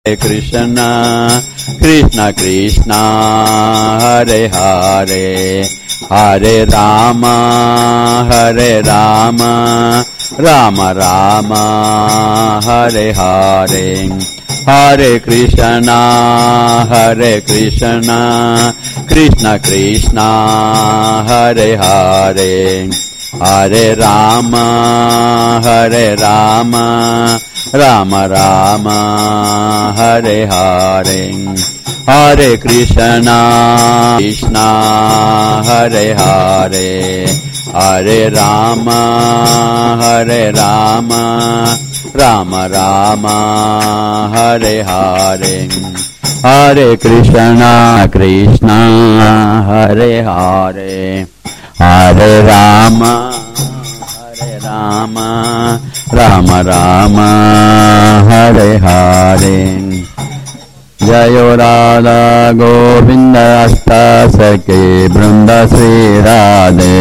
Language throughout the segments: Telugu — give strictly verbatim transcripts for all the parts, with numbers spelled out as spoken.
Krishna Krishna Krishna Hare Hare Hare Rama Hare Rama Rama Rama Hare Hare Hare Krishna Hare Krishna Krishna Krishna Hare Hare Hare Rama Hare Rama Rama Rama Hare Hare Hare Krishna Krishna Hare Hare Hare Rama Hare Rama Rama Rama Hare Hare Hare Krishna Krishna Hare Hare Hare Rama Hare Rama Rama Rama Hare Hare Jayo Radha Govinda Asta Sakhi Branda Sri Radhe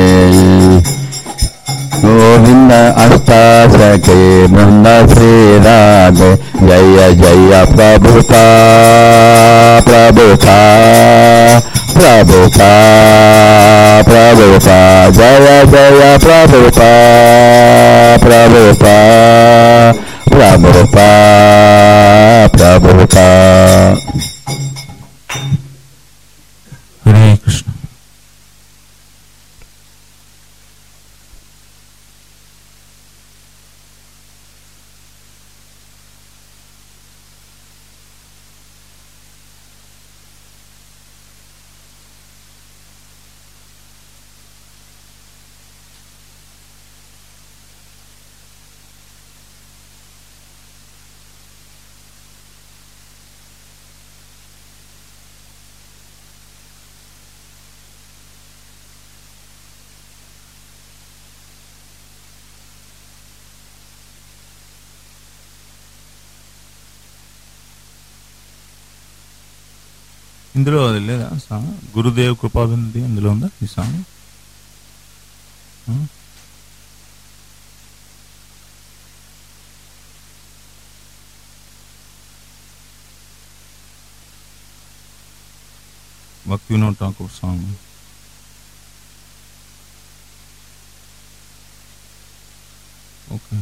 Govinda Asta Sakhi Branda Sri Radhe Jaya Jaya Prabhupada Prabhupada Prabhupada Prabhupada Jaya Jaya Prabhupada Prabhupada Prabhupada Prabhupada Hare Krishna. ఇందులో అది లేదా సాంగ్ గురుదేవ్ కృపాభివృద్ధి అందులో ఉందా ఈ సాంగ్? భక్తి వినోద్ ఠాకూర్ సాంగ్. ఓకే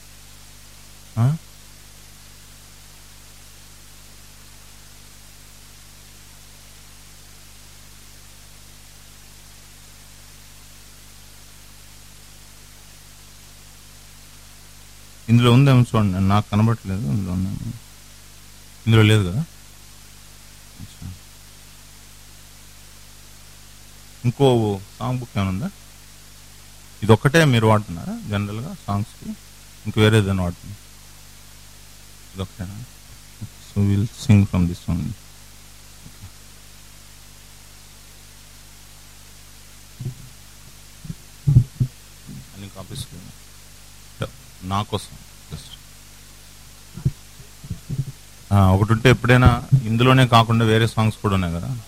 ఇందులో ఉందేమో చూడండి, నాకు కనబడట్లేదు. ఇందులో ఉందేమో, ఇందులో లేదు కదా. ఇంకో సాంగ్ బుక్ ఏమైనా ఉందా? ఇది ఒక్కటే మీరు వాడుతున్నారా జనరల్గా సాంగ్స్కి? ఇంక వేరే ఏదైనా వాడుతున్నారు? ఇది ఒకటేనా? So will sing from this song. అన్ని కాపీస్ నా కోసం జస్ట్ ఒకటి ఉంటే ఎప్పుడైనా ఇందులోనే కాకుండా వేరే సాంగ్స్ కూడా ఉన్నాయి కదా,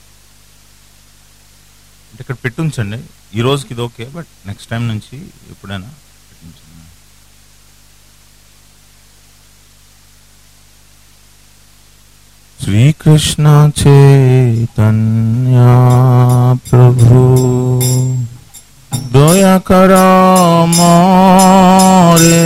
అంటే ఇక్కడ పెట్టుంచండి. ఈ రోజుకి ఇది ఓకే, బట్ నెక్స్ట్ టైం నుంచి ఎప్పుడైనా పెట్టించండి. శ్రీకృష్ణ చైతన్య ప్రభు దయా కరా మోరే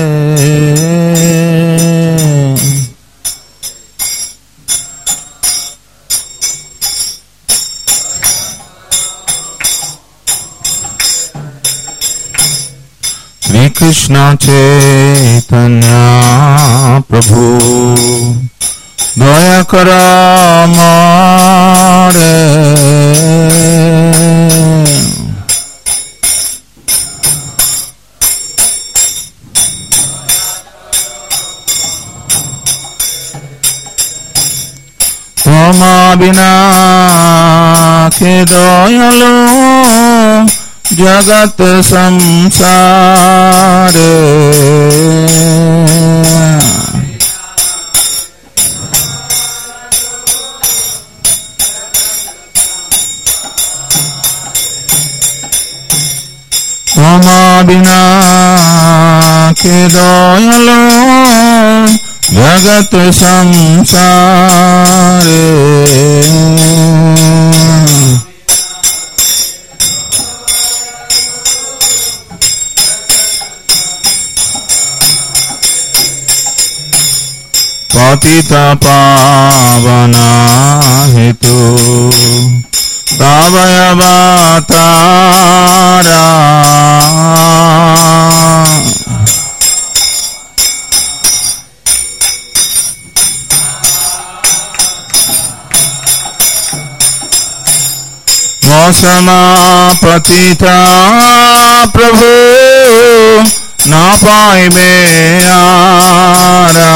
శ్రీ కృష్ణ చైతన్య ప్రభు దయా కరా మోరే తోమా బినా కే దయాలు జగత్ సంసారే తోమా బినా కే దయాలు जगत संसारे पतित पावना हेतु तवय अवतारा मौसमा पतिता प्रभु ना पाइबे आरा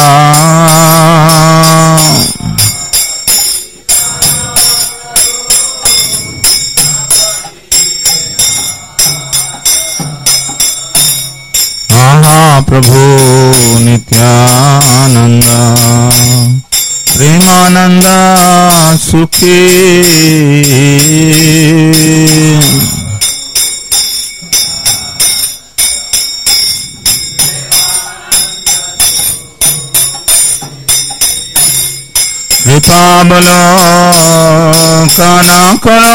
महाप्रभु नित्यानंद प्रेमानंद सुखी कृपावलोकन करो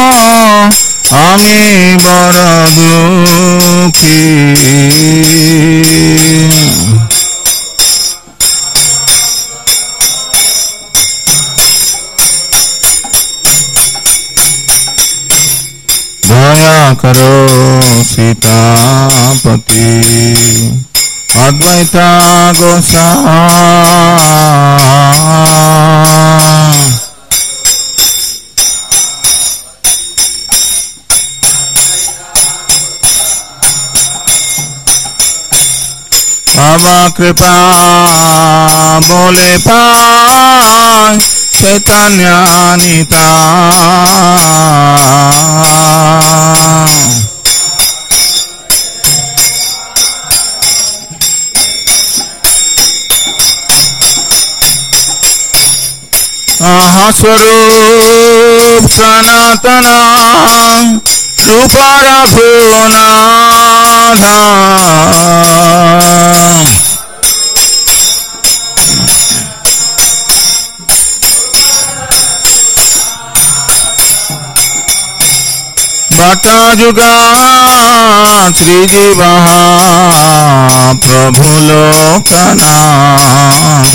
आमी बड़ दुखी दया करो सीतापति अद्वैता गोसाई अब कृपा बोले पाय चैतन्य निताय स्वरूप सनातन रूप रघुनाथ बट जुगा श्री जीवा प्रभु लोकनाथ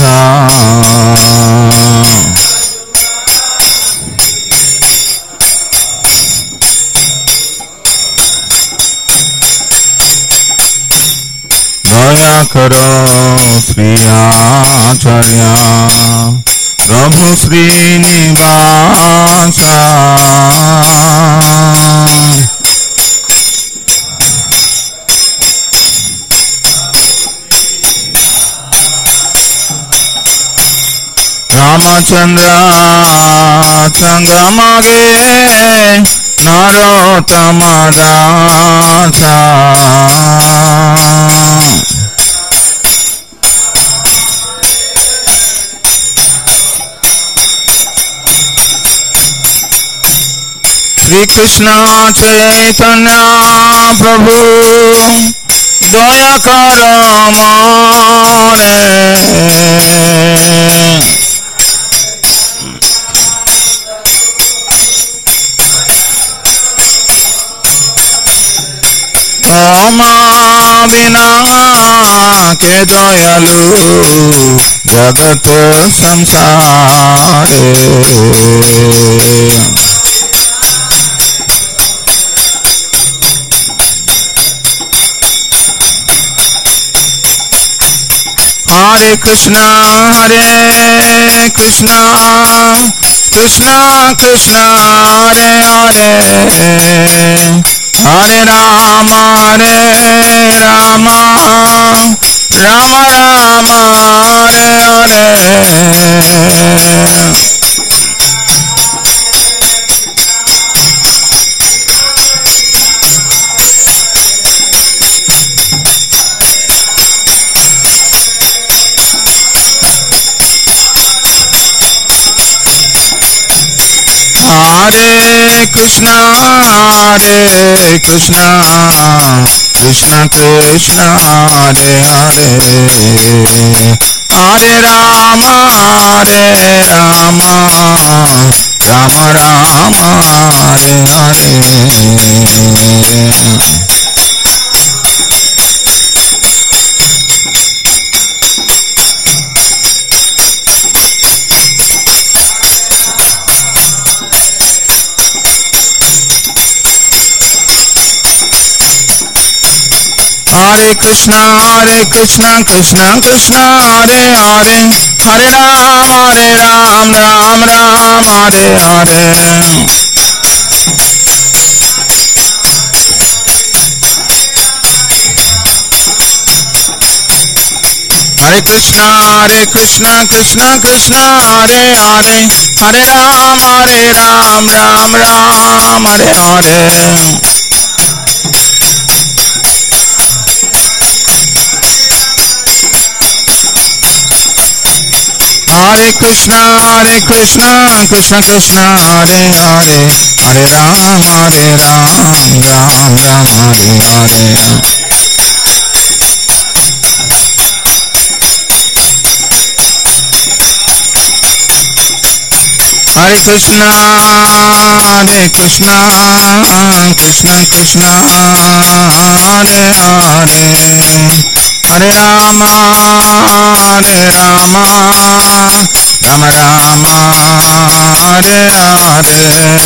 दया करो श्री आचार्य प्रभु श्रीनिवास रामचंद्र संगम गे नरोत्तम दासा श्री कृष्ण चैतन्य प्रभु दया करो मोरे ओमा बिना के दयालु जगत संसारे हरे कृष्णा हरे कृष्णा कृष्णा कृष्णा हरे हरे हरे राम हरे राम राम राम हरे हरे हरे कृष्णा हरे Krishna Krishna Krishna Hare Hare Hare Rama Hare Rama Rama Rama Hare Hare. Hare Krishna Hare Krishna Krishna Krishna Hare Hare Hare Ram Hare Ram Ram Ram Hare Hare. Hare Krishna Hare Krishna Krishna Krishna Hare Hare Hare Ram Hare Ram Ram Ram Hare Hare. Hare Krishna Hare Krishna Krishna Krishna Hare Hare Hare Ram Hare Ram Ram Ram Hare Hare. Hare Krishna Hare Krishna Krishna Krishna Hare Hare Hare Rama Hare Rama Rama Rama Hare Hare.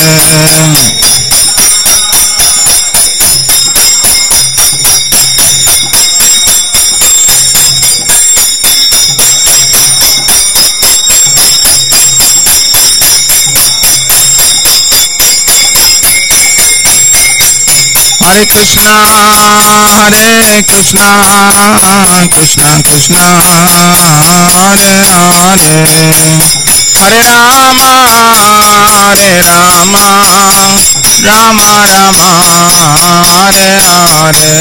Hare Krishna Hare Krishna Krishna Krishna Hare Hare Hare Rama Hare Rama Rama Rama Hare Hare.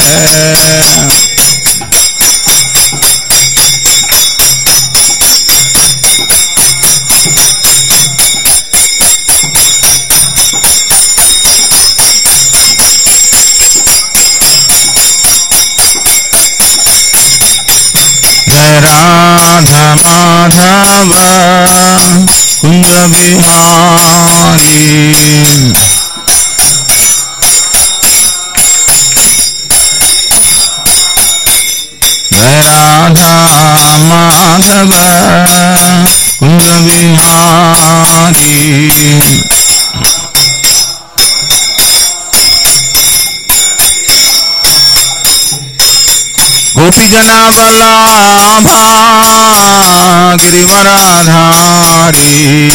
Radha Madhava Kunda Bihari. Jai Radha Madhava Kunda Bihari. Gopijana Vallabha Girivaradhari.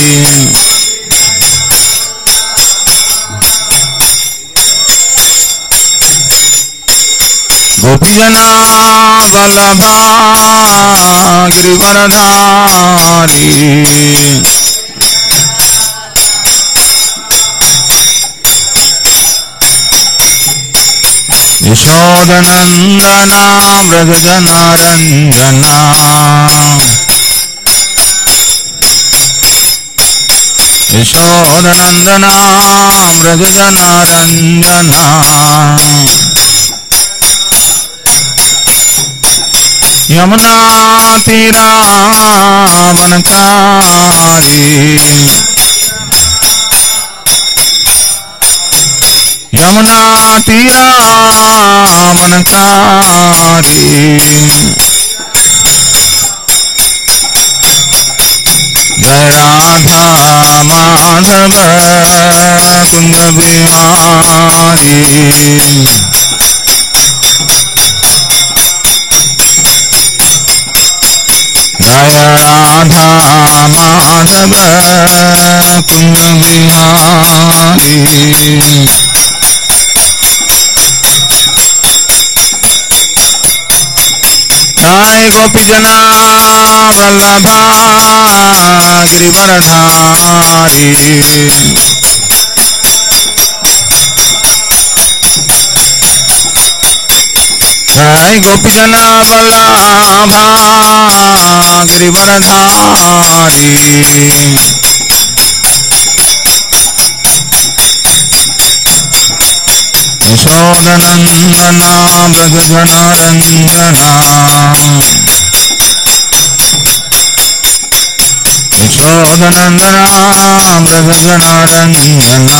Gopijana Vallabha Girivaradhari. Yashodanandana Vrajajanaranjana. Yashodanandana Vrajajanaranjana. Yamuna Tira Vanachari. Yamuna Tira Vanachari. Jai Radha Madhava Kunda Bihari. Jai Radha Madhava Kunda Bihari. Jai Gopijana Vallabha Girivaradhari. Jai Gopijana Vallabha Girivaradhari. यशोदनन्दना व्रजजनरञ्जना यशोदनन्दना व्रजजनरञ्जना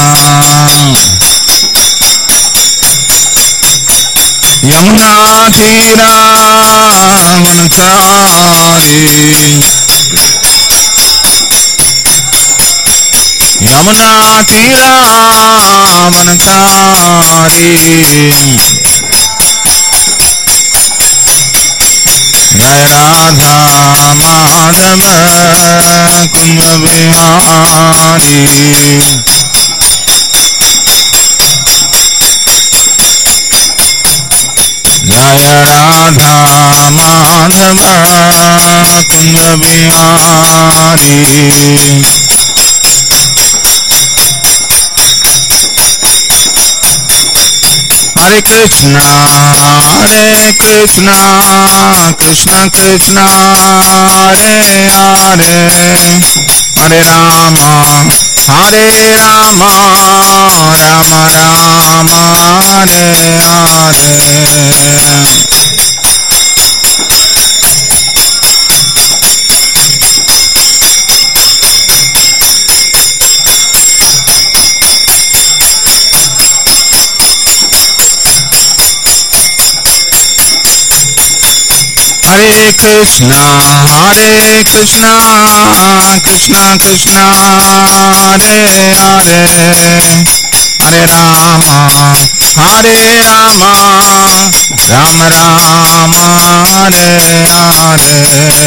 Yamuna तीरावनचारी Yamuna तीरावनचारी जय राधा माधव कुंज बिहारी जय राधा माधव कुंज बिहारी हरे कृष्णा हरे कृष्णा कृष्णा कृष्णा हरे हरे हरे राम हरे राम राम राम हरे हरे हरे कृष्णा हरे कृष्णा कृष्णा कृष्णा हरे हरे हरे राम हरे राम राम राम हरे हरे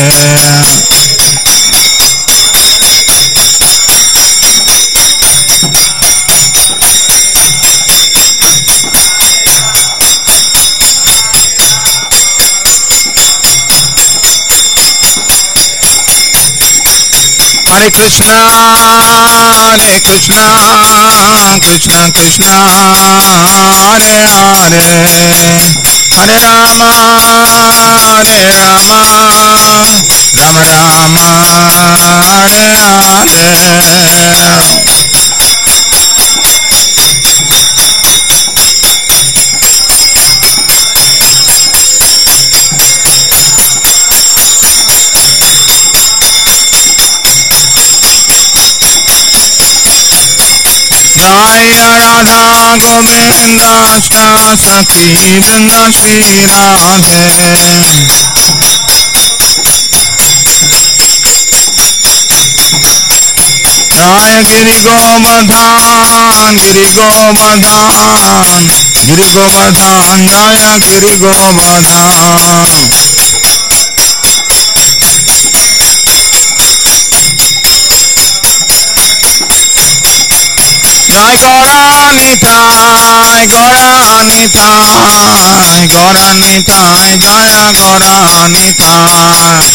हरे कृष्णा हरे कृष्णा कृष्णा कृष्णा हरे हरे हरे राम हरे राम राम राम हरे हरे जय राधा गोविंद अष्ट सखी वृंद श्री राधे जय गिरि गोवर्धन गिरि गोवर्धन गिरि गोवर्धन जय गिरि गोवर्धन जय गौरानिताय गौरानिताय गौरानिताय जय गौरानिताय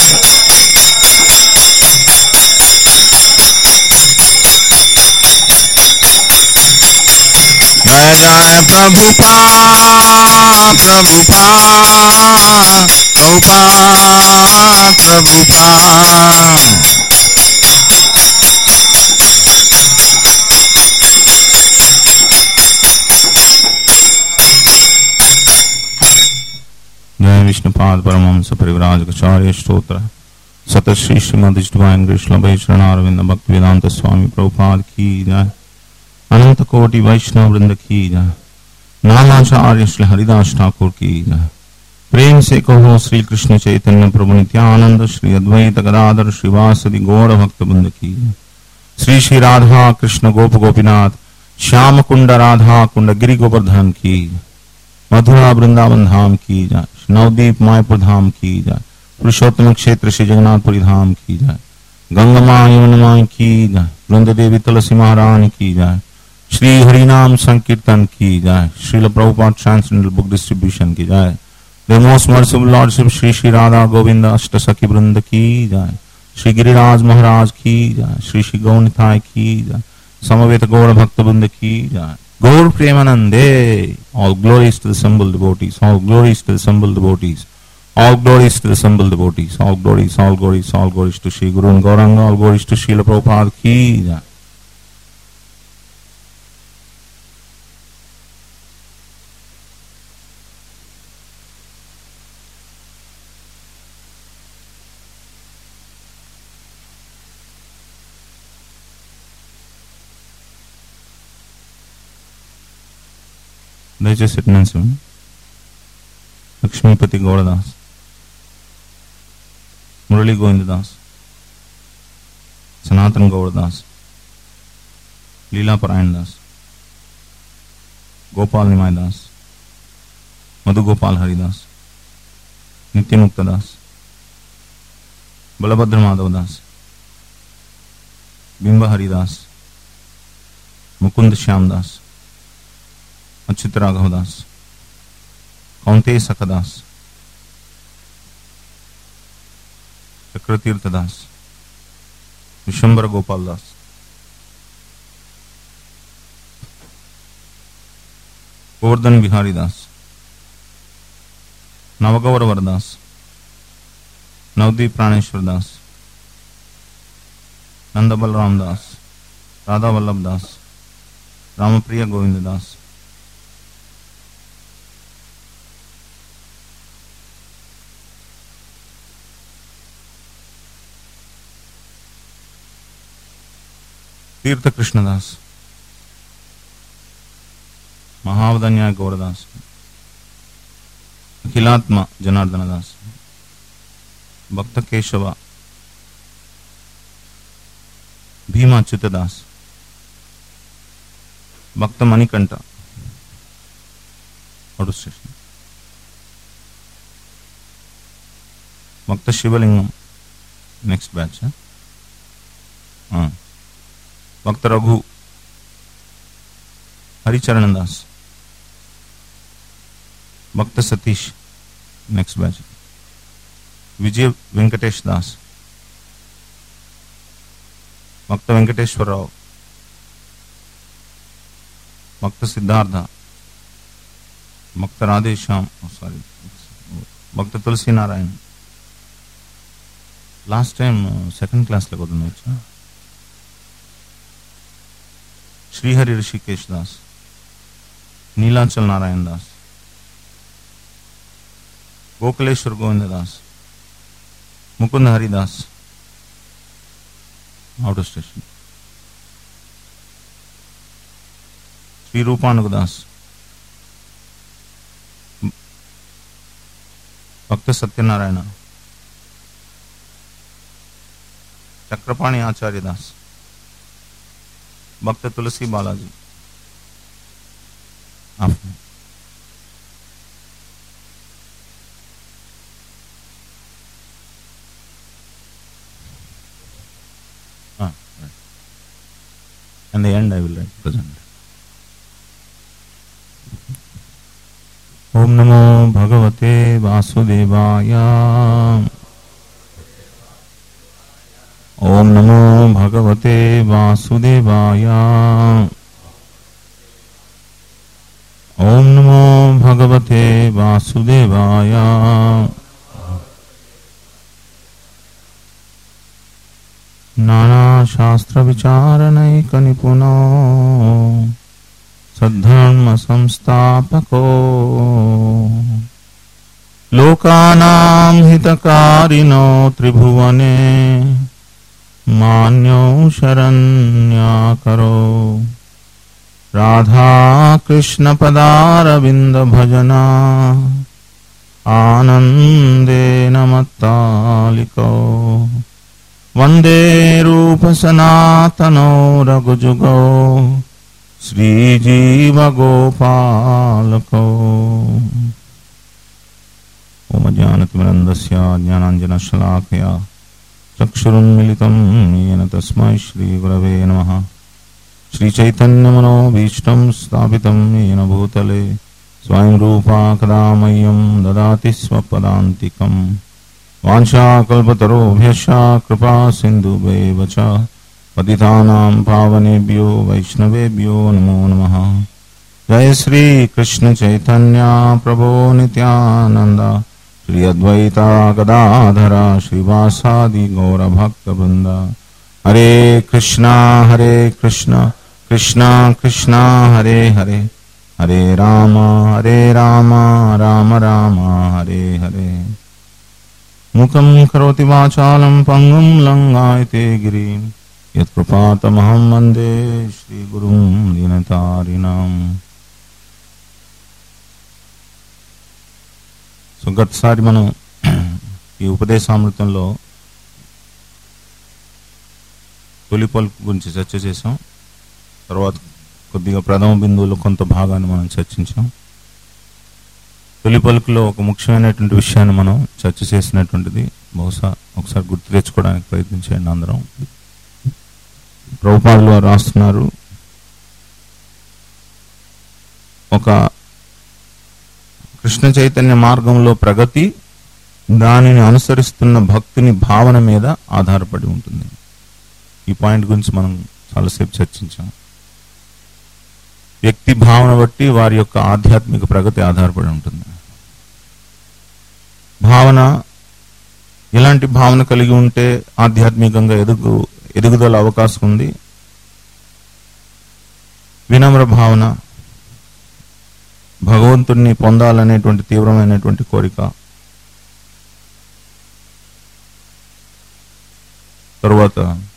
जय जय प्रभुपा प्रभुपा प्रभुपा प्रभुपा जय विष्णुपाद परमहंस परिव्राजकाचार्य स्तोत्र सत श्री श्रीमद डिवाइन कृष्ण वैष्णव भक्ति वेदांत स्वामी प्रभुपाद की जय अनंत कोटि वैष्णव वृंद की जय नामाचार्य श्री हरिदास ठाकुर की जय प्रेम से कहो श्री कृष्ण चैतन्य प्रभु नित्यानंद श्री अद्वैत गदाधर श्रीवासदि गौर भक्त वृंद की जय श्री श्री राधा कृष्ण गोप गोपीनाथ श्याम कुंड राधा कुंड गिरि गोवर्धन की मथुरा वृंदावन धाम की जय नवदीप मायपुर धाम की जय पुरुषोत्तम क्षेत्र श्री जगन्नाथपुरी धाम की जय गंगमा यमुनमा की जय वृंद देवी तुलसी महारानी की जय श्री हरिनाम संकीर्तन की जय Srila Prabhupada transcendental book distribution की जय the most merciful lordship Shri Shri Radha Govind अष्ट सखी वृंद की जय श्री गिरिराज महाराज की जय श्री श्री गौनिताय की जय समवेत गौर भक्त वृंद की जय Gaur Premanande, all glories to the assembled devotees, all glories to the assembled devotees, all glories to the assembled devotees, all glories, all glories, all glories to Shri Guru and Gauranga, all glories to Srila Prabhupada ki jai. దయచేసి అటెండెన్స్ ఇవ్వండి. లక్ష్మీపతి గౌడదాస్, మురళీ గోవిందదాస్, సనాతన్ గౌడదాస్, లీలాపరాయణ దాస్, గోపాల్ నిమాయ్ దాస్, మధుగోపాల్ హరిదాస్, నిత్యముక్త దాస్, బలభద్ర మాధవ్ దాస్, బింబ హరిదాస్, ముకుంద్ శ్యామ్ దాస్, అచ్యుత రాఘవ దాస్, కౌంతే సఖదాస్, చక్రతీర్థ దాస్, విశ్వంబర గోపాల్ దాస్, గోవర్ధన్ బిహారీ దాస్, నవగౌరవర్ దాస్, నవదీప్ ప్రాణేశ్వర్ దాస్, నందబలరామ్ దాస్, రాధావల్లభ్ దాస్, రామప్రియ గోవింద దాస్, తీర్థ కృష్ణదాస్, మహావదన్యాయ గౌరదాస్, అఖిలాత్మ జనార్దన దాస్, భక్త కేశవ, భీమా అచ్యుతదాస్, భక్త మణికంఠ, స్టేషన్, భక్త శివలింగం, నెక్స్ట్ బ్యాచ్, భక్త రఘు, హరిచరణ్ దాస్, భక్త సతీష్, నెక్స్ట్ బ్యాచ్, విజయ వెంకటేష్ దాస్, భక్త వెంకటేశ్వరరావు, భక్త సిద్ధార్థ, భక్త రాధేశ్యామ్, సారీ భక్త Tulasi Narayana. Last time second క్లాస్లో కొద్దిగా వచ్చా. శ్రీహరి ఋషికేశ్ దాస్, నీలాచల్ నారాయణ దాస్, గోకులేశ్వర్ గోవింద దాస్, ముకుంద హరిదాస్, అవుట్ స్టేషన్, శ్రీ రూపానుగు దాస్, భక్త సత్యనారాయణ, చక్రపాణి ఆచార్య దాస్, భక్త తులసి Balaji. And the end I will write present. Om Namo Bhagavate Vasudevaya. Om Namo Bhagavate Vasudevaya. Om Namo Bhagavate Vasudevaya. Nana Shastra Vicharanayika Nipuno Saddharma Samstapako Lokanam Hitakarino Tribhuvane Manyo Sharanyakaro Radha Krishna Padaravinda Bhajana Anande Namattaliko Vande Rupa Sanatano Raghujugo Sri Jiva Gopalako. Om Ajnanatimandasya Jnananjana Shalakaya Chakshurunmilitam Yena Tasmai Shri Gurave Namaha. Shri Chaitanya Mano Bhishtam Sthapitam Yena Bhutale Swayam Rupa Kadamayam Dadati Swapadantikam Vansha kalpatarobhyascha kripa sindhubheva cha patitanam pavanebhyo vaishnavebhyo namo namaha. Jai Shri Krishna Chaitanya Prabhu Nityananda Shri Advaita Gadadhara Shrivasadi Gaura Bhakta Vrinda. Hare Krishna Hare Krishna Krishna Krishna Hare Hare Hare Rama Hare Rama Rama Rama Hare Hare. Mukam karoti vachalam pangam langayate girim yat kripatamaham vande Shri Gurum Dinatarinam. So గతసారి మనం ఈ ఉపదేశామృతంలో తొలి పలుకు గురించి చర్చ చేసాం. తర్వాత కొద్దిగా ప్రథమ బిందువులో కొంత భాగాన్ని మనం చర్చించాం. తొలి పలుకులో ఒక ముఖ్యమైనటువంటి విషయాన్ని మనం చర్చ చేసినటువంటిది బహుశా ఒకసారి గుర్తు తెచ్చుకోవడానికి ప్రయత్నించండి అందరం. ప్రభుపాదులు వారు రాస్తున్నారు, ఒక కృష్ణ చైతన్య మార్గంలో ప్రగతి దానిని అనుసరిస్తున్న భక్తుని భావన మీద ఆధారపడి ఉంటుంది. ఈ పాయింట్ గురించి మనం చాలాసేపు చర్చించాం. వ్యక్తి భావన బట్టి వారి యొక్క ఆధ్యాత్మిక ప్రగతి ఆధారపడి ఉంటుంది. భావన ఎలాంటి భావన కలిగి ఉంటే ఆధ్యాత్మికంగా ఎదుగు ఎదుగుదల అవకాశం ఉంది. వినమ్ర భావన, భగవంతుడిని పొందాలనేటువంటి తీవ్రమైనటువంటి కోరిక, తరువాత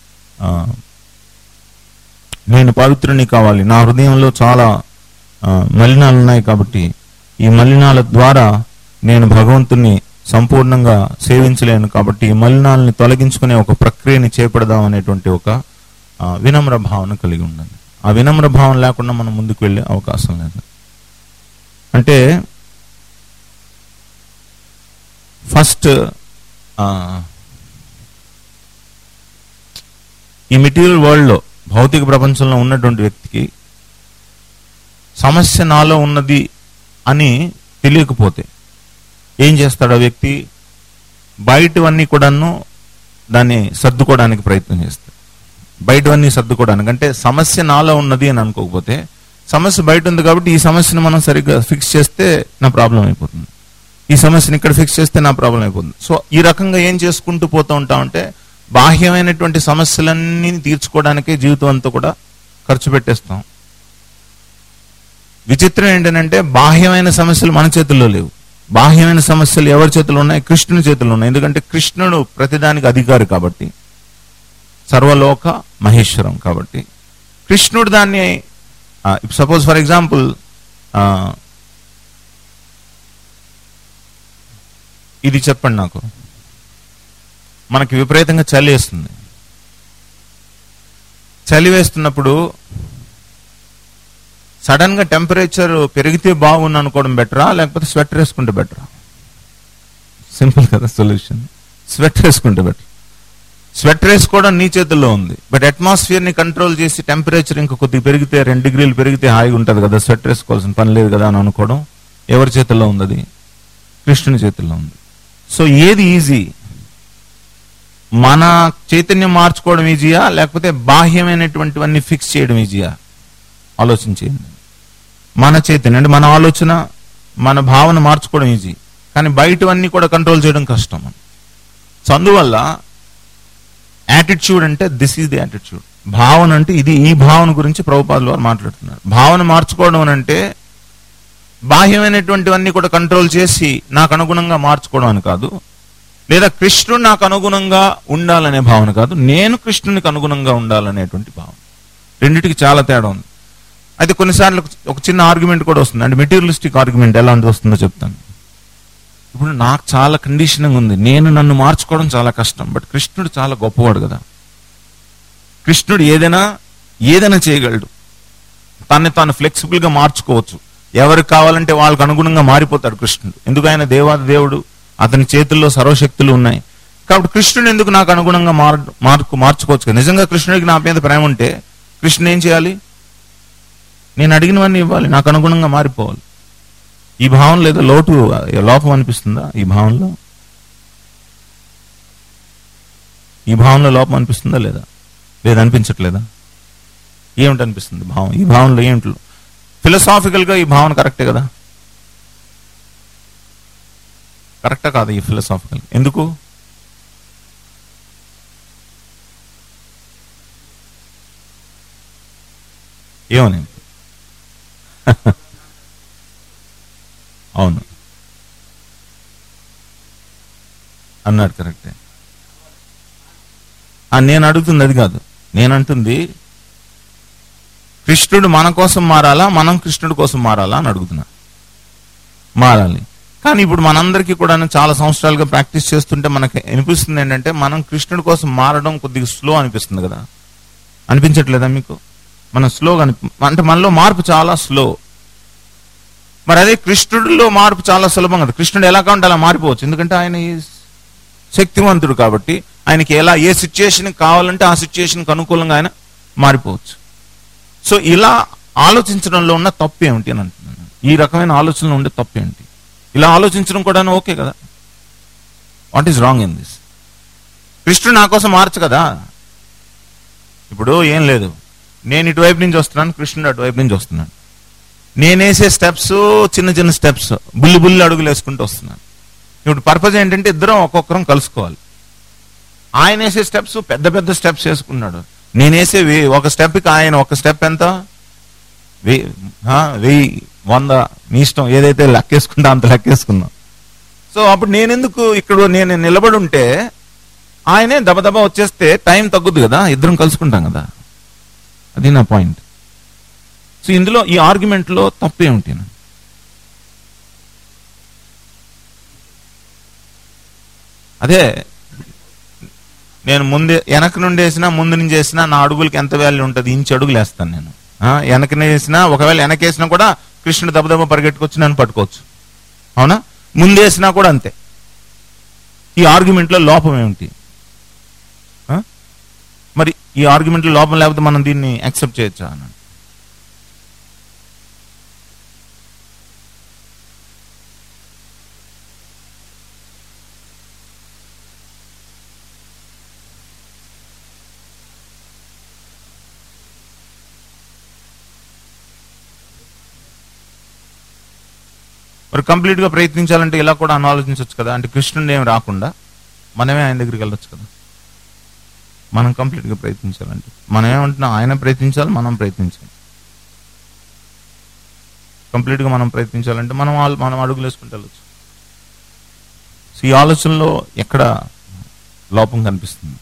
నేను పవిత్రుని కావాలి, నా హృదయంలో చాలా మలినాలు ఉన్నాయి కాబట్టి ఈ మలినాల ద్వారా నేను భగవంతుని సంపూర్ణంగా సేవించలేను కాబట్టి ఈ మలినాలని తొలగించుకునే ఒక ప్రక్రియని చేపడదాం అనేటువంటి ఒక వినమ్ర భావన కలిగి ఉండండి. ఆ వినమ్ర భావన లేకుండా మనం ముందుకు వెళ్ళే అవకాశం లేదు. అంటే ఫస్ట్ ఈ మెటీరియల్ వరల్డ్లో భౌతిక ప్రపంచంలో ఉన్నటువంటి వ్యక్తికి సమస్య నాలో ఉన్నది అని తెలియకపోతే ఏం చేస్తాడు ఆ వ్యక్తి? బయటవన్నీ కూడాను దాన్ని సర్దుకోవడానికి ప్రయత్నం చేస్తాడు. బయటవన్నీ సర్దుకోవడానికి అంటే సమస్య నాలో ఉన్నది అని అనుకోకపోతే, సమస్య బయట ఉంది కాబట్టి ఈ సమస్యను మనం సరిగ్గా ఫిక్స్ చేస్తే నా ప్రాబ్లం అయిపోతుంది, ఈ సమస్యను ఇక్కడ ఫిక్స్ చేస్తే నా ప్రాబ్లం అయిపోతుంది. సో ఈ రకంగా ఏం చేసుకుంటూ పోతూ ఉంటామంటే బాహ్యమైనటువంటి సమస్యలన్నీ తీర్చుకోవడానికే జీవితం అంతా కూడా ఖర్చు పెట్టేస్తాం. విచిత్రం ఏంటంటే బాహ్యమైన సమస్యలు మన చేతుల్లో లేవు. బాహ్యమైన సమస్యలు ఎవరి చేతుల్లో ఉన్నాయి? కృష్ణుని చేతుల్లో ఉన్నాయి. ఎందుకంటే కృష్ణుడు ప్రతిదానికి అధికారి కాబట్టి, సర్వలోక మహేశ్వరం కాబట్టి కృష్ణుడు దాన్ని సపోజ్ ఫర్ ఎగ్జాంపుల్ ఇది చెప్పండి, నాకు మనకి విపరీతంగా చలి వేస్తుంది. చలి వేస్తున్నప్పుడు సడన్ గా టెంపరేచర్ పెరిగితే బాగుంది అనుకోవడం బెటరా, లేకపోతే స్వెటర్ వేసుకుంటే బెటరా? సింపుల్ కదా సొల్యూషన్, స్వెటర్ వేసుకుంటే బెటర్. స్వెటర్ వేసుకోవడం నీ చేతుల్లో ఉంది, బట్ అట్మాస్ఫియర్ ని కంట్రోల్ చేసి టెంపరేచర్ ఇంకా కొద్దిగా పెరిగితే రెండు డిగ్రీలు పెరిగితే హాయిగా ఉంటుంది కదా, స్వెటర్ వేసుకోవాల్సిన పని లేదు కదా అని అనుకోవడం ఎవరి చేతుల్లో ఉంది? అది కృష్ణుని చేతుల్లో ఉంది. సో ఏది ఈజీ? మన చైతన్యం మార్చుకోవడం ఈజీయా, లేకపోతే బాహ్యమైనటువంటివన్నీ ఫిక్స్ చేయడం ఈజీయా? ఆలోచించేయండి. మన చైతన్యం అంటే మన ఆలోచన, మన భావన మార్చుకోవడం ఈజీ, కానీ బయటవన్నీ కూడా కంట్రోల్ చేయడం కష్టం. సో అందువల్ల యాటిట్యూడ్ అంటే దిస్ ఈజ్ ది యాటిట్యూడ్. భావన అంటే ఇది. ఈ భావన గురించి ప్రభుపాదులు వారు మాట్లాడుతున్నారు. భావన మార్చుకోవడం అంటే బాహ్యమైనటువంటివన్నీ కూడా కంట్రోల్ చేసి నాకు అనుగుణంగా మార్చుకోవడం అని కాదు, లేదా కృష్ణుడు నాకు అనుగుణంగా ఉండాలనే భావన కాదు, నేను కృష్ణునికి అనుగుణంగా ఉండాలనేటువంటి భావన. రెండింటికి చాలా తేడా ఉంది. అయితే కొన్నిసార్లు ఒక చిన్న ఆర్గ్యుమెంట్ కూడా వస్తుంది. అంటే మెటీరియలిస్టిక్ ఆర్గ్యుమెంట్ ఎలాంటి వస్తుందో చెప్తాను. ఇప్పుడు నాకు చాలా కండిషనింగ్ ఉంది, నేను నన్ను మార్చుకోవడం చాలా కష్టం, బట్ కృష్ణుడు చాలా గొప్పవాడు కదా. కృష్ణుడు ఏదైనా ఏదైనా చేయగలడు, తనని తాను ఫ్లెక్సిబుల్ గా మార్చుకోవచ్చు. ఎవరికి కావాలంటే వాళ్ళకు అనుగుణంగా మారిపోతాడు కృష్ణుడు. ఎందుకు? ఆయన దేవాది దేవుడు, అతని చేతుల్లో సర్వశక్తులు ఉన్నాయి. కాబట్టి కృష్ణుడు ఎందుకు నాకు అనుగుణంగా మార్ మార్కు మార్చుకోవచ్చు కదా. నిజంగా కృష్ణుడికి నా మీద ప్రేమ ఉంటే కృష్ణుడు ఏం చేయాలి? నేను అడిగినవన్నీ ఇవ్వాలి, నాకు అనుగుణంగా మారిపోవాలి. ఈ భావనలో ఏదో లోటు, లోపం అనిపిస్తుందా? ఈ భావనలో ఈ భావనలో లోపం అనిపిస్తుందా లేదా? లేదా అనిపించట్లేదా? ఏమిటి అనిపిస్తుంది భావం? ఈ భావనలో ఏమిటి? ఫిలసాఫికల్ గా ఈ భావన కరెక్టే కదా? కరెక్టా కాదు ఈ ఫిలసాఫికల్? ఎందుకు? ఏమని? అవును అన్నాడు, కరెక్టే. నేను అడుగుతుంది అది కాదు. నేనంటుంది కృష్ణుడు మన కోసం మారాలా, మనం కృష్ణుడి కోసం మారాలా అని అడుగుతున్నా. మారాలి. కానీ ఇప్పుడు మనందరికీ కూడా చాలా సంవత్సరాలుగా ప్రాక్టీస్ చేస్తుంటే మనకి అనిపిస్తుంది ఏంటంటే మనం కృష్ణుడి కోసం మారడం కొద్దిగా స్లో అనిపిస్తుంది కదా. అనిపించట్లేదా మీకు? మనం స్లోగా అనిపి అంటే మనలో మార్పు చాలా స్లో. మరి అదే కృష్ణుడిలో మార్పు చాలా సులభం కదా. కృష్ణుడు ఎలా కావాలంటే అలా మారిపోవచ్చు, ఎందుకంటే ఆయన శక్తివంతుడు కాబట్టి ఆయనకి ఎలా ఏ సిచ్యుయేషన్ కావాలంటే ఆ సిచ్యుయేషన్కి అనుకూలంగా ఆయన మారిపోవచ్చు. సో ఇలా ఆలోచించడంలో ఉన్న తప్పు ఏమిటి అని అంటున్నాను. ఈ రకమైన ఆలోచనలో ఉండే తప్పు ఏంటి? ఇలా ఆలోచించడం కూడా ఓకే కదా. What is wrong in this? కృష్ణుడు నా కోసం మార్చు కదా. ఇప్పుడు ఏం లేదు, నేను ఇటువైపు నుంచి వస్తున్నాను, కృష్ణుడు అటువైపు నుంచి వస్తున్నాను. నేనేసే స్టెప్స్ చిన్న చిన్న స్టెప్స్, బుల్లి బుల్లి అడుగులు వేసుకుంటూ వస్తున్నాను. ఇప్పుడు పర్పస్ ఏంటంటే ఇద్దరం ఒక్కొక్కరం కలుసుకోవాలి. ఆయన వేసే స్టెప్స్ పెద్ద పెద్ద స్టెప్స్ వేసుకున్నాడు, నేనేసే ఒక స్టెప్కి ఆయన ఒక స్టెప్ ఎంత, వెయ్యి వెయ్యి వంద నీ ఇష్టం, ఏదైతే లెక్కేసుకుంటా అంత లెక్కేసుకున్నాం. సో అప్పుడు నేనెందుకు ఇక్కడ నేను నిలబడి ఉంటే ఆయనే దబదబా వచ్చేస్తే టైం తగ్గుద్ది కదా, ఇద్దరం కలుసుకుంటాం కదా. అది నా పాయింట్. సో ఇందులో ఈ ఆర్గ్యుమెంట్లో తప్పేమిటి? అదే నేను ముందే వెనక నుండి వేసినా ముందు నుంచి వేసినా నా అడుగులకి ఎంత వాల్యూ ఉంటుంది? ఇంచు అడుగులు వేస్తాను నేను. వెనకనే వేసినా, ఒకవేళ వెనకేసినా కూడా కృష్ణుడు దెబ్బదెబ్బ పరిగెట్టుకొచ్చి నన్ను పట్టుకోవచ్చు, అవునా? ముందేసినా కూడా అంతే. ఈ ఆర్గ్యుమెంట్లో లోపం ఏమిటి? మరి ఈ ఆర్గ్యుమెంట్లో లోపం లేకపోతే మనం దీన్ని యాక్సెప్ట్ చేయొచ్చా అని? మరి కంప్లీట్ గా ప్రయత్నించాలంటే ఇలా కూడా ఆలోచించవచ్చు కదా. అంటే కృష్ణుడు ఏమి రాకుండా మనమే ఆయన దగ్గరికి వెళ్ళొచ్చు కదా. మనం కంప్లీట్ గా ప్రయత్నించాలంటే మనం ఏమంటున్నాం? ఆయన ప్రయత్నించాలి, మనం ప్రయత్నించాలి. కంప్లీట్ గా మనం ప్రయత్నించాలంటే మనం మనం అడుగులు వేసుకుంటూ వెళ్ళొచ్చు. ఈ ఆలోచనలో ఎక్కడ లోపం కనిపిస్తుంది?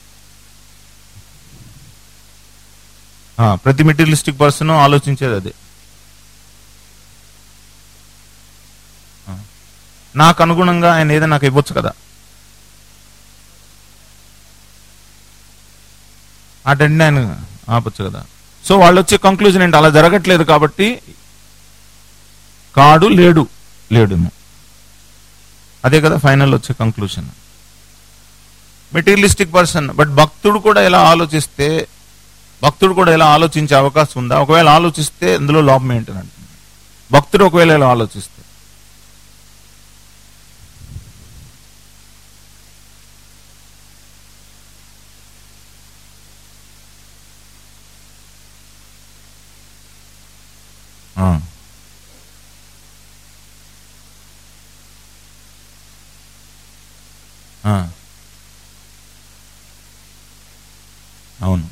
ప్రతి మెటీరియలిస్టిక్ పర్సన్ ఆలోచించేది అదే. నాకు అనుగుణంగా ఆయన ఏదైనా నాకు ఇవ్వచ్చు కదా, అటెండ్ ఆయన ఆపచ్చు కదా. సో వాళ్ళు వచ్చే కంక్లూజన్ ఏంటి? అలా జరగట్లేదు కాబట్టి కాడు లేడు లేడును అదే కదా ఫైనల్ వచ్చే కంక్లూజన్. Materialistic person. బట్ భక్తుడు కూడా ఎలా ఆలోచిస్తే, భక్తుడు కూడా ఎలా ఆలోచించే అవకాశం ఉందా? ఒకవేళ ఆలోచిస్తే అందులో లోపం ఏంటని అంటుంది. భక్తుడు ఒకవేళ ఎలా ఆలోచిస్తే అవును.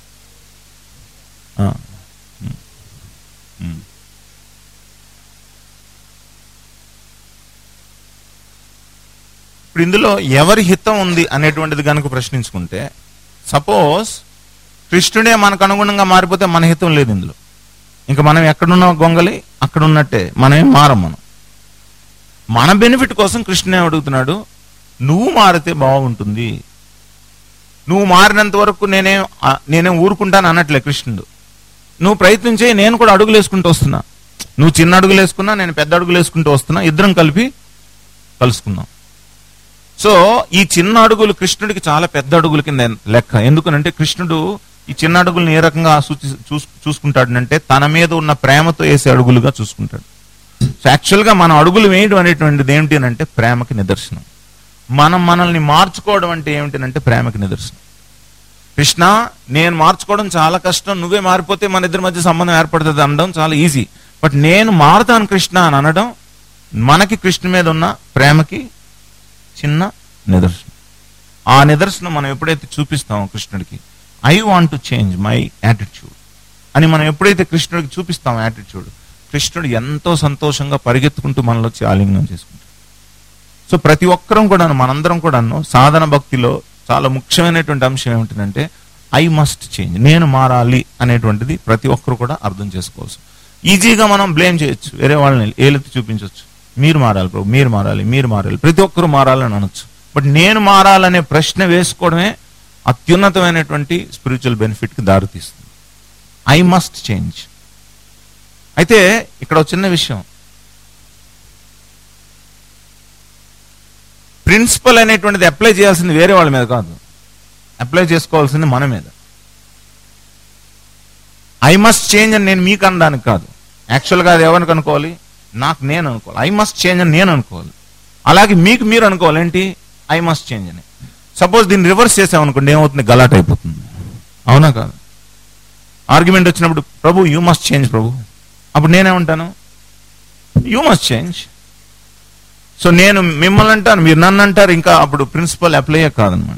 ఇప్పుడు ఇందులో ఎవరి హితం ఉంది అనేటువంటిది కనుక ప్రశ్నించుకుంటే, సపోజ్ కృష్ణుడే మనకు అనుగుణంగా మారిపోతే మన హితం లేదు ఇందులో. ఇంకా మనం ఎక్కడున్న గొంగలి అక్కడ ఉన్నట్టే, మనమేం మారం. మనం మన బెనిఫిట్ కోసం కృష్ణుడే అడుగుతున్నాడు, నువ్వు మారితే బాగుంటుంది, నువ్వు మారినంత వరకు నేనేం నేనేం ఊరుకుంటాను అనట్లే కృష్ణుడు. నువ్వు ప్రయత్నం చేయి, నేను కూడా అడుగులు వేసుకుంటూ వస్తున్నా. నువ్వు చిన్న అడుగులు వేసుకున్నా, నేను పెద్ద అడుగులు వేసుకుంటూ వస్తున్నా, ఇద్దరం కలిపి కలుసుకుందాం. సో ఈ చిన్న అడుగులు కృష్ణుడికి చాలా పెద్ద అడుగుల కింద లెక్క. ఎందుకనంటే కృష్ణుడు ఈ చిన్న అడుగులను ఏ రకంగా సూచి చూసుకుంటాడంటే తన మీద ఉన్న ప్రేమతో వేసే అడుగులుగా చూసుకుంటాడు. సో యాక్చువల్గా మన అడుగులు వేయడం అనేటువంటిది ఏమిటి అని అంటే ప్రేమకి నిదర్శనం. మనం మనల్ని మార్చుకోవడం అంటే ఏమిటనంటే ప్రేమకి నిదర్శనం. కృష్ణ నేను మార్చుకోవడం చాలా కష్టం, నువ్వే మారిపోతే మన ఇద్దరి మధ్య సంబంధం ఏర్పడుతుంది అనడం చాలా ఈజీ. బట్ నేను మారుతాను కృష్ణ అని అనడం మనకి కృష్ణ మీద ఉన్న ప్రేమకి చిన్న నిదర్శనం. ఆ నిదర్శనం మనం ఎప్పుడైతే చూపిస్తామో కృష్ణుడికి, I want to change my attitude అని మనం ఎప్పుడైతే కృష్ణుడికి చూపిస్తామో యాటిట్యూడ్, కృష్ణుడు ఎంతో సంతోషంగా పరిగెత్తుకుంటూ మనలో వచ్చి ఆలింగనం చేసుకుంటాడు. సో ప్రతి ఒక్కరం కూడాను, మనందరం కూడాను సాధన భక్తిలో చాలా ముఖ్యమైనటువంటి అంశం ఏమిటంటే ఐ మస్ట్ చేంజ్, నేను మారాలి అనేటువంటిది ప్రతి ఒక్కరు కూడా అర్థం చేసుకోవచ్చు. ఈజీగా మనం బ్లేమ్ చేయొచ్చు, వేరే వాళ్ళని ఏలెత్తి చూపించవచ్చు. మీరు మారాలి ప్రభు, మీరు మారాలి, మీరు మారాలి, ప్రతి ఒక్కరు మారాలని అనొచ్చు. బట్ నేను మారాలనే ప్రశ్న వేసుకోవడమే అత్యున్నతమైనటువంటి స్పిరిచువల్ బెనిఫిట్కి దారితీస్తుంది. I must change. అయితే ఇక్కడ ఒక చిన్న విషయం, ప్రిన్సిపల్ అనేటువంటిది అప్లై చేయాల్సింది వేరే వాళ్ళ మీద కాదు, అప్లై చేసుకోవాల్సింది మన మీద. ఐ మస్ట్ చేంజ్ అని నేను మీకు అనడానికి కాదు, యాక్చువల్గా అది ఎవరికి అనుకోవాలి, నాకు నేను అనుకోవాలి. ఐ మస్ట్ చేంజ్ అని నేను అనుకోవాలి. అలాగే మీకు మీరు అనుకోవాలి ఏంటి, ఐ మస్ట్ చేంజ్ అని. సపోజ్ దీన్ని రివర్స్ చేసామనుకోండి, ఏమవుతుంది, గలాట్ అయిపోతుంది. అవునా కాదు? ఆర్గ్యుమెంట్ వచ్చినప్పుడు ప్రభు యూ మస్ట్ చేంజ్ ప్రభు, అప్పుడు నేనేమంటాను, యూ మస్ట్ చేంజ్. సో నేను మిమ్మల్ని అంటాను, మీరు నన్ను అంటారు, ఇంకా అప్పుడు ప్రిన్సిపల్ అప్లై కాదనమాట.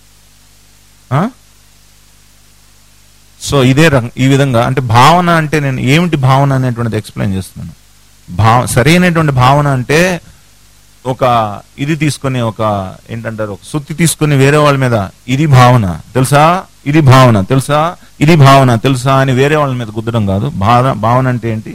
సో ఇదే రంగ ఈ విధంగా అంటే భావన అంటే నేను ఏమిటి భావన అనేటువంటిది ఎక్స్ప్లెయిన్ చేస్తున్నాను. భావ సరైనటువంటి భావన అంటే ఒక ఇది తీసుకొని, ఒక ఏంటంటారు, ఒక సుత్తి తీసుకొని వేరే వాళ్ళ మీద ఇది భావన తెలుసా, ఇది భావన తెలుసా, ఇది భావన తెలుసా అని వేరే వాళ్ళ మీద గుద్దడం కాదు. భావన భావన అంటే ఏంటి,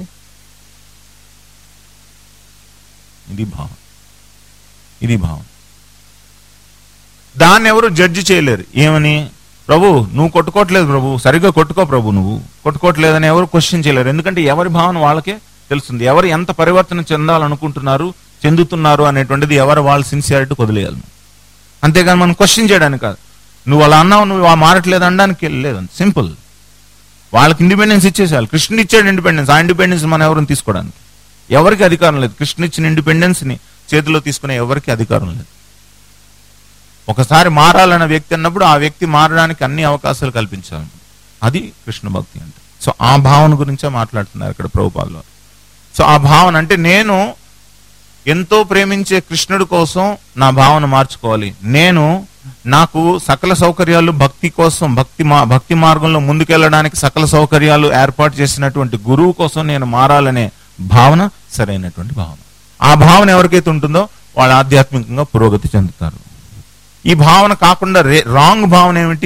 ఇది భావన, ఇది భావన. దాన్ని ఎవరు జడ్జి చేయలేరు. ఏమని, ప్రభు నువ్వు కొట్టుకోవట్లేదు ప్రభు, సరిగ్గా కొట్టుకో ప్రభు, నువ్వు కొట్టుకోవట్లేదని ఎవరు క్వశ్చన్ చేయలేరు. ఎందుకంటే ఎవరి భావన వాళ్ళకే తెలుస్తుంది, ఎవరు ఎంత పరివర్తన చెందాలనుకుంటున్నారు, చెందుతున్నారు అనేటువంటిది ఎవరు వాళ్ళ సిన్సియారిటీ వదిలేయాలి. అంతేగాని మనం క్వశ్చన్ చేయడానికి కాదు. నువ్వు అలా అన్నావు, నువ్వు ఆ మారట్లేదు అనడానికి లేదండి. సింపుల్, వాళ్ళకి ఇండిపెండెన్స్ ఇచ్చేసేయాలి. కృష్ణుడు ఇచ్చాడు ఇండిపెండెన్స్, ఆ ఇండిపెండెన్స్ మనం ఎవరిని తీసుకోవడానికి ఎవరికి అధికారం లేదు. కృష్ణ ఇచ్చిన ఇండిపెండెన్స్ ని చేతిలో తీసుకునే ఎవరికి అధికారం లేదు. ఒకసారి మారాలన్న వ్యక్తి అన్నప్పుడు ఆ వ్యక్తి మారడానికి అన్ని అవకాశాలు కల్పించాలి. అది కృష్ణ భక్తి అంటే. సో ఆ భావన గురించే మాట్లాడుతున్నారు ఇక్కడ ప్రభుపాదులు వారు. సో ఆ భావన అంటే నేను ఎంతో ప్రేమించే కృష్ణుడి కోసం నా భావన మార్చుకోవాలి. నేను నాకు సకల సౌకర్యాలు భక్తి కోసం, భక్తి మా భక్తి మార్గంలో ముందుకెళ్ళడానికి సకల సౌకర్యాలు ఏర్పాటు చేసినటువంటి గురువు కోసం నేను మారాలనే భావన సరైనటువంటి భావన. ఆ భావన ఎవరికైతే ఉంటుందో వాళ్ళు ఆధ్యాత్మికంగా పురోగతి చెందుతారు. ఈ భావన కాకుండా రాంగ్ భావన ఏమిటి,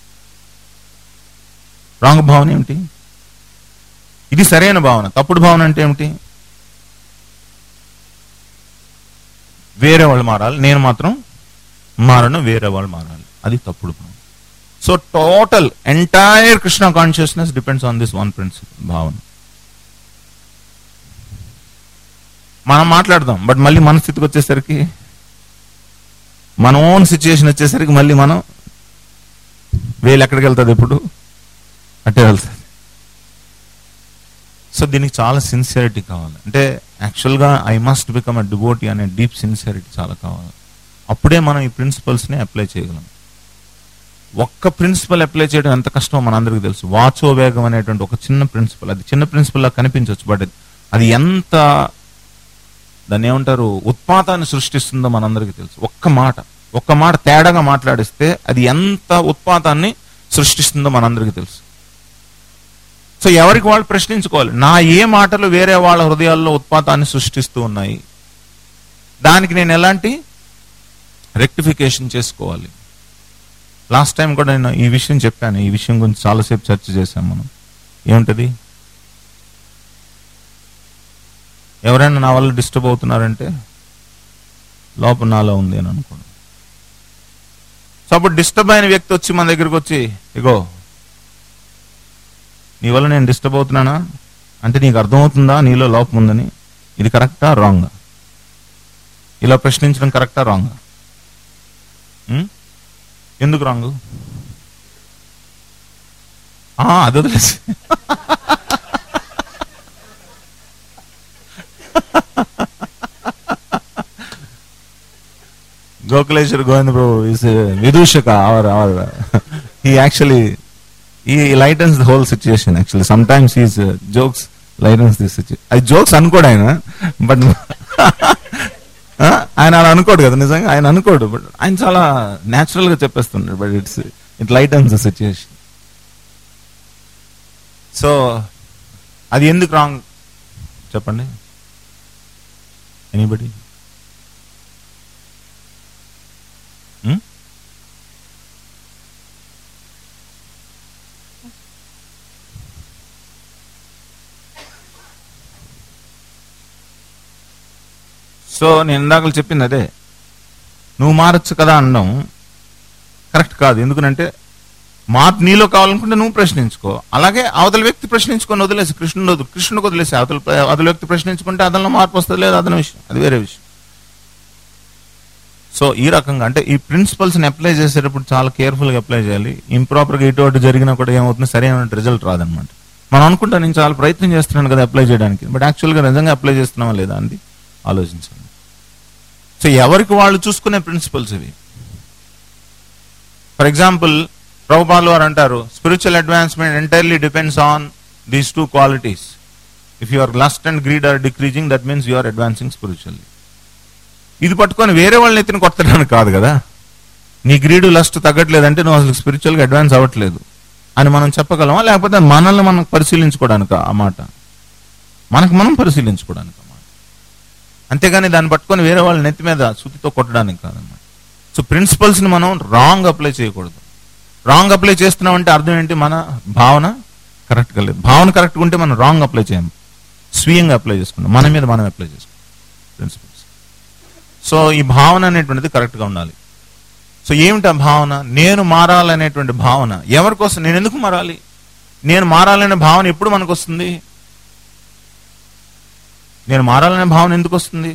రాంగ్ భావన ఏమిటి, ఇది సరైన భావన. తప్పుడు భావన అంటే ఏమిటి, వేరే వాళ్ళు మారాలి, నేను మాత్రం మారను, వేరే వాళ్ళు మారాలి, అది తప్పుడు భావన. So total entire Krishna consciousness depends on this one principle భావన. మనం మాట్లాడదాం, బట్ మళ్ళీ మన స్థితికి వచ్చేసరికి, మన ఓన్ సిచ్యుయేషన్ వచ్చేసరికి మళ్ళీ మనం వేలు ఎక్కడికి వెళ్తుంది, ఎప్పుడు అట్టే వెళ్తుంది. సో దీనికి చాలా సిన్సియరిటీ కావాలి. అంటే యాక్చువల్గా I must become a devotee అనే డీప్ సిన్సియరిటీ చాలా కావాలి. అప్పుడే మనం ఈ ప్రిన్సిపల్స్ని అప్లై చేయగలం. ఒక్క ప్రిన్సిపల్ అప్లై చేయడం ఎంత కష్టమో మనందరికీ తెలుసు. వాచో వేగం అనేటువంటి ఒక చిన్న ప్రిన్సిపల్, అది చిన్న ప్రిన్సిపల్ లా కనిపించవచ్చు, బట్ అది ఎంత దాన్ని ఏమంటారు ఉత్పాతాన్ని సృష్టిస్తుందో మనందరికీ తెలుసు. ఒక్క మాట ఒక్క మాట తేడాగా మాట్లాడిస్తే అది ఎంత ఉత్పాతాన్ని సృష్టిస్తుందో మనందరికీ తెలుసు. సో ఎవరికి వాళ్ళు ప్రశ్నించుకోవాలి, నా ఏ మాటలు వేరే వాళ్ళ హృదయాల్లో ఉత్పాతాన్ని సృష్టిస్తూ ఉన్నాయి, దానికి నేను ఎలాంటి రెక్టిఫికేషన్ చేసుకోవాలి. లాస్ట్ టైం కూడా నేను ఈ విషయం చెప్పాను, ఈ విషయం గురించి చాలాసేపు చర్చ చేశాం మనం. ఏముంటది, ఎవరైనా నా వల్ల డిస్టర్బ్ అవుతున్నారంటే లోపల నాలో ఉంది అని అనుకోండి. సో అప్పుడు డిస్టర్బ్ అయిన వ్యక్తి వచ్చి మన దగ్గరికి వచ్చి, ఇగో నీ వల్ల నేను డిస్టర్బ్ అవుతున్నానా అంటే నీకు అర్థమవుతుందా నీలో లోపం ఉందని, ఇది కరెక్టా రాంగా, ఇలా ప్రశ్నించడం కరెక్టా రాంగా, ఎందుకు రాంగు, అది వదిలేసి Gokuleshwar Govinda Prabhu is a Vidushaka, or, or he actually he lightens the whole situation. Actually, sometimes his uh, jokes lightens this situation. I jokes అనుకోడు ఆయన, బట్ ఆయన అలా అనుకోడు కదా, నిజంగా ఆయన అనుకోడు, బట్ ఆయన చాలా న్యాచురల్ గా చెప్పేస్తున్నాడు. But it's it lightens the situation. So అది ఎందుకు రాంగ్ చెప్పండి, ఎనీబడి? సో నేను ఇందాక చెప్పింది అదే, నువ్వు మారచ్చు కదా అనడం కరెక్ట్ కాదు. ఎందుకంటే మార్పు నీలో కావాలనుకుంటే నువ్వు ప్రశ్నించుకో, అలాగే అవతల వ్యక్తి ప్రశ్నించుకొని వదిలేసి కృష్ణుడు వదిలి కృష్ణుడికి వదిలేసి అవతల అవతల వ్యక్తి ప్రశ్నించుకుంటే అతనిలో మార్పు వస్తుంది, లేదు అదన విషయం, అది వేరే విషయం. సో ఈ రకంగా అంటే ఈ ప్రిన్సిపల్స్ని అప్లై చేసేటప్పుడు చాలా కేర్ఫుల్గా అప్లై చేయాలి. ఇంప్రాపర్గా ఇటు అటు జరిగినా కూడా ఏమవుతుంది, సరైన రిజల్ట్ రాదనమాట. మనం అనుకుంటా నేను చాలా ప్రయత్నం చేస్తున్నాను కదా అప్లై చేయడానికి, బట్ యాక్చువల్గా నిజంగా అప్లై చేస్తున్నామా లేదా అని ఆలోచించండి. సో ఎవరికి వాళ్ళు చూసుకునే ప్రిన్సిపల్స్ ఇవి. ఫర్ ఎగ్జాంపుల్ ప్రభుపాదుల వారు అంటారు, spiritual advancement entirely depends on these two qualities. If your lust and greed are decreasing, that means you are advancing spiritually. ఇది పట్టుకొని వేరే వాళ్ళని ఎత్తిన కొట్టడానికి కాదు కదా, నీ గ్రీడు లస్ట్ తగ్గట్లేదంటే నువ్వు అసలు స్పిరిచువల్గా అడ్వాన్స్ అవ్వట్లేదు అని మనం చెప్పగలమా, లేకపోతే మనల్ని మనం పరిశీలించుకోవడానికి ఆ మాట, మనకు మనం పరిశీలించుకోవడానికి అన్నమాట. అంతేగాని దాన్ని పట్టుకొని వేరే వాళ్ళ నెత్తి మీద సుతితో కొట్టడానికి కాదన్నమాట. సో ప్రిన్సిపల్స్ని మనం రాంగ్ అప్లై చేయకూడదు. రాంగ్ అప్లై చేస్తున్నాం అంటే అర్థం ఏంటి, మన భావన కరెక్ట్గా లేదు. భావన కరెక్ట్గా ఉంటే మనం రాంగ్ అప్లై చేయం, స్వీయంగా అప్లై చేసుకుంటాం, మన మీద మనం అప్లై చేసుకుంటాం ప్రిన్సిపల్స్. సో ఈ భావన అనేటువంటిది కరెక్ట్గా ఉండాలి. సో ఏమిటి ఆ భావన, నేను మారాలనేటువంటి భావన. ఎవరికోసం, నేను ఎందుకు మారాలి, నేను మారాలనే భావన ఎప్పుడు మనకు వస్తుంది, నేను మారాలనే భావన ఎందుకు వస్తుంది?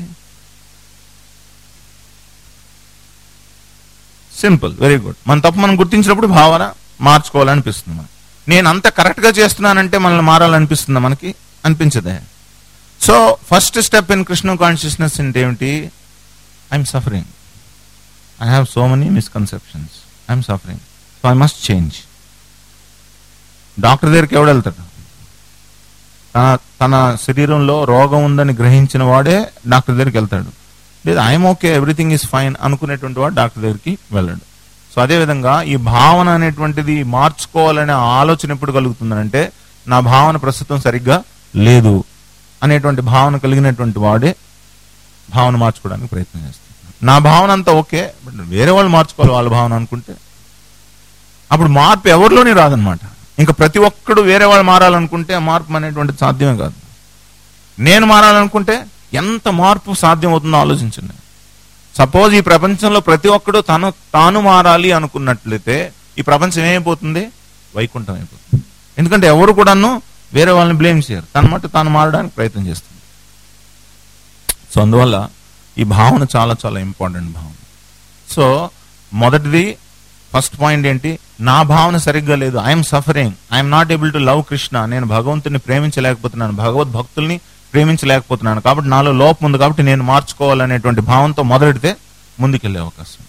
Simple, very good. మన తప్పు మనం గుర్తించినప్పుడు భావన మార్చుకోవాలనిపిస్తుంది మనకి. నేను అంత కరెక్ట్గా చేస్తున్నానంటే మనల్ని మారాలనిపిస్తుందా, మనకి అనిపించదే. So first step in Krishna consciousness అంటే ఏమిటి, I'm suffering, I have so many misconceptions. I am suffering. So I must change. Doctor దగ్గరికి ఎవడు వెళ్తాడు, తన తన శరీరంలో రోగం ఉందని గ్రహించిన వాడే డాక్టర్ దగ్గరికి వెళ్తాడు. లేదు I'm okay everything is fine అనుకునేటువంటి వాడు డాక్టర్ దగ్గరికి వెళ్ళాడు. సో అదేవిధంగా ఈ భావన అనేటువంటిది మార్చుకోవాలనే ఆలోచన ఎప్పుడు కలుగుతుందంటే, నా భావన ప్రస్తుతం సరిగ్గా లేదు అనేటువంటి భావన కలిగినటువంటి వాడే భావన మార్చుకోవడానికి ప్రయత్నం చేస్తాడు. నా భావన అంతా ఓకే, బట్ వేరే వాళ్ళు మార్చుకోవాలి వాళ్ళ భావన అనుకుంటే అప్పుడు మార్పు ఎవరిలోనే రాదనమాట. ఇంకా ప్రతి ఒక్కడు వేరే వాళ్ళు మారాలనుకుంటే మార్పు అనేటువంటిది సాధ్యమే కాదు. నేను మారాలనుకుంటే ఎంత మార్పు సాధ్యం అవుతుందో ఆలోచించండి. సపోజ్ ఈ ప్రపంచంలో ప్రతి ఒక్కడు తను తాను మారాలి అనుకున్నట్లయితే ఈ ప్రపంచం ఏమైపోతుంది, వైకుంఠం అయిపోతుంది. ఎందుకంటే ఎవరు కూడాను వేరే వాళ్ళని బ్లేమ్ చేయరు, తన మట్టు తాను మారడానికి ప్రయత్నం చేస్తుంది. సో అందువల్ల ఈ భావన చాలా చాలా ఇంపార్టెంట్ భావన. సో మొదటిది ఫస్ట్ పాయింట్ ఏంటి, నా భావన సరిగ్గా లేదు, I'm suffering, I'm not able to love Krishna, నేను భగవంతుని ప్రేమించలేకపోతున్నాను, భగవద్ భక్తుల్ని ప్రేమించలేకపోతున్నాను, కాబట్టి నాలో లోపం ఉంది, కాబట్టి నేను మార్చుకోవాలనేటువంటి భావంతో మొదలెడితే ముందుకెళ్ళే అవకాశం.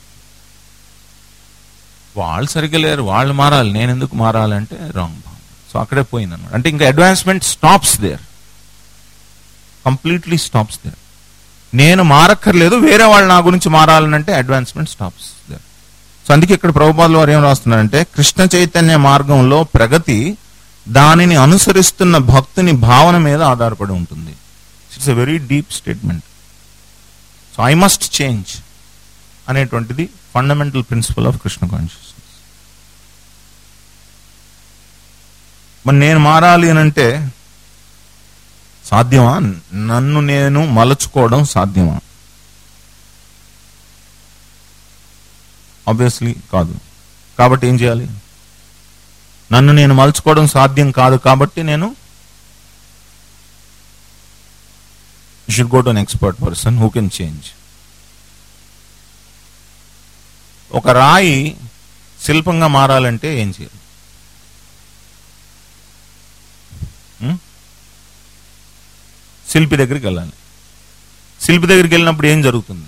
వాళ్ళు సరిగ్గా లేరు, వాళ్ళు మారాలి, నేను ఎందుకు మారాలంటే రాంగ్ భావన. సో అక్కడే పోయింది అనమాట. అంటే ఇంకా advancement stops there, completely stops there. నేను మారక్కర్లేదు, వేరే వాళ్ళు నా గురించి మారాలనంటే అడ్వాన్స్మెంట్ స్టాప్స్ దేర్. సో అందుకే ఇక్కడ ప్రభుపాదుల వారు ఏం రాస్తున్నారంటే, కృష్ణ చైతన్య మార్గంలో ప్రగతి దానిని అనుసరిస్తున్న భక్తుని భావన మీద ఆధారపడి ఉంటుంది. It's a very deep statement. So I must change అనేటువంటిది fundamental principle of Krishna consciousness. మరి నేను మారాలి అని అంటే సాధ్యమా, నన్ను నేను మలచుకోవడం సాధ్యమా? ఆబ్వియస్లీ కాదు. కాబట్టి ఏం చేయాలి, నన్ను నేను మలుచుకోవడం సాధ్యం కాదు కాబట్టి నేను should go to an expert person who can change. ఒక రాయి శిల్పంగా మారాలంటే ఏం చేయాలి, శిల్పి దగ్గరికి వెళ్ళాలి. శిల్పి దగ్గరికి వెళ్ళినప్పుడు ఏం జరుగుతుంది,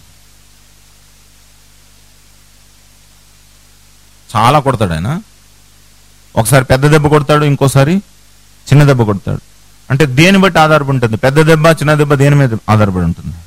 చాలా కొడతాడు ఆయన. ఒకసారి పెద్ద దెబ్బ కొడతాడు, ఇంకోసారి చిన్న దెబ్బ కొడతాడు. అంటే దేని బట్టి ఆధారపడి ఉంటుంది, పెద్ద దెబ్బ చిన్న దెబ్బ దేని మీద ఆధారపడి ఉంటుంది.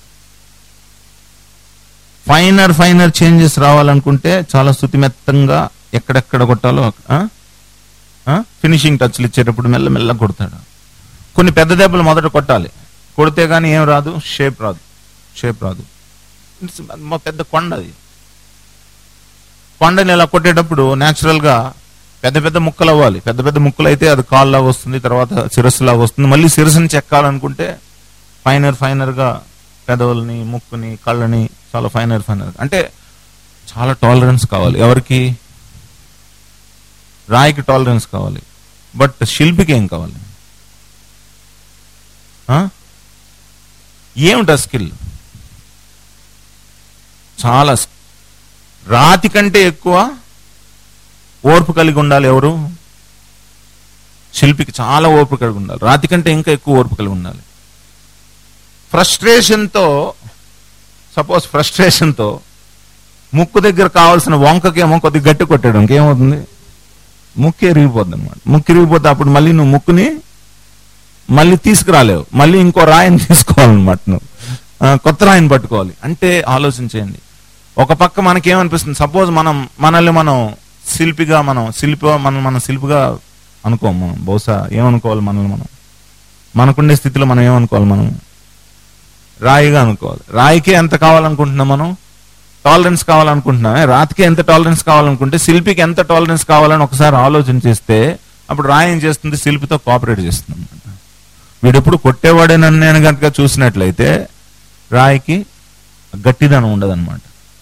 ఫైనర్ ఫైనర్ చేంజెస్ రావాలనుకుంటే చాలా శుతిమెత్తంగా ఎక్కడెక్కడ కొట్టాలో ఫినిషింగ్ టచ్లు ఇచ్చేటప్పుడు మెల్ల మెల్ల కొడతాడు. కొన్ని పెద్ద దెబ్బలు మొదట కొట్టాలి, కొడితే కానీ ఏం రాదు, షేప్ రాదు, షేప్ రాదు. పెద్ద కొండ అది, కొండని ఇలా కొట్టేటప్పుడు న్యాచురల్గా పెద్ద పెద్ద ముక్కలు అవ్వాలి. పెద్ద పెద్ద ముక్కలు అయితే అది కాళ్ళ లాగా వస్తుంది, తర్వాత శిరస్సు లాగా వస్తుంది. మళ్ళీ శిరస్సుని చెక్కాలనుకుంటే ఫైనర్ ఫైనర్గా పెదవుల్ని, ముక్కుని, కళ్ళని చాలా ఫైనర్ ఫైనర్. అంటే చాలా టాలరెన్స్ కావాలి. ఎవరికి? రాయికి టాలరెన్స్ కావాలి. బట్ శిల్పికి ఏం కావాలి? ఏమిటా స్కిల్? చాలా. రాతి కంటే ఎక్కువ ఓర్పు కలిగి ఉండాలి. ఎవరు? శిల్పికి చాలా ఓర్పు కలిగి ఉండాలి. రాతి కంటే ఇంకా ఎక్కువ ఓర్పు కలిగి ఉండాలి. ఫ్రస్ట్రేషన్తో, సపోజ్ ఫ్రస్ట్రేషన్తో ముక్కు దగ్గర కావాల్సిన వంకకేమో కొద్దిగా గట్టి కొట్టాడు, ఇంకేమవుతుంది? ముక్కు ఎరిగిపోద్ది అనమాట. ముక్కు ఎరిగిపోతే అప్పుడు మళ్ళీ నువ్వు ముక్కుని మళ్ళీ తీసుకురాలేవు, మళ్ళీ ఇంకో రాయిని తీసుకోవాలన్నమాట. నువ్వు కొత్త రాయిని పట్టుకోవాలి. అంటే ఆలోచించేయండి. ఒక పక్క మనకేమనిపిస్తుంది, సపోజ్ మనం మనల్ని మనం శిల్పిగా మనం శిల్పి మనం మనం శిల్పిగా అనుకోము. మనం బహుశా ఏమనుకోవాలి? మనల్ని మనం మనకుండే స్థితిలో మనం ఏమనుకోవాలి? మనం రాయిగా అనుకోవాలి. రాయికే ఎంత కావాలనుకుంటున్నాం మనం? టాలరెన్స్ కావాలనుకుంటున్నామే. రాతికి ఎంత టాలరెన్స్ కావాలనుకుంటే శిల్పికి ఎంత టాలరెన్స్ కావాలని ఒకసారి ఆలోచన చేస్తే అప్పుడు రాయి ఏం చేస్తుంది? శిల్పితో కోఆపరేట్ చేస్తుంది అనమాట. వీడెప్పుడు కొట్టేవాడేనని నేను కనుక చూసినట్లయితే రాయికి గట్టిదనం ఉండదు అనమాట.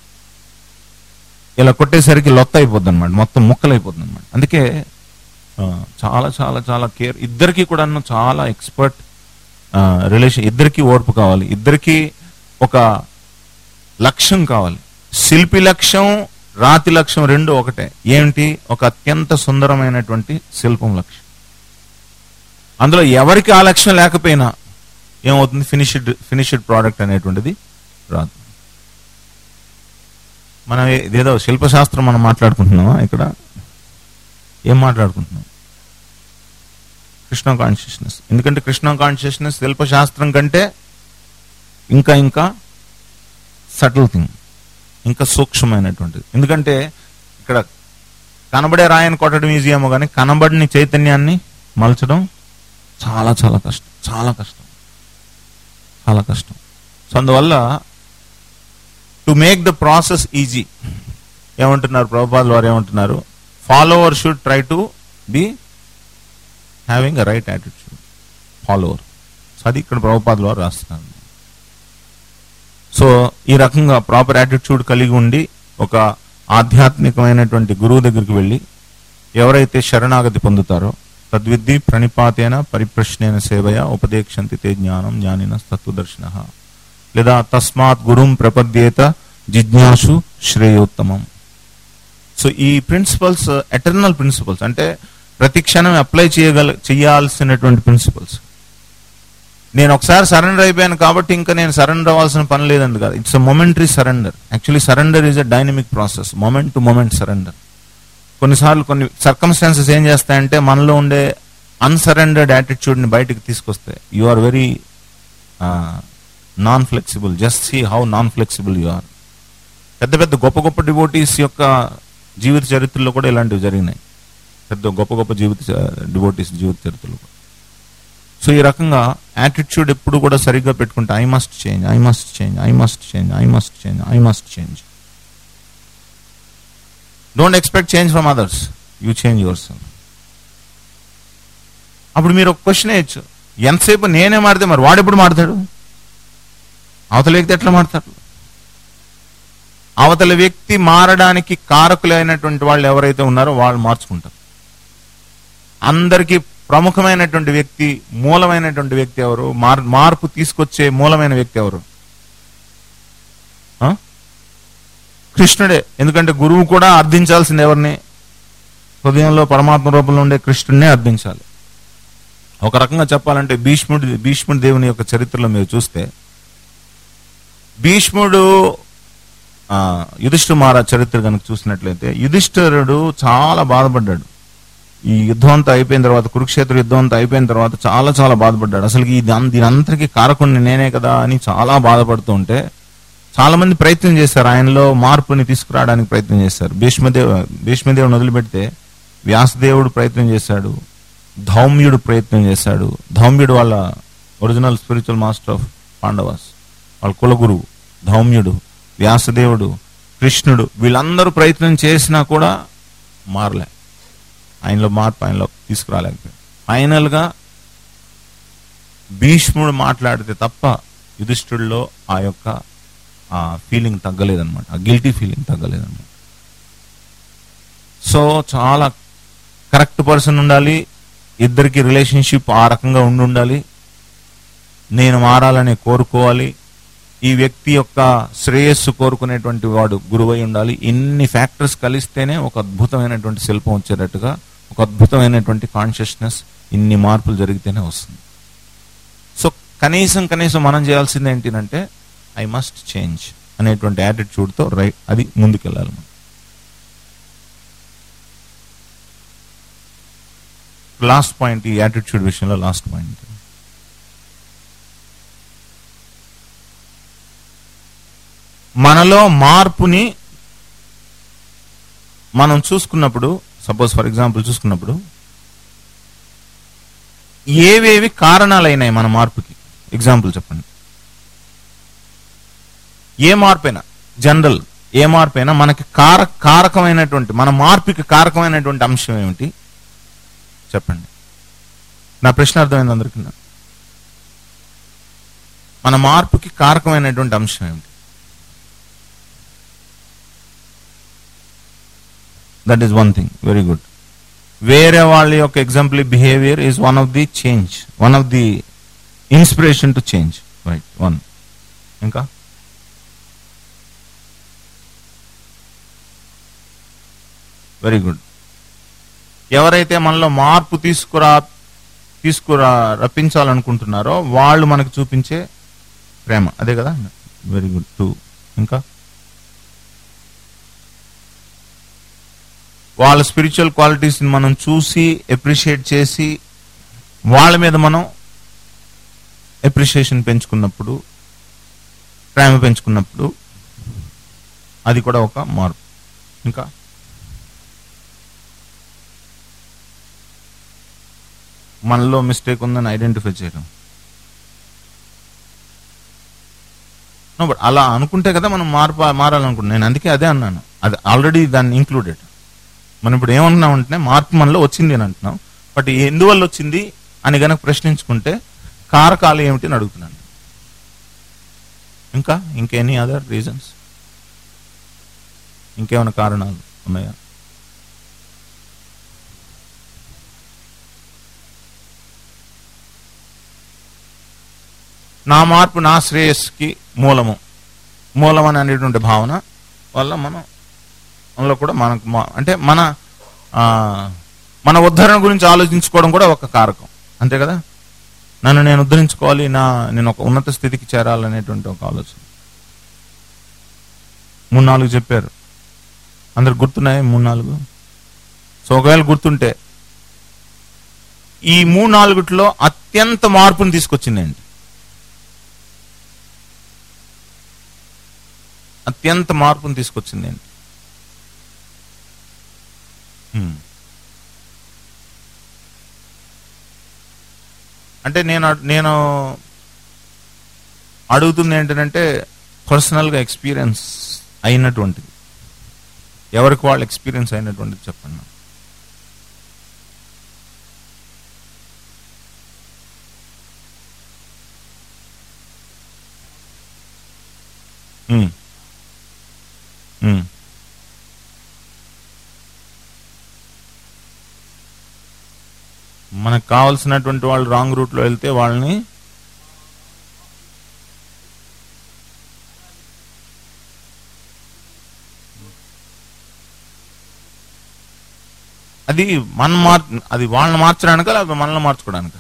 ఇలా కొట్టేసరికి లొత్త అయిపోద్ది అనమాట, మొత్తం ముక్కలు అయిపోతుంది అనమాట. అందుకే చాలా చాలా చాలా కేర్. ఇద్దరికి కూడా చాలా ఎక్స్పర్ట్ రిలేషన్. ఇద్దరికి ఓర్పు కావాలి, ఇద్దరికి ఒక లక్ష్యం కావాలి. శిల్పి లక్ష్యం, రాతి లక్ష్యం రెండు ఒకటే. ఏమిటి? ఒక అత్యంత సుందరమైనటువంటి శిల్పం లక్ష్యం. అందులో ఎవరికి ఆ లక్ష్యం లేకపోయినా ఏమవుతుంది? ఫినిష్డ్ ఫినిష్డ్ ప్రోడక్ట్ అనేటువంటిది రాదు. మనం ఏదో శిల్పశాస్త్రం మనం మాట్లాడుకుంటున్నామా? ఇక్కడ ఏం మాట్లాడుకుంటున్నాం? కృష్ణ కాన్షియస్నెస్. ఎందుకంటే కృష్ణ కాన్షియస్నెస్ శిల్పశాస్త్రం కంటే ఇంకా ఇంకా సటిల్ థింగ్, ఇంకా సూక్ష్మమైనటువంటిది. ఎందుకంటే ఇక్కడ కనబడే రాయని కొట్టడం ఈజీ ఏమో కానీ కనబడిని చైతన్యాన్ని మలచడం చాలా చాలా కష్టం, చాలా కష్టం, చాలా కష్టం. సో అందువల్ల to make the process easy ఏమంటున్నారు ప్రభుపాదుల వారు? ఏమంటున్నారు? Follower should try to be having a right attitude. Follower. So అది ఇక్కడ ప్రభుపాదుల వారు రాస్తున్నారు. సో ఈ రకంగా ప్రాపర్ యాటిట్యూడ్ కలిగి ఉండి ఒక ఆధ్యాత్మికమైనటువంటి గురువు దగ్గరికి వెళ్ళి ఎవరైతే శరణాగతి పొందుతారో తద్విద్ధి ప్రణిపాతేన పరిప్రశ్నేన సేవయ ఉపదేక్షంతి తే జ్ఞానం జ్ఞానిన తత్వదర్శన లేదా తస్మాత్ గురుం ప్రపద్యేత జిజ్ఞాసు శ్రేయోత్తమం. సో ఈ ప్రిన్సిపల్స్ ఎటర్నల్ ప్రిన్సిపల్స్, అంటే ప్రతి క్షణం అప్లై చేయగల చేయాల్సినటువంటి ప్రిన్సిపల్స్. నేను ఒకసారి సరెండర్ అయిపోయాను కాబట్టి ఇంకా నేను సరెండర్ అవ్వాల్సిన పని లేదండి కాదు. It's a momentary surrender. Actually surrender is a dynamic process, moment to moment surrender. కొన్నిసార్లు కొన్ని సర్కమ్స్టాన్సెస్ ఏం చేస్తాయంటే మనలో ఉండే అన్సరెండర్డ్ యాటిట్యూడ్ని బయటికి తీసుకొస్తాయి. You are very non flexible. Just see how non flexible you are. పెద్ద పెద్ద గొప్ప గొప్ప డివోటీస్ యొక్క జీవిత చరిత్రలో కూడా ఇలాంటివి జరిగినాయి. పెద్ద గొప్ప గొప్ప జీవిత డివోటీస్ జీవిత చరిత్రలో. సో ఈ రకంగా యాటిట్యూడ్ ఎప్పుడు కూడా సరిగ్గా పెట్టుకుంటే I must change, I must change, I must change, I must change, I must change. Don't expect change from others, you change yourself. అప్పుడు మీరు ఒక క్వశ్చన్ వేయచ్చు, ఎంతసేపు నేనే మారితే మరి వాడెప్పుడు మారుతాడు? అవతల వ్యక్తి ఎట్లా మారుతాడు? అవతల వ్యక్తి మారడానికి కారకులైనటువంటి వాళ్ళు ఎవరైతే ఉన్నారో వాళ్ళు మార్చుకుంటారు. అందరికీ ప్రముఖమైనటువంటి వ్యక్తి, మూలమైనటువంటి వ్యక్తి ఎవరు? మార్పు తీసుకొచ్చే మూలమైన వ్యక్తి ఎవరు? కృష్ణుడే. ఎందుకంటే గురువు కూడా అర్థించాల్సింది ఎవరిని? హృదయంలో పరమాత్మ రూపంలో ఉండే కృష్ణుడినే అర్థించాలి. ఒక రకంగా చెప్పాలంటే భీష్ముడి భీష్ముడి దేవుని యొక్క చరిత్రలో మీరు చూస్తే భీష్ముడు యుధిష్ఠిర మహారాజ్ చరిత్ర కనుక చూసినట్లయితే యుధిష్ఠిరుడు చాలా బాధపడ్డాడు. ఈ యుద్ధం అంతా అయిపోయిన తర్వాత, కురుక్షేత్ర యుద్ధం అంతా అయిపోయిన తర్వాత చాలా చాలా బాధపడ్డాడు. అసలు ఈ దీని అంతటికీ కారకుడిని నేనే కదా అని చాలా బాధపడుతూ ఉంటే చాలా మంది ప్రయత్నం చేశారు, ఆయనలో మార్పుని తీసుకురావడానికి ప్రయత్నం చేశారు. భీష్మదేవ భీష్మదేవుని వదిలిపెడితే వ్యాసదేవుడు ప్రయత్నం చేశాడు, ధౌమ్యుడు ప్రయత్నం చేశాడు. ధౌమ్యుడు వాళ్ళ original spiritual master of Pandavas, వాళ్ళ కులగురువు ధౌమ్యుడు, వ్యాసదేవుడు, కృష్ణుడు, వీళ్ళందరూ ప్రయత్నం చేసినా కూడా మారలే. ఆయనలో మార్పు ఆయనలో తీసుకురాలేకపోయాడు. ఫైనల్ గా భీష్ముడు మాట్లాడితే తప్ప యుధిష్ఠుడిలో ఆ యొక్క ఆ ఫీలింగ్ తగ్గలేదన్నమాట, ఆ గిల్టీ ఫీలింగ్ తగ్గలేదన్నమాట. సో చాలా కరెక్ట్ పర్సన్ ఉండాలి, ఇద్దరికి రిలేషన్షిప్ ఆ రకంగా ఉండి ఉండాలి, నేను మారాలని కోరుకోవాలి, ఈ వ్యక్తి యొక్క శ్రేయస్సు కోరుకునేటువంటి వాడు గురువై ఉండాలి. ఇన్ని ఫ్యాక్టర్స్ కలిస్తేనే ఒక అద్భుతమైనటువంటి శిల్పం వచ్చేటట్టుగా, ఒక అద్భుతమైనటువంటి కాన్షియస్నెస్, ఇన్ని మార్పులు జరిగితేనే వస్తుంది. సో కనీసం కనీసం మనం చేయాల్సింది ఏంటంటే ఐ మస్ట్ చేంజ్ అనేటువంటి యాటిట్యూడ్తో రైట్ అది ముందుకెళ్ళాలి. మనం లాస్ట్ పాయింట్, ఈ యాటిట్యూడ్ విషయంలో లాస్ట్ పాయింట్, మనలో మార్పుని మనం చూసుకున్నప్పుడు, సపోజ్ ఫర్ ఎగ్జాంపుల్ చూసుకున్నప్పుడు ఏవేవి కారణాలైనాయి మన మార్పుకి? ఎగ్జాంపుల్ చెప్పండి. ఏ మార్పైనా, జనరల్ ఏ మార్పైనా మనకి కార కారకమైనటువంటి మన మార్పుకి కారకమైనటువంటి అంశం ఏమిటి చెప్పండి. నా ప్రశ్న అర్థమైంది అందరికీ? మన మార్పుకి కారకమైనటువంటి అంశం ఏమిటి? That is one thing. Very good. వేరే వాళ్ళ యొక్క example behaviour is one of the change, one of the inspiration to change. Right, one. ఇంకా వెరీ గుడ్. ఎవరైతే మనలో మార్పు తీసుకురా తీసుకురా రప్పించాలనుకుంటున్నారో వాళ్ళు మనకు చూపించే ప్రేమ, అదే కదా? Very good, too. ఇంకా వాళ్ళ స్పిరిచువల్ క్వాలిటీస్ని మనం చూసి అప్రిషియేట్ చేసి వాళ్ళ మీద మనం అప్రిషియేషన్ పెంచుకున్నప్పుడు, ప్రేమ పెంచుకున్నప్పుడు అది కూడా ఒక మార్పు. ఇంకా మనలో మిస్టేక్ ఉందని ఐడెంటిఫై చేయడం. బట్ అలా అనుకుంటే కదా మనం మార్పు మారాలనుకుంటున్నాం. నేను అందుకే అదే అన్నాను, అది ఆల్రెడీ దాన్ని ఇంక్లూడెడ్. మనం ఇప్పుడు ఏమంటున్నాం అంటే మార్పు మనలో వచ్చింది అని అంటున్నాం, బట్ ఎందువల్ల వచ్చింది అని గనక ప్రశ్నించుకుంటే కారకాలు ఏమిటి అని అడుగుతున్నాను. ఇంకా ఇంకెనీ అదర్ రీజన్స్? ఇంకేమైనా కారణాలు ఉన్నాయా? నా మార్పు నా శ్రేయస్కి మూలము, మూలం అని అనేటువంటి భావన వల్ల మనం మనలో కూడా మనకు అంటే మన మన ఉద్ధరణ గురించి ఆలోచించుకోవడం కూడా ఒక కారకం, అంతే కదా? నన్ను నేను ఉద్ధరించుకోవాలి, నా నేను ఒక ఉన్నత స్థితికి చేరాలనేటువంటి ఒక ఆలోచన. మూడు నాలుగు చెప్పారు, అందరు గుర్తున్నాయి మూడు నాలుగు? సో ఒకవేళ గుర్తుంటే ఈ మూడు నాలుగుట్లో అత్యంత మార్పుని తీసుకొచ్చింది ఏంటి? అత్యంత మార్పుని తీసుకొచ్చింది ఏంటి? అంటే నేను నేను అడుగుతుంది ఏంటంటే పర్సనల్గా ఎక్స్పీరియన్స్ అయినటువంటిది, ఎవరికి వాళ్ళు ఎక్స్పీరియన్స్ అయినటువంటిది చెప్పండి. మనకు కావాల్సినటువంటి వాళ్ళు రాంగ్ రూట్ లో వెళ్తే వాళ్ళని అది మన మార్ అది వాళ్ళని మార్చడానిక లేకపోతే మనల్ని మార్చుకోవడానిక?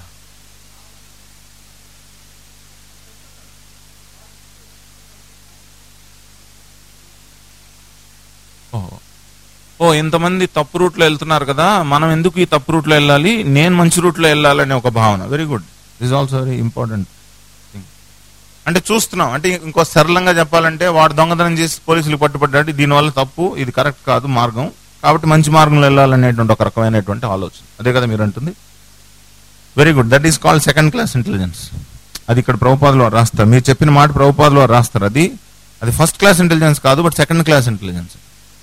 ఓ ఇంతమంది తప్పు రూట్లో వెళ్తున్నారు కదా, మనం ఎందుకు ఈ తప్పు రూట్లో వెళ్ళాలి, నేను మంచి రూట్లో వెళ్ళాలనే ఒక భావన. Very good, this also very important thing. అంటే చూస్తున్నాం, అంటే ఇంకో సరళంగా చెప్పాలంటే వాడు దొంగతనం చేసి పోలీసులు పట్టుబడ్డాడు, దీనివల్ల తప్పు, ఇది కరెక్ట్ కాదు మార్గం, కాబట్టి మంచి మార్గంలో వెళ్ళాలనేటువంటి ఒక రకమైనటువంటి ఆలోచన. అదే కదా మీరు అంటుంది? Very good, that is called second class intelligence. అది ఇక్కడ ప్రభుపాదులు వారు రాస్తారు, మీరు చెప్పిన మాట ప్రభుపాదులు వారు రాస్తారు. అది అది ఫస్ట్ క్లాస్ ఇంటెలిజెన్స్ కాదు, but second class intelligence.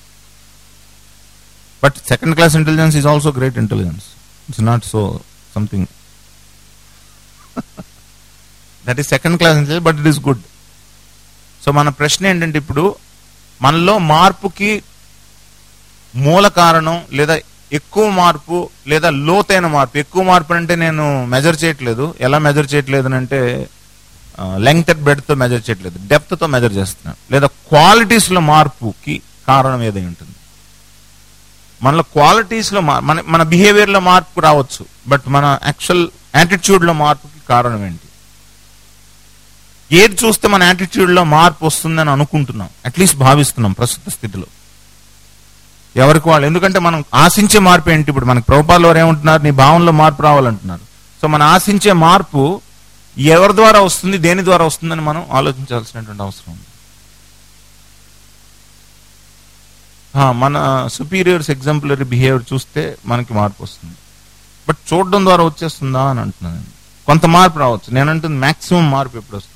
But second class intelligence is also great intelligence. It's not so something. That is second class intelligence, but it is good. So మన ప్రశ్న ఏంటంటే ఇప్పుడు మనలో మార్పుకి మూల కారణం లేదా ఎక్కువ మార్పు లేదా లోతైన మార్పు. ఎక్కువ మార్పు అంటే నేను మెజర్ చేయట్లేదు. ఎలా మెజర్ చేయట్లేదు అంటే లెంగ్త్ అండ్ బ్రెడ్త్ తో మెజర్ చేయట్లేదు, డెప్త్ తో మెజర్ చేస్తున్నాను. లేదా క్వాలిటీస్ లో మార్పుకి కారణం ఏదై ఉంటుంది. మనలో క్వాలిటీస్ లో మన మన బిహేవియర్ లో మార్పు రావచ్చు, బట్ మన యాక్చువల్ యాటిట్యూడ్ లో మార్పుకి కారణం ఏంటి? ఏది చూస్తే మన యాటిట్యూడ్ లో మార్పు వస్తుందని అనుకుంటున్నాం, అట్లీస్ట్ భావిస్తున్నాం ప్రస్తుత స్థితిలో ఎవరికి వాళ్ళు. ఎందుకంటే మనం ఆశించే మార్పు ఏంటి? ఇప్పుడు మనకి ప్రభుపాదుల వారు ఏమంటున్నారు? నీ భావనలో మార్పు రావాలంటున్నారు. సో మనం ఆశించే మార్పు ఎవరి ద్వారా వస్తుంది, దేని ద్వారా వస్తుందని మనం ఆలోచించాల్సినటువంటి అవసరం ఉంది. మన సుపీరియర్స్ ఎగ్జాంపులరీ బిహేవియర్ చూస్తే మనకి మార్పు వస్తుంది, బట్ చూడడం ద్వారా వచ్చేస్తుందా అని అంటున్నాను. కొంత మార్పు రావచ్చు. నేను అంటుంది మాక్సిమం మార్పు ఎప్పుడు వస్తుంది?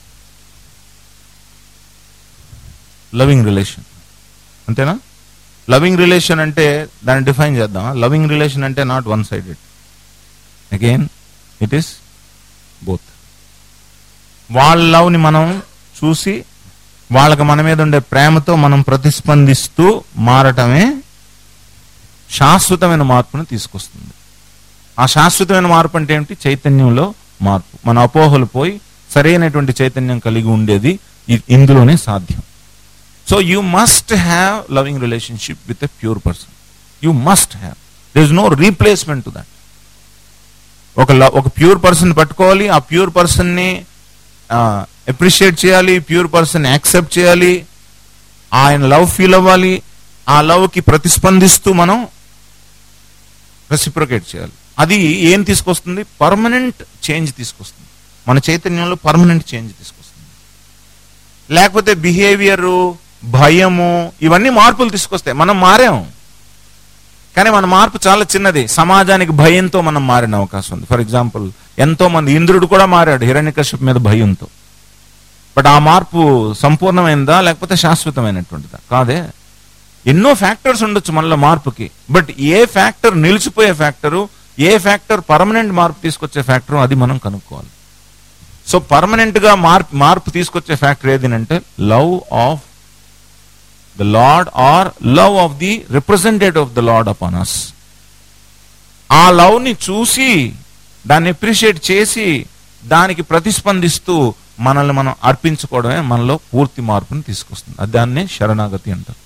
లవింగ్ రిలేషన్, అంతేనా? లవింగ్ రిలేషన్ అంటే దాన్ని డిఫైన్ చేద్దాం. లవింగ్ రిలేషన్ అంటే not one sided, again it is both. వాళ్ళ లవ్ని మనం చూసి వాళ్ళకి మన మీద ఉండే ప్రేమతో మనం ప్రతిస్పందిస్తూ మారటమే శాశ్వతమైన మార్పును తీసుకొస్తుంది. ఆ శాశ్వతమైన మార్పు అంటే ఏమిటి? చైతన్యంలో మార్పు. మన అపోహలు పోయి సరైనటువంటి చైతన్యం కలిగి ఉండేది ఇందులోనే సాధ్యం. So you must have loving relationship with a pure person. You must have, there is no replacement to that. ఒక ఒక ప్యూర్ పర్సన్ పట్టుకోవాలి, ఆ ప్యూర్ పర్సన్ ని అప్రిషియేట్ చేయాలి, ప్యూర్ పర్సన్ యాక్సెప్ట్ చేయాలి, ఆయన లవ్ ఫీల్ అవ్వాలి, ఆ లవ్ కి ప్రతిస్పందిస్తూ మనం రెసిప్రొకేట్ చేయాలి. అది ఏం తీసుకొస్తుంది? పర్మనెంట్ చేంజ్ తీసుకొస్తుంది. మన చైతన్యంలో పర్మనెంట్ చేంజ్ తీసుకొస్తుంది. లేకపోతే బిహేవియరు, భయము, ఇవన్నీ మార్పులు తీసుకొస్తాయి. మనం మారాం, కానీ మన మార్పు చాలా చిన్నది. సమాజానికి భయంతో మనం మారిన అవకాశం ఉంది. ఫర్ ఎగ్జాంపుల్, ఎంతో మంది, ఇంద్రుడు కూడా మారాడు హిరణ్యకశిపు మీద భయంతో. బట్ ఆ మార్పు సంపూర్ణమైనదా లేకపోతే శాశ్వతమైనటువంటిదా? కాదే. ఎన్నో ఫ్యాక్టర్స్ ఉండొచ్చు మనలో మార్పుకి, బట్ ఏ ఫ్యాక్టర్ నిలిచిపోయే ఫ్యాక్టరు, ఏ ఫ్యాక్టర్ పర్మనెంట్ మార్పు తీసుకొచ్చే ఫ్యాక్టరు, అది మనం కనుక్కోవాలి. సో పర్మనెంట్ గా మార్పు మార్పు తీసుకొచ్చే ఫ్యాక్టర్ ఏదినంటే love of the lord or love of the representative of the lord upon us. ఆ లవ్ ని చూసి దాన్ని అప్రిషియేట్ చేసి దానికి ప్రతిస్పందిస్తూ మనల్ని మనం అర్పించుకోవడమే మనలో పూర్తి మార్పుని తీసుకొస్తుంది. అది దాన్నే శరణాగతి అంటారు.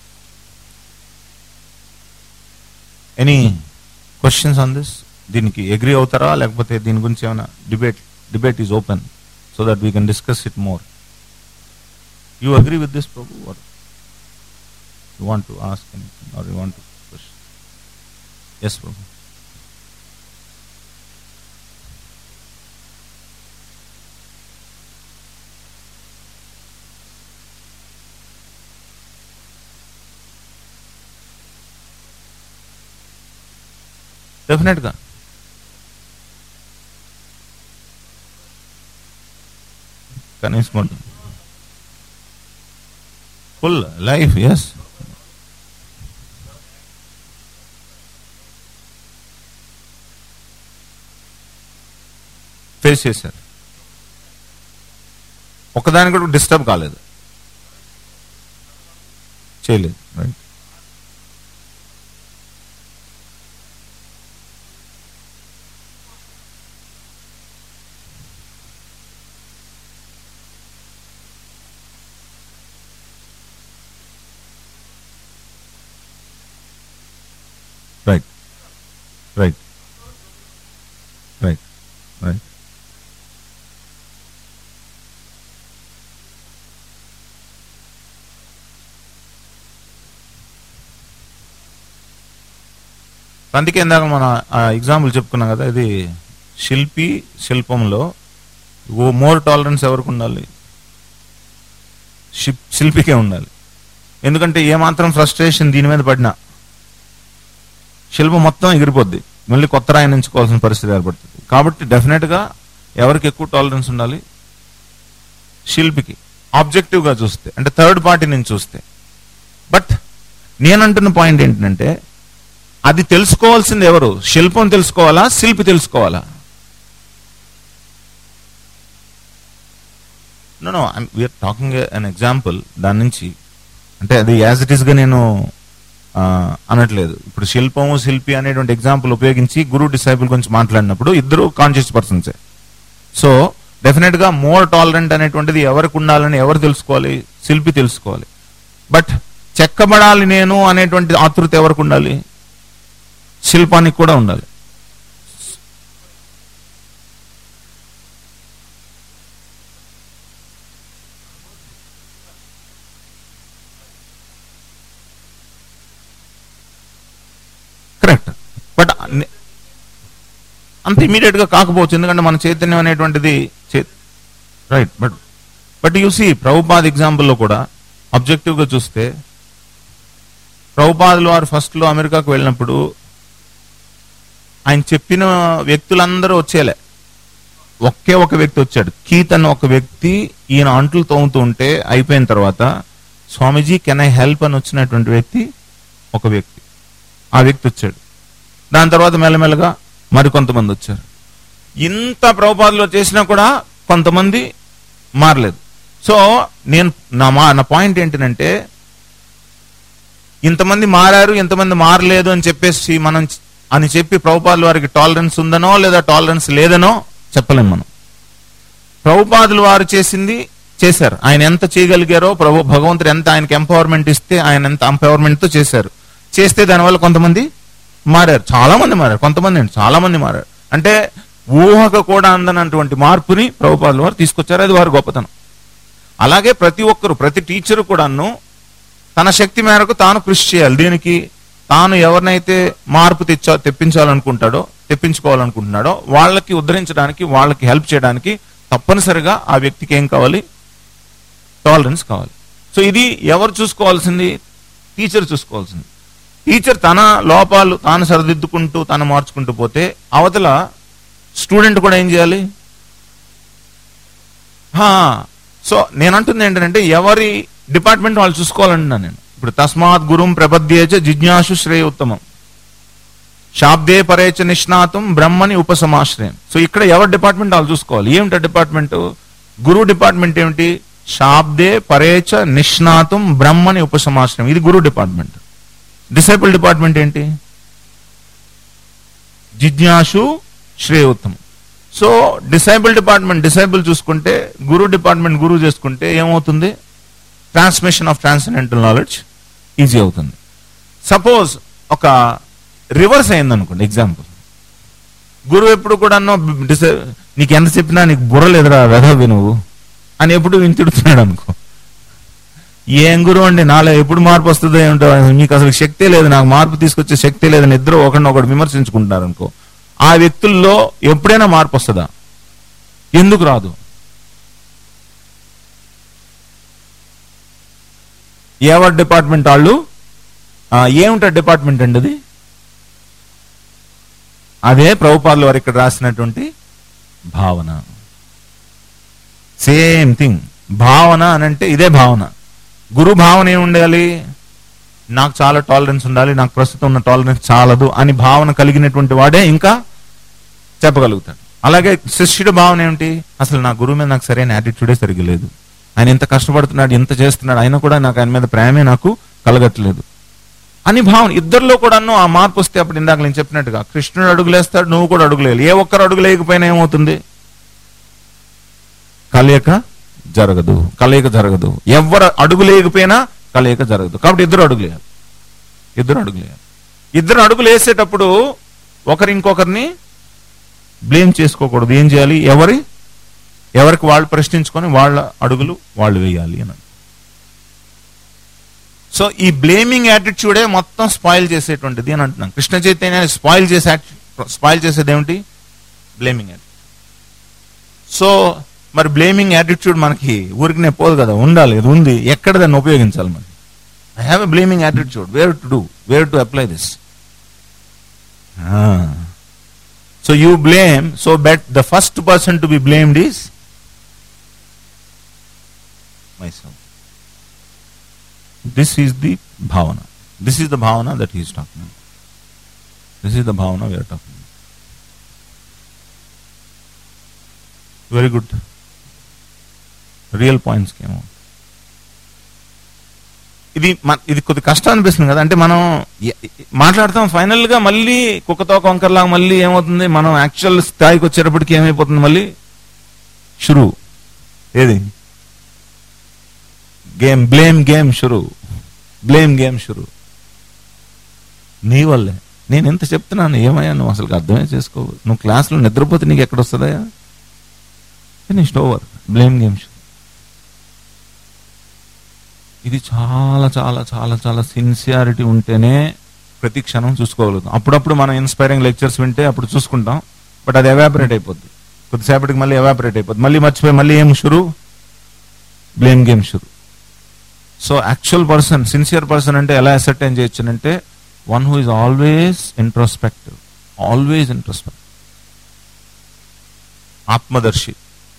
Any questions on this? దీనికి అగ్రీ అవుతారా లేకపోతే దీని గురించి ఏమైనా debate? Debate is open so that we can discuss it more. You agree with this Prabhu? Or you want to ask anything or you want to question? Yes Prabhu. Definite గా కనీసం ఫుల్ లైఫ్. ఎస్, ఫేస్ చేశారు. ఒకదానికి కూడా డిస్టర్బ్ కాలేదు, చేయలేదు. Right. Right right right right అందుకే ఇందాక మన ఎగ్జాంపుల్ చెప్పుకున్నాం కదా, ఇది శిల్పి శిల్పంలో ఓ మోర్ టాలరెన్స్ ఎవరికి ఉండాలి? శిల్పికే ఉండాలి. ఎందుకంటే ఏమాత్రం ఫ్రస్ట్రేషన్ దీని మీద పడినా శిల్పం మొత్తం ఎగిరిపోద్ది, మళ్ళీ కొత్త రాయిని ఎంచుకోవాల్సిన పరిస్థితి ఏర్పడుతుంది. కాబట్టి డెఫినెట్ గా ఎవరికి ఎక్కువ టాలరెన్స్ ఉండాలి? శిల్పికి. ఆబ్జెక్టివ్ గా చూస్తే, అంటే థర్డ్ పార్టీ నుంచి చూస్తే. బట్ నేనంటున్న పాయింట్ ఏంటంటే, అది తెలుసుకోవాల్సింది ఎవరు? శిల్పం తెలుసుకోవాలా, శిల్పి తెలుసుకోవాలా? No no we're talking an example దాని నుంచి, అంటే అది యాజ్ ఇట్ ఈస్ గా నేను అనట్లేదు. ఇప్పుడు శిల్పము శిల్పి అనేటువంటి ఎగ్జాంపుల్ ఉపయోగించి గురు డిసైపుల్ గురించి మాట్లాడినప్పుడు ఇద్దరు కాన్షియస్ పర్సన్సే. సో డెఫినెట్ గా మోర్ టాలరెంట్ అనేటువంటిది ఎవరికి ఉండాలని ఎవరు తెలుసుకోవాలి? శిల్పి తెలుసుకోవాలి. బట్ చెక్కబడాలి నేను అనేటువంటి ఆతృత ఎవరికి ఉండాలి? శిల్పానికి కూడా ఉండాలి. కరెక్ట్. బట్ అంత ఇమీడియట్ గా కాకపోవచ్చు, ఎందుకంటే మన చైతన్యం అనేటువంటిది right. But but you see Prabhupad ఎగ్జాంపుల్లో కూడా అబ్జెక్టివ్ గా చూస్తే, ప్రభుపాదులు వారు ఫస్ట్ లో అమెరికాకు వెళ్ళినప్పుడు ఆయన చెప్పిన వ్యక్తులందరూ వచ్చేలే, ఒకే ఒక వ్యక్తి వచ్చాడు. కీత్ అన్న ఒక వ్యక్తి ఈయన అంట్లు తోముతూ ఉంటే అయిపోయిన తర్వాత స్వామీజీ కెన్ ఐ హెల్ప్ అని వచ్చినటువంటి వ్యక్తి ఒక వ్యక్తి, ఆ వ్యక్తి వచ్చాడు. దాని తర్వాత మెల్లమెల్లగా మరికొంతమంది వచ్చారు. ఇంత ప్రభుపాదులో చేసినా కూడా కొంతమంది మారలేదు. సో నేను నా మా నా పాయింట్ ఏంటంటే, ఇంతమంది మారారు ఇంతమంది మారలేదు అని చెప్పేసి మనం అని చెప్పి ప్రభుపాదుల వారికి టాలరెన్స్ ఉందనో లేదా టాలరెన్స్ లేదనో చెప్పలేం మనం. ప్రభుపాదుల వారు చేసింది చేశారు, ఆయన ఎంత చేయగలిగారో ప్రభు భగవంతుడు ఎంత ఆయనకి ఎంపవర్మెంట్ ఇస్తే ఆయన ఎంత ఎంపవర్మెంట్ తో చేశారు. చేస్తే దానివల్ల కొంతమంది మారారు, చాలా మంది మారారు, కొంతమంది అండి చాలా మంది మారారు. అంటే ఊహకు కూడా అందనటువంటి మార్పుని ప్రభుపాదుల వారు తీసుకొచ్చారు, అది వారి గొప్పతనం. అలాగే ప్రతి ఒక్కరు ప్రతి టీచరు కూడాను తన శక్తి మేరకు తాను కృషి చేయాలి. దీనికి తాను ఎవరినైతే మార్పు తెచ్చా తెప్పించాలనుకుంటాడో తెప్పించుకోవాలనుకుంటున్నాడో వాళ్ళకి ఉద్ధరించడానికి వాళ్ళకి హెల్ప్ చేయడానికి తప్పనిసరిగా ఆ వ్యక్తికి ఏం కావాలి? టాలరెన్స్ కావాలి. సో ఇది ఎవరు చూసుకోవాల్సింది? టీచర్ చూసుకోవాల్సింది. టీచర్ తన లోపాలు తాను సరిదిద్దుకుంటూ తాను మార్చుకుంటూ పోతే అవతల స్టూడెంట్ కూడా ఏం చేయాలి? సో నేను అంటుంది ఏంటంటే ఎవరి డిపార్ట్మెంట్ వాళ్ళు చూసుకోవాలంటున్నా నేను. ఇప్పుడు తస్మాత్ గురుం ప్రపద్యేచ జిజ్ఞాసు శ్రేయ ఉత్తమం శాబ్దే పరేచ నిష్ణాతం బ్రహ్మని ఉపసమాశ్రయం. సో ఇక్కడ ఎవరి డిపార్ట్మెంట్ వాళ్ళు చూసుకోవాలి. ఏమిటా డిపార్ట్మెంట్? గురువు డిపార్ట్మెంట్ ఏమిటి? శాబ్దే పరేచ నిష్ణాతం బ్రహ్మని ఉపసమాశ్రయం, ఇది గురువు డిపార్ట్మెంట్. డిసైపుల్ డిపార్ట్మెంట్ ఏంటి? జిజ్ఞాసు శ్రేయోత్తమం. సో డిసైబుల్ డిపార్ట్మెంట్ డిసైబుల్ చూసుకుంటే, గురు డిపార్ట్మెంట్ గురువు చేసుకుంటే ఏమవుతుంది? Transmission of transcendental knowledge easy అవుతుంది. సపోజ్ ఒక రివర్స్ అయింది అనుకోండి, ఎగ్జాంపుల్, గురువు ఎప్పుడు కూడా డిసై నీకు ఎంత చెప్పినా నీకు బుర్ర లేదురా వెధవి నువ్వు అని ఎప్పుడు వింటున్నాడు అనుకో, ఏం గురువు అండి నాలో ఎప్పుడు మార్పు వస్తుందో ఏమిటో, మీకు అసలు శక్తే లేదు, నాకు మార్పు తీసుకొచ్చే శక్తే లేదని ఇద్దరు ఒకరిని ఒకటి విమర్శించుకుంటున్నారు అనుకో, ఆ వ్యక్తుల్లో ఎప్పుడైనా మార్పు వస్తుందా? ఎందుకు రాదు? ఎవరి డిపార్ట్మెంట్ వాళ్ళు ఏమిటా డిపార్ట్మెంట్ అండి అది? అదే ప్రభుపాదుల వారు ఇక్కడ రాసినటువంటి భావన. Same thing. భావన అని అంటే ఇదే భావన. గురు భావన ఏమి ఉండాలి? నాకు చాలా టాలరెన్స్ ఉండాలి, నాకు ప్రస్తుతం ఉన్న టాలరెన్స్ చాలదు అని భావన కలిగినటువంటి వాడే ఇంకా చెప్పగలుగుతాడు. అలాగే శిష్యుడి భావన ఏమిటి? అసలు నా గురువు మీద నాకు సరైన యాటిట్యూడే సరిగ్గా లేదు, ఆయన ఎంత కష్టపడుతున్నాడు ఎంత చేస్తున్నాడు అయినా కూడా నాకు ఆయన మీద ప్రేమే నాకు కలగట్లేదు అని భావన. ఇద్దరిలో కూడాను ఆ మార్పు వస్తే, అప్పుడు ఇందాక నేను చెప్పినట్టుగా కృష్ణుడు అడుగులేస్తాడు, నువ్వు కూడా అడుగులేయాలి. ఏ ఒక్కరు అడుగులేకపోయినా ఏమవుతుంది? కలయిక జరగదు, కలయిక జరగదు. ఎవరు అడుగులేకపోయినా కలయిక జరగదు. కాబట్టి ఇద్దరు అడుగులేయాలి, ఇద్దరు అడుగులేయాలి. ఇద్దరు అడుగులు వేసేటప్పుడు ఒకరు ఇంకొకరిని బ్లేమ్ చేసుకోకూడదు. ఏం చేయాలి? ఎవరి ఎవరికి వాళ్ళు ప్రశ్నించుకొని వాళ్ళ అడుగులు వాళ్ళు వేయాలి అని. సో ఈ బ్లేమింగ్ యాటిట్యూడే మొత్తం స్పాయిల్ చేసేటువంటిది అని అంటున్నాను. కృష్ణ చైతన్యాన్ని స్పాయిల్ చేసే స్పాయిల్ చేసేది ఏమిటి? Blaming attitude. సో మరి బ్లేమింగ్ యాటిట్యూడ్ మనకి ఊరికినే పోదు కదా, ఉండాలి. ఇది ఉంది, ఎక్కడ దాన్ని ఉపయోగించాలి మరి? I have a blaming attitude, where to do, where to apply this. So you blame, so but the first person to be blamed is myself. This is the bhavana. This is the bhavana that he is talking about. This is the bhavana we are talking about. Very good. Real పాయింట్స్కి ఏమో. ఇది ఇది కొద్ది కష్టం అనిపిస్తుంది కదా. అంటే మనం మాట్లాడతాం, ఫైనల్ గా మళ్ళీ కుక్కతో కొంకర్లాగా మళ్ళీ ఏమవుతుంది, మనం యాక్చువల్ స్థాయికి వచ్చేటప్పటికి ఏమైపోతుంది, మళ్ళీ షురు. ఏది గేమ్, బ్లేమ్ గేమ్ షురు, బ్లేమ్ గేమ్ షురు. నీ వల్లే నేను ఎంత చెప్తున్నాను, ఏమయ్యా నువ్వు అసలు అర్థమే చేసుకోవు, నువ్వు క్లాస్లో నిద్రపోతే నీకు ఎక్కడ వస్తుందయ్యా, ఫినిష్డ్ ఓవర్, బ్లేమ్ గేమ్ షురు. ఇది చాలా చాలా చాలా చాలా సిన్సియారిటీ ఉంటేనే ప్రతి క్షణం చూసుకోగలుగుతాం. అప్పుడప్పుడు మనం ఇన్స్పైరింగ్ లెక్చర్స్ వింటే అప్పుడు చూసుకుంటాం, బట్ అది ఎవాపరేట్ అయిపోద్ది, కొద్దిసేపటికి మళ్ళీ ఎవాపరేట్ అయిపోద్ది, మళ్ళీ మర్చిపోయి మళ్ళీ ఏం షురు, బ్లేమ్ గేమ్ షురు. So actual person, sincere person అంటే ఎలా అసర్టైన్ చేయొచ్చు అంటే, one who is always introspective, always introspective, ఆత్మదర్శి.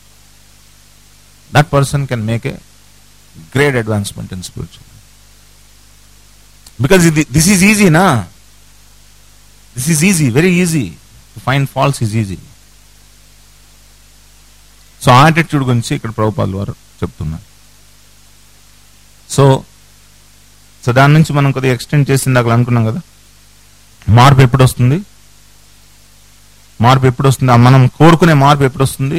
That person can make a great advancement in spiritual, because this is easy na, this is easy, very easy to find faults is easy. So ఆ యాటిట్యూడ్ గురించి ఇక్కడ ప్రభుపాదుల వారు చెప్తున్నారు. సో సో దాని నుంచి మనం కొద్దిగా ఎక్స్టెండ్ చేసింది అక్కడ అనుకున్నాం కదా, మార్పు ఎప్పుడు వస్తుంది, మార్పు ఎప్పుడు వస్తుంది, మనం కోరుకునే మార్పు ఎప్పుడు వస్తుంది.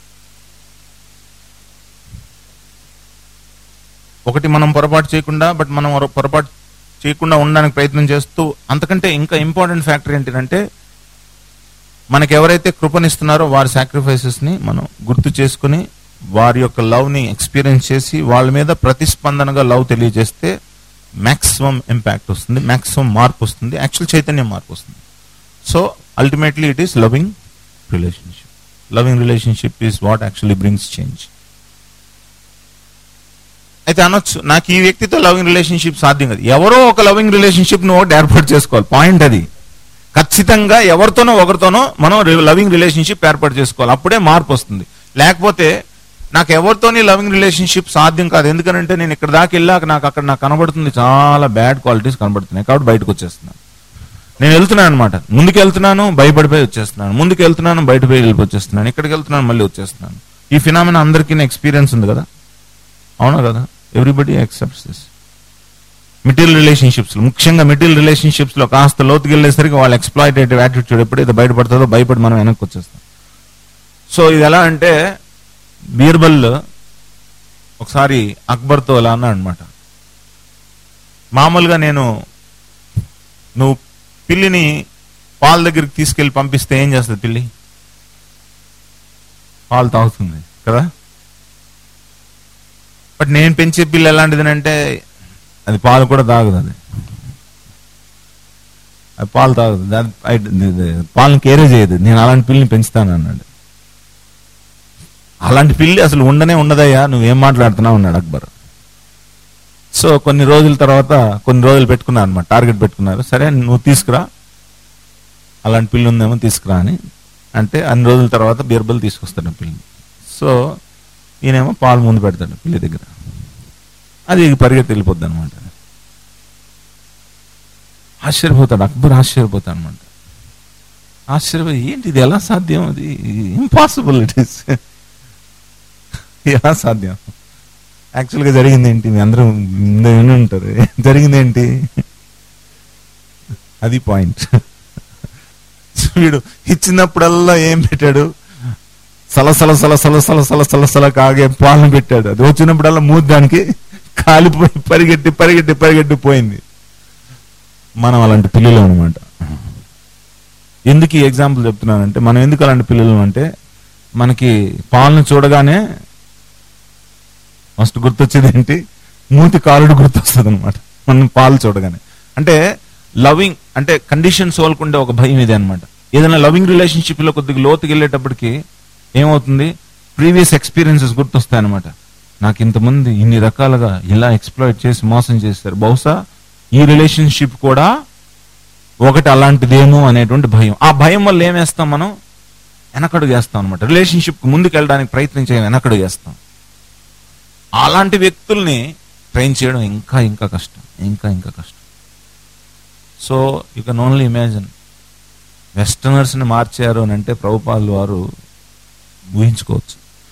ఒకటి మనం పొరపాటు చేయకుండా, బట్ మనం పొరపాటు చేయకుండా ఉండడానికి ప్రయత్నం చేస్తూ, అంతకంటే ఇంకా ఇంపార్టెంట్ ఫ్యాక్టర్ ఏంటంటే, మనకి ఎవరైతే కృపనిస్తున్నారో వారి సాక్రిఫైసెస్ని మనం గుర్తు చేసుకుని వారి యొక్క లవ్ని ఎక్స్పీరియన్స్ చేసి వాళ్ళ మీద ప్రతిస్పందనగా లవ్ తెలియజేస్తే మ్యాక్సిమం ఇంపాక్ట్ వస్తుంది, మ్యాక్సిమం మార్పు వస్తుంది, యాక్చువల్ చైతన్యం మార్పు వస్తుంది. So ultimately it is loving relationship. Loving relationship is what actually brings change. అయితే అనొచ్చు, నాకు ఈ వ్యక్తితో లవింగ్ రిలేషన్షిప్ సాధ్యం కాదు. ఎవరో ఒక లవింగ్ రిలేషన్షిప్ నువ్వు ఒకటి ఏర్పాటు చేసుకోవాలి. పాయింట్ అది. ఖచ్చితంగా ఎవరితోనో ఒకరితోనో మనం లవింగ్ రిలేషన్షిప్ ఏర్పాటు చేసుకోవాలి, అప్పుడే మార్పు వస్తుంది. లేకపోతే నాకు ఎవరితోని లవింగ్ రిలేషన్షిప్ సాధ్యం కాదు, ఎందుకంటే నేను ఇక్కడ దాకా వెళ్ళాక నాకు అక్కడ నాకు కనబడుతుంది చాలా బ్యాడ్ క్వాలిటీస్ కనబడుతున్నాయి, కాబట్టి బయటకు వచ్చేస్తున్నాను. నేను వెళ్తున్నాను అనమాట, ముందుకు వెళ్తున్నాను భయపడిపోయి వచ్చేస్తున్నాను, ముందుకు వెళ్తున్నాను బయటపోయి వెళ్ళి వచ్చేస్తున్నాను, ఇక్కడికి వెళ్తున్నాను మళ్ళీ వచ్చేస్తున్నాను. ఈ ఫినామినా అందరికీ ఎక్స్పీరియన్స్ ఉంది కదా, అవునా కదా? Everybody accepts this. Material relationships, ముఖ్యంగా మెటీరియల్ రిలేషన్షిప్స్ లో కాస్త లోతుకి వెళ్ళేసరికి వాళ్ళ ఎక్స్ప్లాయిటేటివ్ యాటిట్యూడ్ ఎప్పుడైతే బయటపడుతుందో భయపడి మనం వెనక్కి వచ్చేస్తాం. సో ఇది ఎలా అంటే, బీర్బల్ ఒకసారి అక్బర్తో ఎలా అన్నా అనమాట, మామూలుగా నేను నువ్వు పిల్లిని పాల దగ్గరికి తీసుకెళ్లి పంపిస్తే ఏం చేస్తుంది పిల్లి? పాలు తాగుతుంది కదా. బట్ నేను పెంచే పిల్లి ఎలాంటిది అంటే అది పాలు కూడా తాగదు, అది అది పాలు తాగదు, పాలను కేరే చేయదు. నేను అలాంటి పిల్లిని పెంచుతాను అన్నాడు. అలాంటి పిల్లి అసలు ఉండనే ఉండదయ్యా, నువ్వేం మాట్లాడుతున్నావు అన్నాడు అక్బర్. సో కొన్ని రోజుల తర్వాత కొన్ని రోజులు పెట్టుకున్నారు అనమాట, టార్గెట్ పెట్టుకున్నారు. సరే నువ్వు తీసుకురా, అలాంటి పిల్లి ఉందేమో తీసుకురా అని అంటే అన్ని రోజుల తర్వాత బీర్బల్ తీసుకొస్తాడు పిల్లిని. సో ఈయనేమో పాలు ముందు పెడతాడు పిల్లి దగ్గర, అది పరిగెత్తి వెళ్ళిపోద్ది అనమాట. ఆశ్చర్యపోతాడు అక్బర్, ఆశ్చర్యపోతాడు అనమాట. ఆశ్చర్యపోయి ఏంటి ఇది ఎలా సాధ్యం, అది ఇంపాసిబుల్, ఇట్ ఈస్ ఎలా సాధ్యం? యాక్చువల్గా జరిగింది ఏంటి? మీ అందరూ విని ఉంటారు, జరిగింది ఏంటి? అది పాయింట్. వీడు ఇచ్చినప్పుడల్లా ఏం పెట్టాడు? సలసల సలసల సలసల సలసల కాగే పాలను పెట్టాడు. అది వచ్చినప్పుడల్లా మూద్దానికి కాలిపోయి పరిగెట్టి పరిగెట్టి పరిగెట్టి పోయింది. మనం అలాంటి పిల్లలు అనమాట. ఎందుకు ఈ ఎగ్జాంపుల్ చెప్తున్నానంటే, మనం ఎందుకు అలాంటి పిల్లలు అంటే, మనకి పాలను చూడగానే ఫస్ట్ గుర్తొచ్చేది ఏంటి? మూతి కాలుడు గుర్తొస్తుంది అనమాట మనం పాలు చూడగానే. అంటే లవింగ్ అంటే కండిషన్స్ వాళ్ళకుండే ఒక భయం ఇదే అనమాట. ఏదైనా లవింగ్ రిలేషన్షిప్ లో కొద్దిగా లోతుకి వెళ్ళేటప్పటికి ఏమవుతుంది, ప్రీవియస్ ఎక్స్పీరియన్సెస్ గుర్తొస్తాయి అనమాట. నాకు ఇంతమంది ఇన్ని రకాలుగా ఇలా ఎక్స్ప్లాయిట్ చేసి మోసం చేస్తారు, బహుశా ఈ రిలేషన్షిప్ కూడా ఒకటి అలాంటిదేమో అనేటువంటి భయం. ఆ భయం వల్ల ఏమేస్తాం మనం? వెనకడుగు వేస్తాం అనమాట. రిలేషన్షిప్ ముందుకు వెళ్ళడానికి ప్రయత్నం చేయం, వెనకడుగు వేస్తాం. అలాంటి వ్యక్తుల్ని ట్రైన్ చేయడం ఇంకా ఇంకా కష్టం, ఇంకా ఇంకా కష్టం. So you can only imagine, వెస్టర్నర్స్ని మార్చారు అని అంటే ప్రభుపాదుల వారు ఊహించుకోవచ్చు.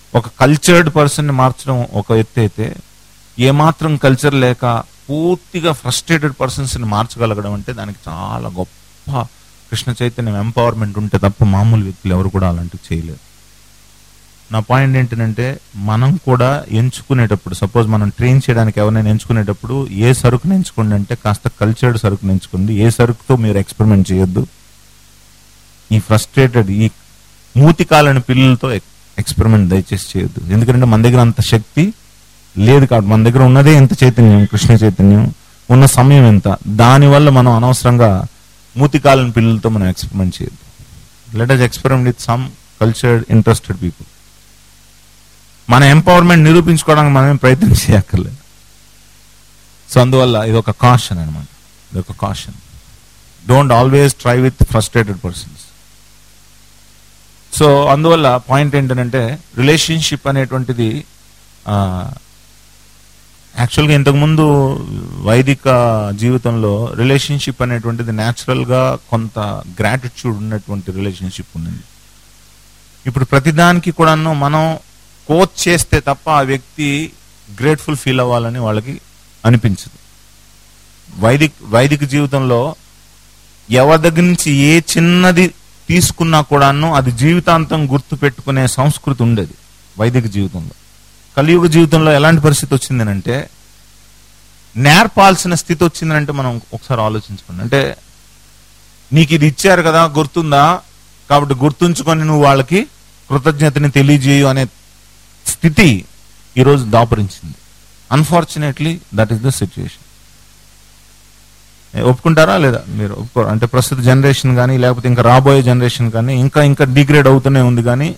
ఒక కల్చర్డ్ పర్సన్ని మార్చడం ఒక ఎత్తు అయితే, ఏమాత్రం కల్చర్ లేక పూర్తిగా ఫ్రస్ట్రేటెడ్ పర్సన్స్ని మార్చగలగడం అంటే దానికి చాలా గొప్ప కృష్ణ చైతన్యం ఎంపవర్మెంట్ ఉంటే తప్ప మామూలు వ్యక్తులు ఎవరు కూడా అలాంటివి చేయలేరు. నా పాయింట్ ఏంటంటే, మనం కూడా ఎంచుకునేటప్పుడు, సపోజ్ మనం ట్రైన్ చేయడానికి ఎవరైనా ఎంచుకునేటప్పుడు ఏ సరుకుని ఎంచుకోండి అంటే కాస్త కల్చర్డ్ సరుకుని ఎంచుకోండి. ఏ సరుకుతో మీరు ఎక్స్పెరిమెంట్ చేయొద్దు. ఈ ఫ్రస్ట్రేటెడ్ ఈ మూతికాలని పిల్లలతో ఎక్స్పెరిమెంట్ దయచేసి చేయొద్దు. ఎందుకంటే మన దగ్గర అంత శక్తి లేదు కాబట్టి, మన దగ్గర ఉన్నదే ఎంత చైతన్యం, కృష్ణ చైతన్యం, ఉన్న సమయం ఎంత, దానివల్ల మనం అనవసరంగా మూతికాలని పిల్లలతో మనం ఎక్స్పెరిమెంట్ చేయొద్దు. Let us experiment with some cultured interested people. మన ఎంపవర్మెంట్ నిరూపించుకోవడానికి మనమేం ప్రయత్నం చేయక్కర్లేదు. సో అందువల్ల ఇది ఒక కాషన్ అనమాట, ఇది ఒక caution. Don't always try with frustrated persons. So అందువల్ల పాయింట్ ఏంటంటే, రిలేషన్షిప్ అనేటువంటిది యాక్చువల్గా ఇంతకుముందు వైదిక జీవితంలో రిలేషన్షిప్ అనేటువంటిది న్యాచురల్గా కొంత గ్రాటిట్యూడ్ ఉన్నటువంటి రిలేషన్షిప్ ఉంది. ఇప్పుడు ప్రతిదానికి కూడాను మనం కోచ్ చేస్తే తప్ప ఆ వ్యక్తి గ్రేట్ఫుల్ ఫీల్ అవ్వాలని వాళ్ళకి అనిపించదు. వైదిక వైదిక జీవితంలో ఎవరి దగ్గర నుంచి ఏ చిన్నది తీసుకున్నా కూడాను అది జీవితాంతం గుర్తు పెట్టుకునే సంస్కృతి ఉండేది వైదిక జీవితంలో. కలియుగ జీవితంలో ఎలాంటి పరిస్థితి వచ్చిందనంటే, నేర్పాల్సిన స్థితి వచ్చిందంటే మనం ఒకసారి ఆలోచించుకోండి. అంటే నీకు ఇది ఇచ్చారు కదా, గుర్తుందా, కాబట్టి గుర్తుంచుకొని నువ్వు వాళ్ళకి కృతజ్ఞతని తెలియజేయు అనే స్థితి ఈరోజు దాపురించింది. Unfortunately that is the situation. ఒప్పుకుంటారా లేదా మీరు? ఒప్పుకోరు. అంటే ప్రస్తుత జనరేషన్ కానీ లేకపోతే ఇంకా రాబోయే జనరేషన్ కానీ ఇంకా ఇంకా డిగ్రేడ్ అవుతూనే ఉంది, కానీ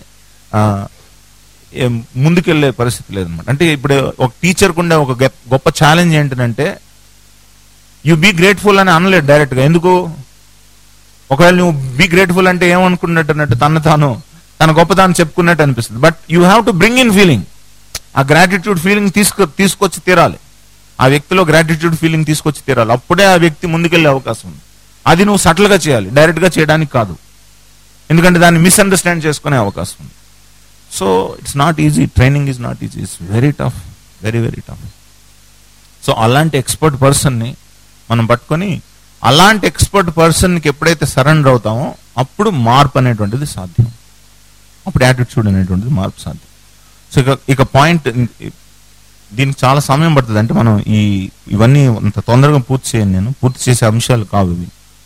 ముందుకెళ్లే పరిస్థితి లేదనమాట. అంటే ఇప్పుడు ఒక టీచర్కి ఉండే ఒక గొప్ప ఛాలెంజ్ ఏంటంటే, యు బీ గ్రేట్ఫుల్ అని అనలేదు డైరెక్ట్గా. ఎందుకు? ఒకవేళ నువ్వు బీ గ్రేట్ఫుల్ అంటే ఏమనుకున్నట్టు అన్నట్టు తన తాను తన గొప్ప తాను చెప్పుకున్నట్టు అనిపిస్తుంది. But you have to bring in feeling. ఆ గ్రాటిట్యూడ్ ఫీలింగ్ తీసుకు తీసుకొచ్చి తీరాలి. ఆ వ్యక్తిలో గ్రాటిట్యూడ్ ఫీలింగ్ తీసుకొచ్చి తీరాలి. అప్పుడే ఆ వ్యక్తి ముందుకెళ్లే అవకాశం ఉంది. అది నువ్వు సటిల్గా చేయాలి, డైరెక్ట్గా చేయడానికి కాదు. ఎందుకంటే దాన్ని మిస్అండర్స్టాండ్ చేసుకునే అవకాశం ఉంది. So it's not easy. Training is not easy. It's very tough, very very tough. So అలాంటి ఎక్స్పర్ట్ పర్సన్ని మనం పట్టుకొని అలాంటి ఎక్స్పర్ట్ పర్సన్కి ఎప్పుడైతే సరెండర్ అవుతామో అప్పుడు మార్పు అనేటువంటిది సాధ్యం. అప్పుడు యాటిట్యూడ్ అనేటువంటిది మార్పు సాధ్యం. సో ఇక ఇక పాయింట్, దీనికి చాలా సమయం పడుతుంది. అంటే మనం ఈ ఇవన్నీ అంత తొందరగా పూర్తి చేయను, నేను పూర్తి చేసే అంశాలు కావు ఇవి.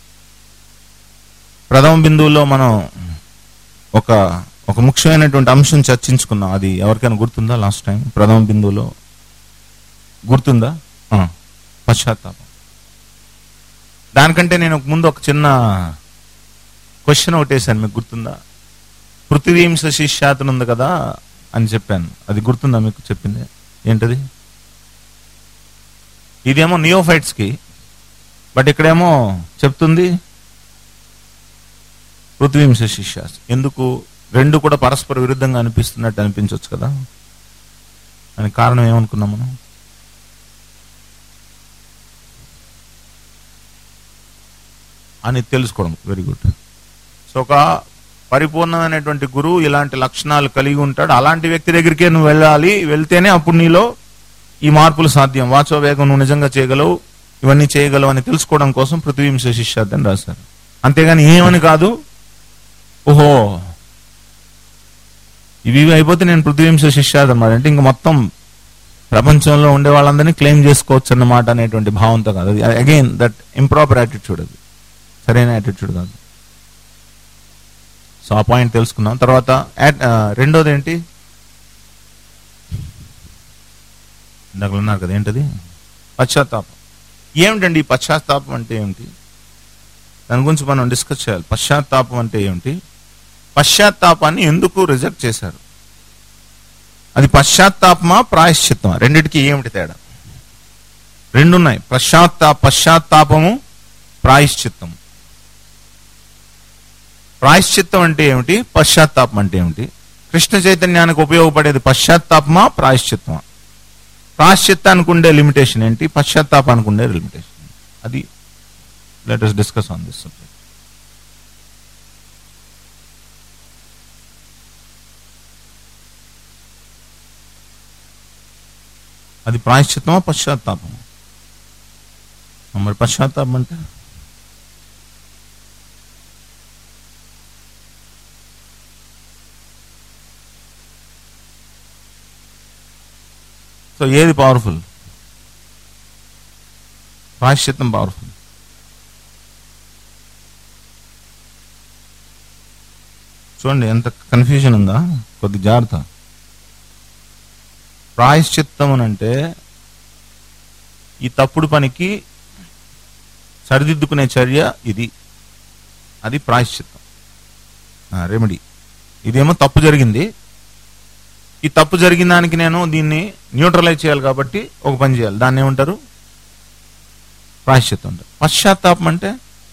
ప్రథమ బిందువులో మనం ఒక ఒక ముఖ్యమైనటువంటి అంశం చర్చించుకున్నాం. అది ఎవరికైనా గుర్తుందా? లాస్ట్ టైం ప్రథమ బిందువులో గుర్తుందా? పశ్చాత్తాపం. దానికంటే నేను ముందు ఒక చిన్న క్వశ్చన్ ఒకటి వేసాను, మీకు గుర్తుందా? పృథివీంస శిష్యాతను ఉంది కదా అని చెప్పాను. అది గుర్తుందా మీకు? చెప్పింది ఏంటది? ఇదేమో నియోఫైట్స్ కి, బట్ ఇక్కడేమో చెప్తుంది పృథివీంస శిష్యాస్. ఎందుకు? రెండు కూడా పరస్పర విరుద్ధంగా అనిపిస్తున్నట్టు అనిపించవచ్చు కదా. దానికి కారణం ఏమనుకున్నాం మనం? అని తెలుసుకోవడం. Very good. సో ఒక పరిపూర్ణమైనటువంటి గురువు ఇలాంటి లక్షణాలు కలిగి ఉంటాడు. అలాంటి వ్యక్తి దగ్గరికే నువ్వు వెళ్ళాలి. వెళ్తేనే అప్పుడు నీలో ఈ మార్పులు సాధ్యం. వాచో వేగం నువ్వు నిజంగా చేయగలవు, ఇవన్నీ చేయగలవు అని తెలుసుకోవడం కోసం పృథివీంస శిష్యాత్ అని రాశారు. అంతేగాని ఏమని కాదు, ఓహో ఇవి అయిపోతే నేను పృథివీంస శిష్యాత్ అన్నమాట అంటే ఇంక మొత్తం ప్రపంచంలో ఉండే వాళ్ళందరినీ క్లెయిమ్ చేసుకోవచ్చు అన్నమాట అనేటువంటి భావంతో కాదు. అది అగైన్ దట్ ఇంప్రాపర్ యాటిట్యూడ్, అది సరైన యాటిట్యూడ్ కాదు. సో ఆ పాయింట్ తెలుసుకున్నాం. తర్వాత రెండోది ఏంటి? ఇందాక ఉన్నారు కదా, ఏంటది? పశ్చాత్తాపం. ఏమిటండి ఈ పశ్చాత్తాపం అంటే ఏమిటి? దాని గురించి మనం డిస్కస్ చేయాలి. పశ్చాత్తాపం అంటే ఏమిటి? పశ్చాత్తాపాన్ని ఎందుకు రిజెక్ట్ చేశారు? అది పశ్చాత్తాపమా ప్రాయశ్చిత్తమా? రెండిటికి ఏమిటి తేడా? రెండున్నాయి. పశ్చాత్తా పశ్చాత్తాపము, ప్రాయశ్చిత్తము. ప్రాయశ్చిత్తం అంటే ఏమిటి? పశ్చాత్తాపం అంటే ఏమిటి? కృష్ణ చైతన్యానికి ఉపయోగపడేది పశ్చాత్తాపమా ప్రాయశ్చిత్తమా? ప్రాయశ్చిత్తానికి ఉండే లిమిటేషన్ ఏంటి? పశ్చాత్తాపానికి ఉండే లిమిటేషన్. అది let us discuss on this subject. అది ప్రాయశ్చిత్తమా పశ్చాత్తాపమా? మరి పశ్చాత్తాపం అంటే సో ఏది పవర్ఫుల్? ప్రాయశ్చిత్తం పవర్ఫుల్. చూడండి ఎంత కన్ఫ్యూజన్ ఉందా, కొద్ది జాగ్రత్త. ప్రాయశ్చిత్తం అంటే ఈ తప్పుడు పనికి సరిదిద్దుకునే చర్య, ఇది అది ప్రాయశ్చిత్తం, రెమెడీ. ఇదేమో తప్పు జరిగింది, ఈ తప్పు జరిగిన దానికి నేను దీన్ని న్యూట్రలైజ్ చేయాలి కాబట్టి ఒక పని చేయాలి, దాన్ని ఏమంటారు? ప్రాయశ్చిత్తం అంటారు. పశ్చాత్తాపం అంటే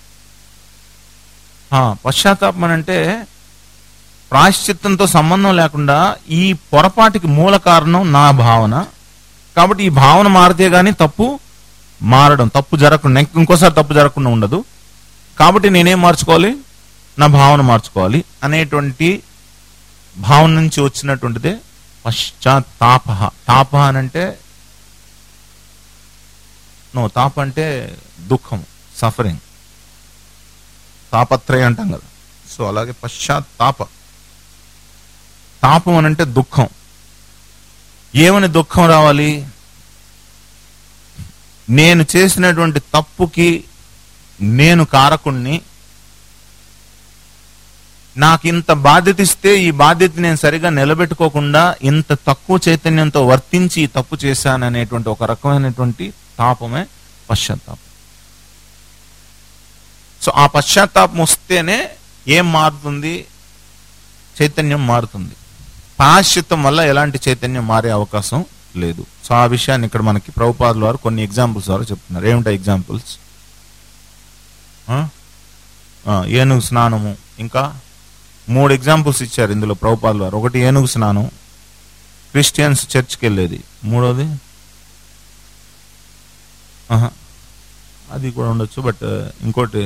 పశ్చాత్తాపం అంటే ప్రాయశ్చిత్తంతో సంబంధం లేకుండా ఈ పొరపాటికి మూల కారణం నా భావన, కాబట్టి ఈ భావన మారితే గానీ తప్పు మారడం, తప్పు జరగకుండా, ఇంకోసారి తప్పు జరగకుండా ఉండదు. కాబట్టి నేనేం మార్చుకోవాలి? నా భావన మార్చుకోవాలి అనేటువంటి భావన నుంచి వచ్చినటువంటిదే పశ్చాత్తాప. తాప అని అంటే నో తాప అంటే దుఃఖం, సఫరింగ్, తాపత్రయం అంటాం కదా. సో అలాగే పశ్చాత్తాప, తాపం అని అంటే దుఃఖం. ఏమని దుఃఖం రావాలి? నేను చేసినటువంటి తప్పుకి నేను కారకుణ్ణి, నాకు ఇంత బాధ్యత ఇస్తే ఈ బాధ్యత నేను సరిగా నిలబెట్టుకోకుండా ఇంత తక్కువ చైతన్యంతో వర్తించి ఈ తప్పు చేశాననేటువంటి ఒక రకమైనటువంటి తాపమే పశ్చాత్తాపం. సో ఆ పశ్చాత్తాపం వస్తేనే ఏం మారుతుంది? చైతన్యం మారుతుంది. ప్రాయశ్చిత్తం వల్ల ఎలాంటి చైతన్యం మారే అవకాశం లేదు. సో ఆ విషయాన్ని ఇక్కడ మనకి ప్రభుపాదుల వారు కొన్ని ఎగ్జాంపుల్స్ ద్వారా చెప్తున్నారు. ఏమిటా ఎగ్జాంపుల్స్? ఏనుగు స్నానము, ఇంకా మూడు ఎగ్జాంపుల్స్ ఇచ్చారు ఇందులో ప్రభుపాదుల వారు. ఒకటి ఏనుగు స్నానం, క్రిస్టియన్స్ చర్చ్కి వెళ్ళేది. మూడోది అది కూడా ఉండొచ్చు, బట్ ఇంకోటి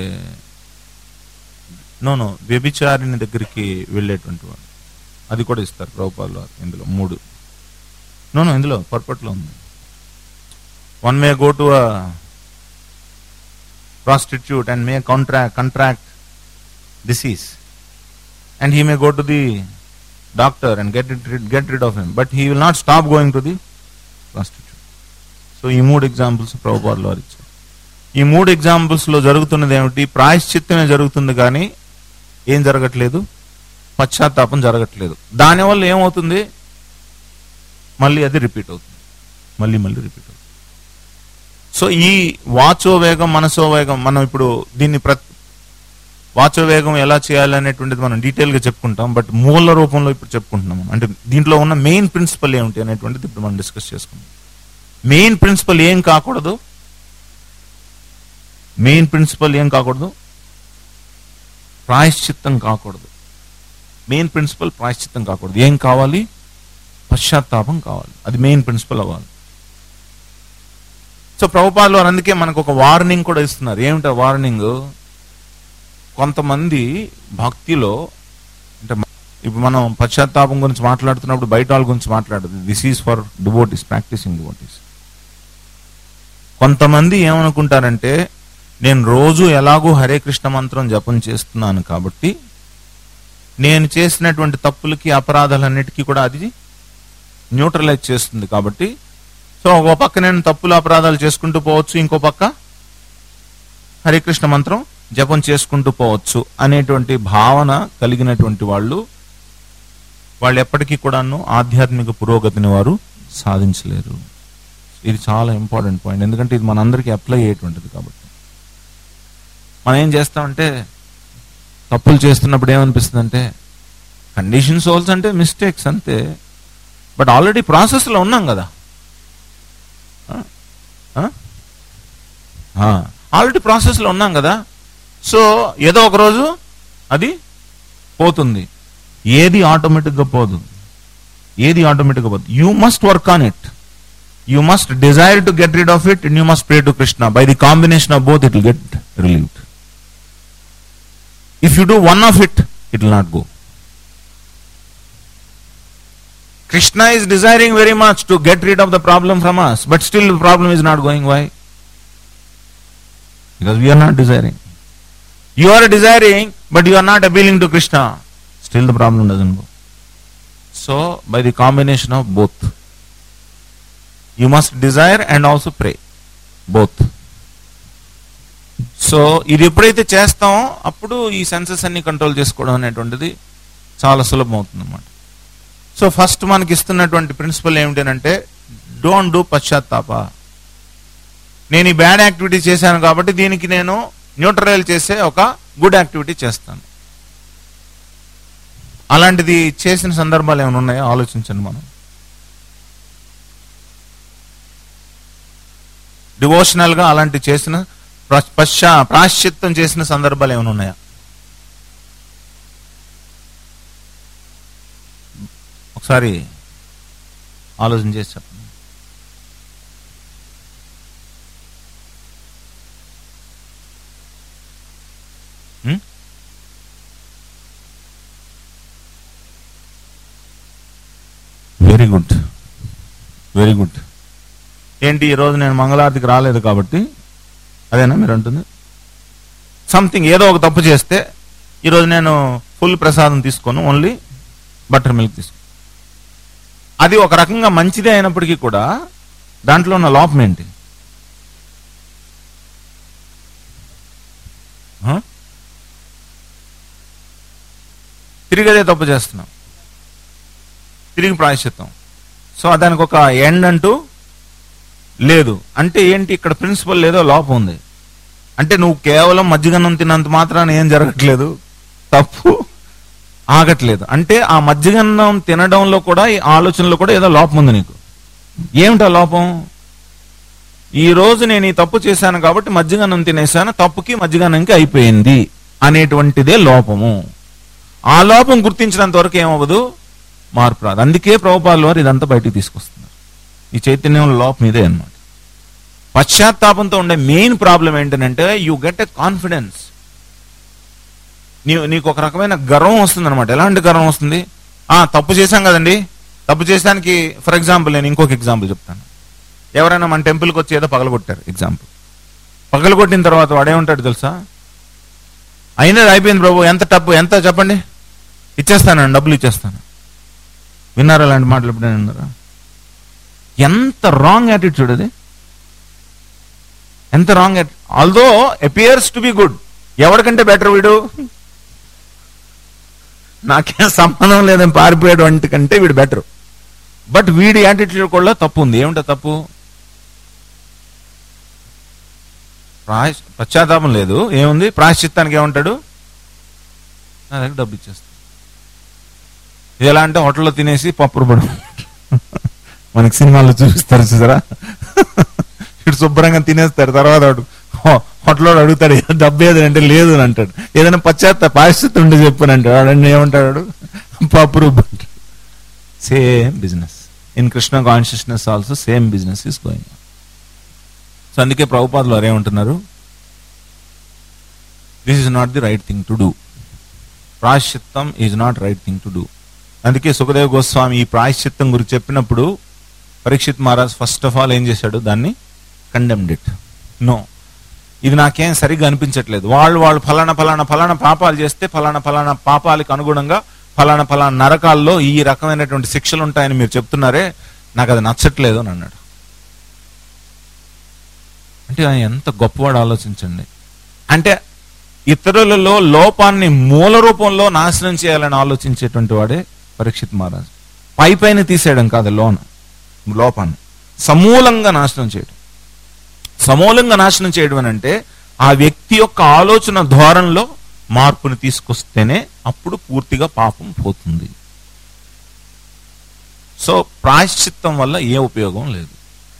నో నో వ్యభిచారిని దగ్గరికి వెళ్ళేటువంటి వాడు, అది కూడా ఇస్తారు ప్రభుపాదుల వారు ఇందులో. మూడు నో నో ఇందులో పర్పట్లో ఉంది. One may go to a prostitute and may contract contract disease, and he may go to the doctor and get it, get rid of him, but he will not stop going to the prostitute. So ఈ మూడు ఎగ్జాంపుల్స్ ప్రభుపాదుల వారు ఇచ్చారు. ఈ మూడు ఎగ్జాంపుల్స్ లో జరుగుతున్నది ఏమిటి? ప్రాయశ్చిత్తమే జరుగుతుంది, కానీ ఏం జరగట్లేదు? పశ్చాత్తాపం జరగట్లేదు. దానివల్ల ఏమవుతుంది? మళ్ళీ అది రిపీట్ అవుతుంది, మళ్ళీ మళ్ళీ రిపీట్ అవుతుంది. సో ఈ వాచో వేగం మనసో వేగం, మనం ఇప్పుడు దీన్ని ప్ర వాచో వేగం ఎలా చేయాలి అనేటువంటిది మనం డీటెయిల్ గా చెప్పుకుంటాం, బట్ మూల రూపంలో ఇప్పుడు చెప్పుకుంటున్నాం. అంటే దీంట్లో ఉన్న మెయిన్ ప్రిన్సిపల్ ఏమిటి అనేటువంటిది ఇప్పుడు మనం డిస్కస్ చేసుకుంటాం. మెయిన్ ప్రిన్సిపల్ ఏం కాకూడదు? మెయిన్ ప్రిన్సిపల్ ఏం కాకూడదు? ప్రాయశ్చిత్తం కాకూడదు. మెయిన్ ప్రిన్సిపల్ ప్రాయశ్చిత్తం కాకూడదు. ఏం కావాలి? పశ్చాత్తాపం కావాలి. అది మెయిన్ ప్రిన్సిపల్ అవ్వాలి. సో ప్రభుపాదుల వారు అందుకే మనకు ఒక వార్నింగ్ కూడా ఇస్తున్నారు. ఏమిటా వార్నింగ్? కొంతమంది భక్తిలో, అంటే ఇప్పుడు మనం పశ్చాత్తాపం గురించి మాట్లాడుతున్నప్పుడు బయట వాళ్ళ గురించి మాట్లాడదు. This is for devotees, practising devotees. కొంతమంది ఏమనుకుంటారంటే, నేను రోజు ఎలాగో హరే కృష్ణ మంత్రం జపం చేస్తున్నాను కాబట్టి నేను చేసినటువంటి తప్పులకి అపరాధాలన్నిటికీ కూడా అది న్యూట్రలైజ్ చేస్తుంది కాబట్టి, సో ఒక పక్క నేను తప్పులు అపరాధాలు చేసుకుంటూ పోవచ్చు, ఇంకో పక్క హరే కృష్ణ మంత్రం జపం చేసుకుంటూ పోవచ్చు అనేటువంటి భావన కలిగినటువంటి వాళ్ళు వాళ్ళు ఎప్పటికీ కూడాను ఆధ్యాత్మిక పురోగతిని వారు సాధించలేరు. ఇది చాలా ఇంపార్టెంట్ పాయింట్, ఎందుకంటే ఇది మనందరికీ అప్లై అయ్యేటువంటిది. కాబట్టి మనం ఏం చేస్తామంటే, తప్పులు చేస్తున్నప్పుడు ఏమనిపిస్తుంది అంటే, కండిషన్ సోల్స్ అంటే మిస్టేక్స్ అంతే, బట్ ఆల్రెడీ ప్రాసెస్లో ఉన్నాం కదా, ఆల్రెడీ ప్రాసెస్లో ఉన్నాం కదా, సో ఏదో ఒక రోజు అది పోతుంది. ఏది ఆటోమేటిక్గా పోదు, ఏది ఆటోమేటిక్గా పోదు. You must work on it, you must desire to get rid of it, and you must pray to Krishna. By the combination of both it will get relieved. If you do one of it, it will not go. Krishna is desiring very much to get rid of the problem from us, but still the problem is not going. Why? Because we are not desiring. You are desiring, but you are not appealing to Krishna. Still the problem doesn't go. So, by the combination of both, you must desire and also pray. Both. So ఇది ఎప్పుడైతే చేస్తామో అప్పుడు ఈ సెన్సెస్ అన్ని కంట్రోల్ చేసుకోవడం అనేటువంటిది చాలా సులభం అవుతుంది అన్నమాట. సో ఫస్ట్ మనకి ఇస్తున్నటువంటి ప్రిన్సిపల్ ఏమిటంటే డోంట్ డూ పశ్చాత్తాప. నేను ఈ బ్యాడ్ యాక్టివిటీ చేశాను కాబట్టి దీనికి నేను న్యూట్రల్ చేసే ఒక గుడ్ యాక్టివిటీ చేస్తాను. అలాంటిది చేసిన సందర్భాలు ఏమైనా ఉన్నాయో ఆలోచించండి. మనం డివోషనల్ గా అలాంటి చేసిన పశ్చా ప్రాశ్చిత్తం చేసిన సందర్భాలు ఏమైనా ఉన్నాయా? ఒకసారి ఆలోచన చేసి చెప్పండి. Very good, very good. ఏంటి ఈరోజు నేను మంగళారతికి రాలేదు కాబట్టి అదేనా మీరు అంటుంది? సంథింగ్ ఏదో ఒక తప్పు చేస్తే ఈరోజు నేను ఫుల్ ప్రసాదం తీసుకోను, ఓన్లీ బటర్ మిల్క్ తీసుకోను. అది ఒక రకంగా మంచిదే అయినప్పటికీ కూడా దాంట్లో ఉన్న లోపం ఏంటి? తిరిగి అదే తప్పు చేస్తున్నాం, తిరిగి ప్రాయశ్చిత్తం. సో దానికి ఒక ఎండ్ అంటూ లేదు. అంటే ఏంటి ఇక్కడ ప్రిన్సిపల్ లేదో లోపం ఉంది. అంటే నువ్వు కేవలం మజ్జిగన్నం తిన్నంత మాత్రాన ఏం జరగట్లేదు, తప్పు ఆగట్లేదు. అంటే ఆ మజ్జిగన్నం తినడంలో కూడా ఈ ఆలోచనలో కూడా ఏదో లోపం ఉంది నీకు. ఏమిటా లోపం? ఈ రోజు నేను ఈ తప్పు చేశాను కాబట్టి మజ్జిగన్నం తినేశాను, తప్పుకి మజ్జిగన్నంకి అయిపోయింది అనేటువంటిదే లోపము. ఆ లోపం గుర్తించినంత వరకు ఏమవ్వదు, మార్పు రాదు. అందుకే ప్రభుపాదుల వారు ఇదంతా బయటికి తీసుకొస్తున్నారు. ఈ చైతన్యంలో లోపం ఇదే అన్నమాట. పశ్చాత్తాపంతో ఉండే మెయిన్ ప్రాబ్లం ఏంటంటే యూ గెట్ ఎ కాన్ఫిడెన్స్. నీ నీకు ఒక రకమైన గర్వం వస్తుంది అనమాట. ఎలాంటి గర్వం వస్తుంది? ఆ తప్పు చేశాం కదండి, తప్పు చేసానికి ఫర్ ఎగ్జాంపుల్ నేను ఇంకొక ఎగ్జాంపుల్ చెప్తాను. ఎవరైనా మన టెంపుల్కి వచ్చి ఏదో పగలగొట్టారు, ఎగ్జాంపుల్. పగలగొట్టిన తర్వాత వాడేమంటాడు తెలుసా? అయినది అయిపోయింది ప్రభు, ఎంత తప్పు ఎంత చెప్పండి, ఇచ్చేస్తానండి, డబ్బులు ఇచ్చేస్తాను. విన్నారా అలాంటి మాటలు ఎప్పుడైనా విన్నారా? ఎంత రాంగ్ యాటిట్యూడ్ అది, ఎంత wrong attitude. Although appears to be good. ఎవరికంటే బెటర్ వీడు, నాకేం సంబంధం లేదని పారిపోయాడు వంటి కంటే వీడు బెటర్. బట్ వీడి యాటిట్యూడ్ కూడా తప్పు ఉంది. ఏమిటో తప్పు? పశ్చాత్తాపం లేదు, ఏముంది? ప్రాయశ్చిత్తానికి ఏమంటాడు? నా దగ్గర డబ్బు ఇచ్చేస్తాను. ఇది ఎలా అంటే హోటల్లో తినేసి పప్పు రుబ్బడం, మనకి సినిమాల్లో చూపిస్తారు చూసారా? ఇటు శుభ్రంగా తినేస్తారు, తర్వాత వాడు హోటల్లో అడుగుతాడు డబ్బు ఏదంటే లేదు అని అంటాడు. ఏదైనా పశ్చాత్త ప్రాయశ్చిత్తం ఉంటే చెప్పని అంటాడు. వాడని ఏమంటాడు? పప్పు రుబ్బు అంటాడు. Same business in Krishna consciousness also same business is going. So అందుకే ప్రభుపాదులు వారు ఏమంటున్నారు? This is not the right thing to do. ప్రాయశ్చిత్తం is not right thing to do. అందుకే సుఖదేవ్ గోస్వామి ఈ ప్రాయశ్చిత్తం గురించి చెప్పినప్పుడు Parikshit Maharaj first of all ఏం చేశాడు? దాన్ని కండెమ్డ్ ఇట్. నో, ఇది నాకేం సరిగ్గా అనిపించట్లేదు. వాళ్ళు వాళ్ళు ఫలానా ఫలానా ఫలానా పాపాలు చేస్తే ఫలానా ఫలానా పాపాలకు అనుగుణంగా ఫలానా ఫలానా నరకాల్లో ఈ రకమైనటువంటి శిక్షలు ఉంటాయని మీరు చెప్తున్నారే, నాకు అది నచ్చట్లేదు అని అన్నాడు. అంటే ఆయన ఎంత గొప్పవాడు ఆలోచించండి. అంటే ఇతరులలో లోపాన్ని మూల రూపంలో నాశనం చేయాలని ఆలోచించేటువంటి వాడే పరీక్షిత్ మహారాజ్. పై పైన తీసేయడం కాదు, లోన లోపాన్ని సమూలంగా నాశనం చేయడం. సమూలంగా నాశనం చేయడం అని అంటే ఆ వ్యక్తి యొక్క ఆలోచన ధోరణిలో మార్పుని తీసుకొస్తేనే అప్పుడు పూర్తిగా పాపం పోతుంది. సో ప్రాయశ్చిత్తం వల్ల ఏ ఉపయోగం లేదు.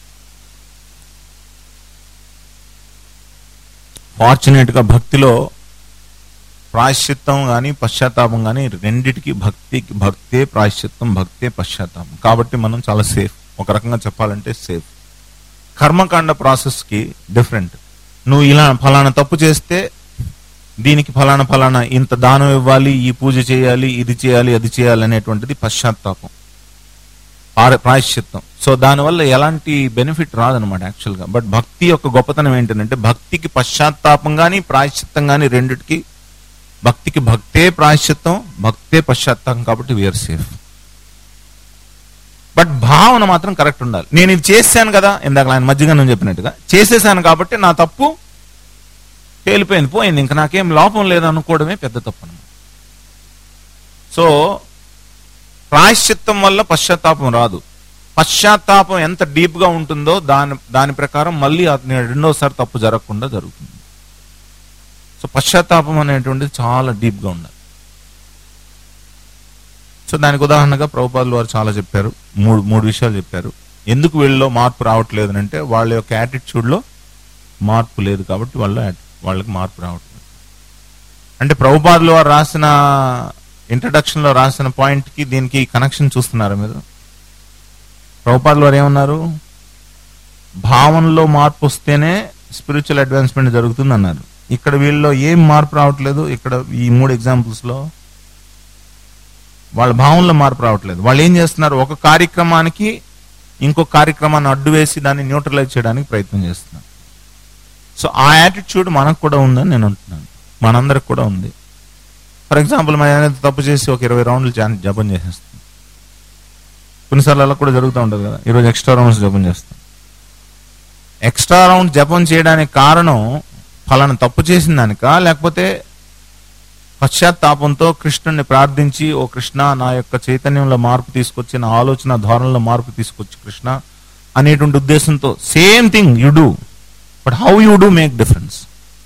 ఫార్చునేట్ గా భక్తిలో ప్రాయశ్చిత్తం కానీ పశ్చాత్తాపం కానీ రెండిటికి భక్తికి భక్తే ప్రాయశ్చిత్తం, భక్తే పశ్చాత్తాపం. కాబట్టి మనం చాలా సేఫ్. ఒక రకంగా చెప్పాలంటే సేఫ్. కర్మకాండ ప్రాసెస్ కి డిఫరెంట్. నువ్వు ఇలా ఫలానా తప్పు చేస్తే దీనికి ఫలానా ఫలానా ఇంత దానం ఇవ్వాలి, ఈ పూజ చేయాలి, ఇది చేయాలి, అది చేయాలి అనేటువంటిది పశ్చాత్తాపం. ప్రాయశ్చిత్తం. సో దానివల్ల ఎలాంటి బెనిఫిట్ రాదనమాట యాక్చువల్గా. బట్ భక్తి యొక్క గొప్పతనం ఏంటంటే భక్తికి పశ్చాత్తాపం కానీ ప్రాయశ్చిత్తం కానీ రెండిటికి, భక్తికి భక్తే ప్రాయశ్చిత్తం, భక్తే పశ్చాత్తాపం, కాబట్టి వీఆర్ సేఫ్. బట్ భావన మాత్రం కరెక్ట్ ఉండాలి. నేను ఇది చేశాను కదా, ఇందాక ఆయన మధ్యగా నేను చెప్పినట్టుగా చేసేసాను కాబట్టి నా తప్పు తేలిపోయింది, పోయింది, ఇంకా నాకేం లోపం లేదనుకోవడమే పెద్ద తప్పు అన్నమాట. సో ప్రాయశ్చిత్తం వల్ల పశ్చాత్తాపం రాదు. పశ్చాత్తాపం ఎంత డీప్ గా ఉంటుందో దాని దాని ప్రకారం మళ్ళీ రెండోసారి తప్పు జరగకుండా జరుగుతుంది. సో పశ్చాత్తాపం అనేటువంటిది చాలా డీప్ గా ఉండాలి. సో దానికి ఉదాహరణగా ప్రభుపాదులు వారు చాలా చెప్పారు, మూడు మూడు విషయాలు చెప్పారు. ఎందుకు వీళ్ళలో మార్పు రావట్లేదు అంటే వాళ్ళ యొక్క యాటిట్యూడ్ లో మార్పు లేదు కాబట్టి వాళ్ళ వాళ్ళకి మార్పు రావట్లేదు. అంటే ప్రభుపాదులు వారు రాసిన ఇంట్రడక్షన్ లో రాసిన పాయింట్ కి దీనికి కనెక్షన్ చూస్తున్నారా మీరు? ప్రభుపాదులు వారు ఏమన్నారు? భావనలో మార్పు వస్తేనే స్పిరిచువల్ అడ్వాన్స్మెంట్ జరుగుతుంది అన్నారు. ఇక్కడ వీళ్ళలో ఏం మార్పు రావట్లేదు. ఇక్కడ ఈ మూడు ఎగ్జాంపుల్స్ లో వాళ్ళ భావనలో మార్పు రావట్లేదు. వాళ్ళు ఏం చేస్తున్నారు? ఒక కార్యక్రమానికి ఇంకొక కార్యక్రమాన్ని అడ్డు వేసి దాన్ని న్యూట్రలైజ్ చేయడానికి ప్రయత్నం చేస్తున్నారు. సో ఆ యాటిట్యూడ్ మనకు కూడా ఉందని నేను అంటున్నాను, మనందరికి కూడా ఉంది. ఫర్ ఎగ్జాంపుల్ మనం ఏదైనా తప్పు చేసి ఒక ఇరవై రౌండ్లు జపం చేసేస్తాం. కొన్నిసార్లు అలా కూడా జరుగుతూ ఉంటుంది కదా, ఈరోజు ఎక్స్ట్రా రౌండ్స్ జపం చేస్తాం. ఎక్స్ట్రా రౌండ్ జపం చేయడానికి కారణం ఫలానా తప్పు చేసిన దానిక, లేకపోతే పశ్చాత్తాపంతో కృష్ణుని ప్రార్థించి ఓ కృష్ణ నా యొక్క చైతన్యంలో మార్పు తీసుకొచ్చి, నా ఆలోచన ధోరణిలో మార్పు తీసుకొచ్చి కృష్ణ అనేటువంటి ఉద్దేశంతో same thing you do, but how you do make difference.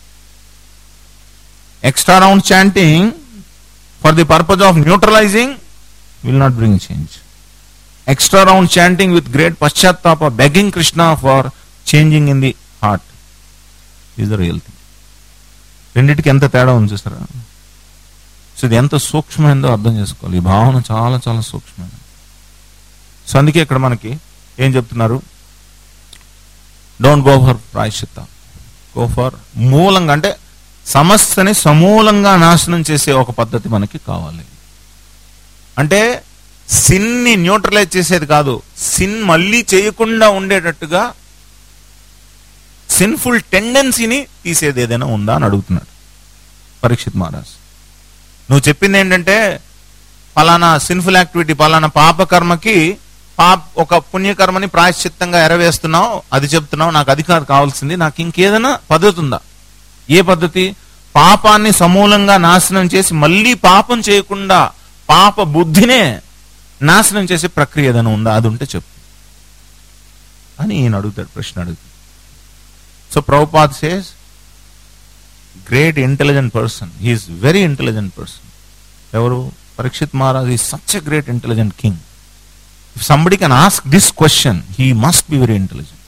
Extra round chanting for the purpose of neutralising will not bring change. Extra round chanting with great పశ్చాత్తాప begging Krishna for changing in the heart is the real thing. రెండింటికి ఎంత తేడా ఉంది చూసారా? సో ఇది ఎంత సూక్ష్మమైందో అర్థం చేసుకోవాలి. ఈ భావన చాలా చాలా సూక్ష్మమైనది. సో అందుకే ఇక్కడ మనకి ఏం చెప్తున్నారు? డోంట్ గో ఫర్ ప్రాయశ్చిత్త, గో ఫర్ మూలంగా, అంటే సమస్యని సమూలంగా నాశనం చేసే ఒక పద్ధతి మనకి కావాలి. అంటే సిన్ ని న్యూట్రలైజ్ చేసేది కాదు, సిన్ మళ్ళీ చేయకుండా ఉండేటట్టుగా సిన్ఫుల్ టెండెన్సీని తీసేది ఏదైనా ఉందా అని అడుగుతున్నాడు పరీక్షిత్ మహారాజ్. నువ్వు చెప్పింది ఏంటంటే ఫలానా సిన్ఫుల్ యాక్టివిటీ, ఫలానా పాపకర్మకి పాప ఒక పుణ్యకర్మని ప్రాయశ్చిత్తంగా ఎరవేస్తున్నావు, అది చెప్తున్నావు, నాకు అది కాదు కావాల్సింది, నాకు ఇంకేదైనా పద్ధతి ఉందా? ఏ పద్ధతి? పాపాన్ని సమూలంగా నాశనం చేసి మళ్ళీ పాపం చేయకుండా పాప బుద్ధినే నాశనం చేసే ప్రక్రియ ఏదైనా ఉందా? అది ఉంటే చెప్పు అని ఈయన అడుగుతాడు, ప్రశ్న అడుగుతాడు. So Prabhupad says great intelligent person, he is very intelligent person. ఎవరు? Parikshit Maharaj is such a great intelligent king. If somebody can ask this question, he must be very intelligent.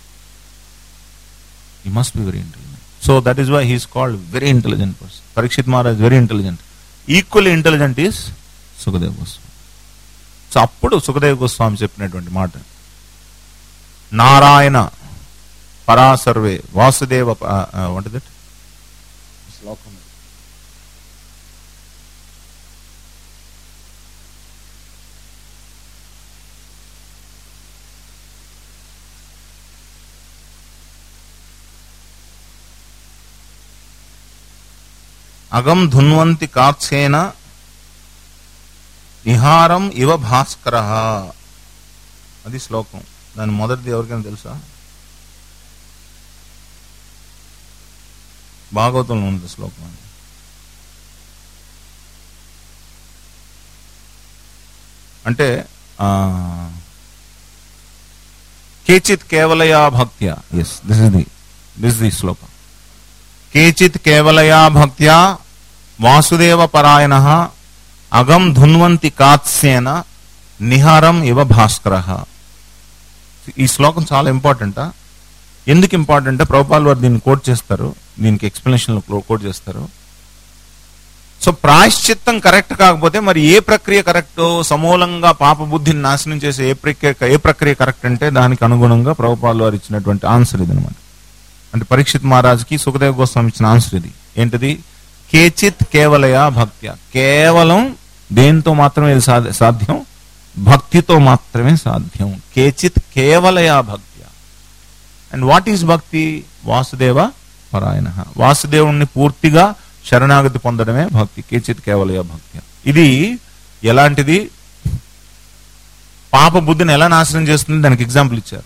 He must be very intelligent. So that is why he is called very intelligent person. Parikshit Maharaj very intelligent. Equally intelligent is Sukhdev Goswami. So అప్పుడు సుఖదేవ్ గోస్వామి చెప్పినటువంటి మాట, నారాయణ పరాసర్వే వాసుదేవ వాట్ ఇస్ దట్ శ్లోకం, అగం ధున్వంతి కాత్సేన నిహారం ఇవ భాస్కర. అది శ్లోకం. దాని మొదటిది ఎవరికైనా తెలుసా? భాగవతంలో ఉంది శ్లోకం. అంటే కేచిత్ కేవలయా భక్త్యా, yes this is the this the శ్లోకం. కేచిత్ కేవలయా భక్త్యా వాసుదేవ పరాయణ అగం ధున్వంతి కాత్స్యేన నిహారం ఇవ భాస్కర. ఈ శ్లోకం చాలా ఇంపార్టెంటా? ఎందుకు ఇంపార్టెంట్? ప్రభుపాల్ వారు దీన్ని కోట్ చేస్తారు, దీనికి ఎక్స్ప్లెనేషన్ కోట్ చేస్తారు. సో ప్రాయశ్చిత్తం కరెక్ట్ కాకపోతే మరి ఏ ప్రక్రియ కరెక్ట్? సమూలంగా పాప బుద్ధిని నాశనం చేసే ఏ ప్రక్రియ ఏ ప్రక్రియ కరెక్ట్ అంటే దానికి అనుగుణంగా ప్రభుపాల్ వారు ఇచ్చినటువంటి ఆన్సర్ ఇది అనమాట. అంటే పరీక్షిత్ మహారాజ్కి సుఖదేవ్ గోస్వామి ఇచ్చిన ఆన్సర్ ఇది. ఏంటిది? కేచిత్ కేవలయా భక్త్య. కేవలం దేంతో మాత్రమే ఇది సాధ్యం? భక్తితో మాత్రమే సాధ్యం. కేచిత్ కేవలయా భక్త్యా. అండ్ వాట్ ఈస్ భక్తి? వాసుదేవ పరాయణ, వాసుదేవుణ్ణి పూర్తిగా శరణాగతి పొందడమే భక్తి. కేచిత్ కేవలయా భక్త్యా. ఇది ఎలాంటిది? పాప బుద్ధిని ఎలా నాశనం చేస్తుంది దానికి ఎగ్జాంపుల్ ఇచ్చారు.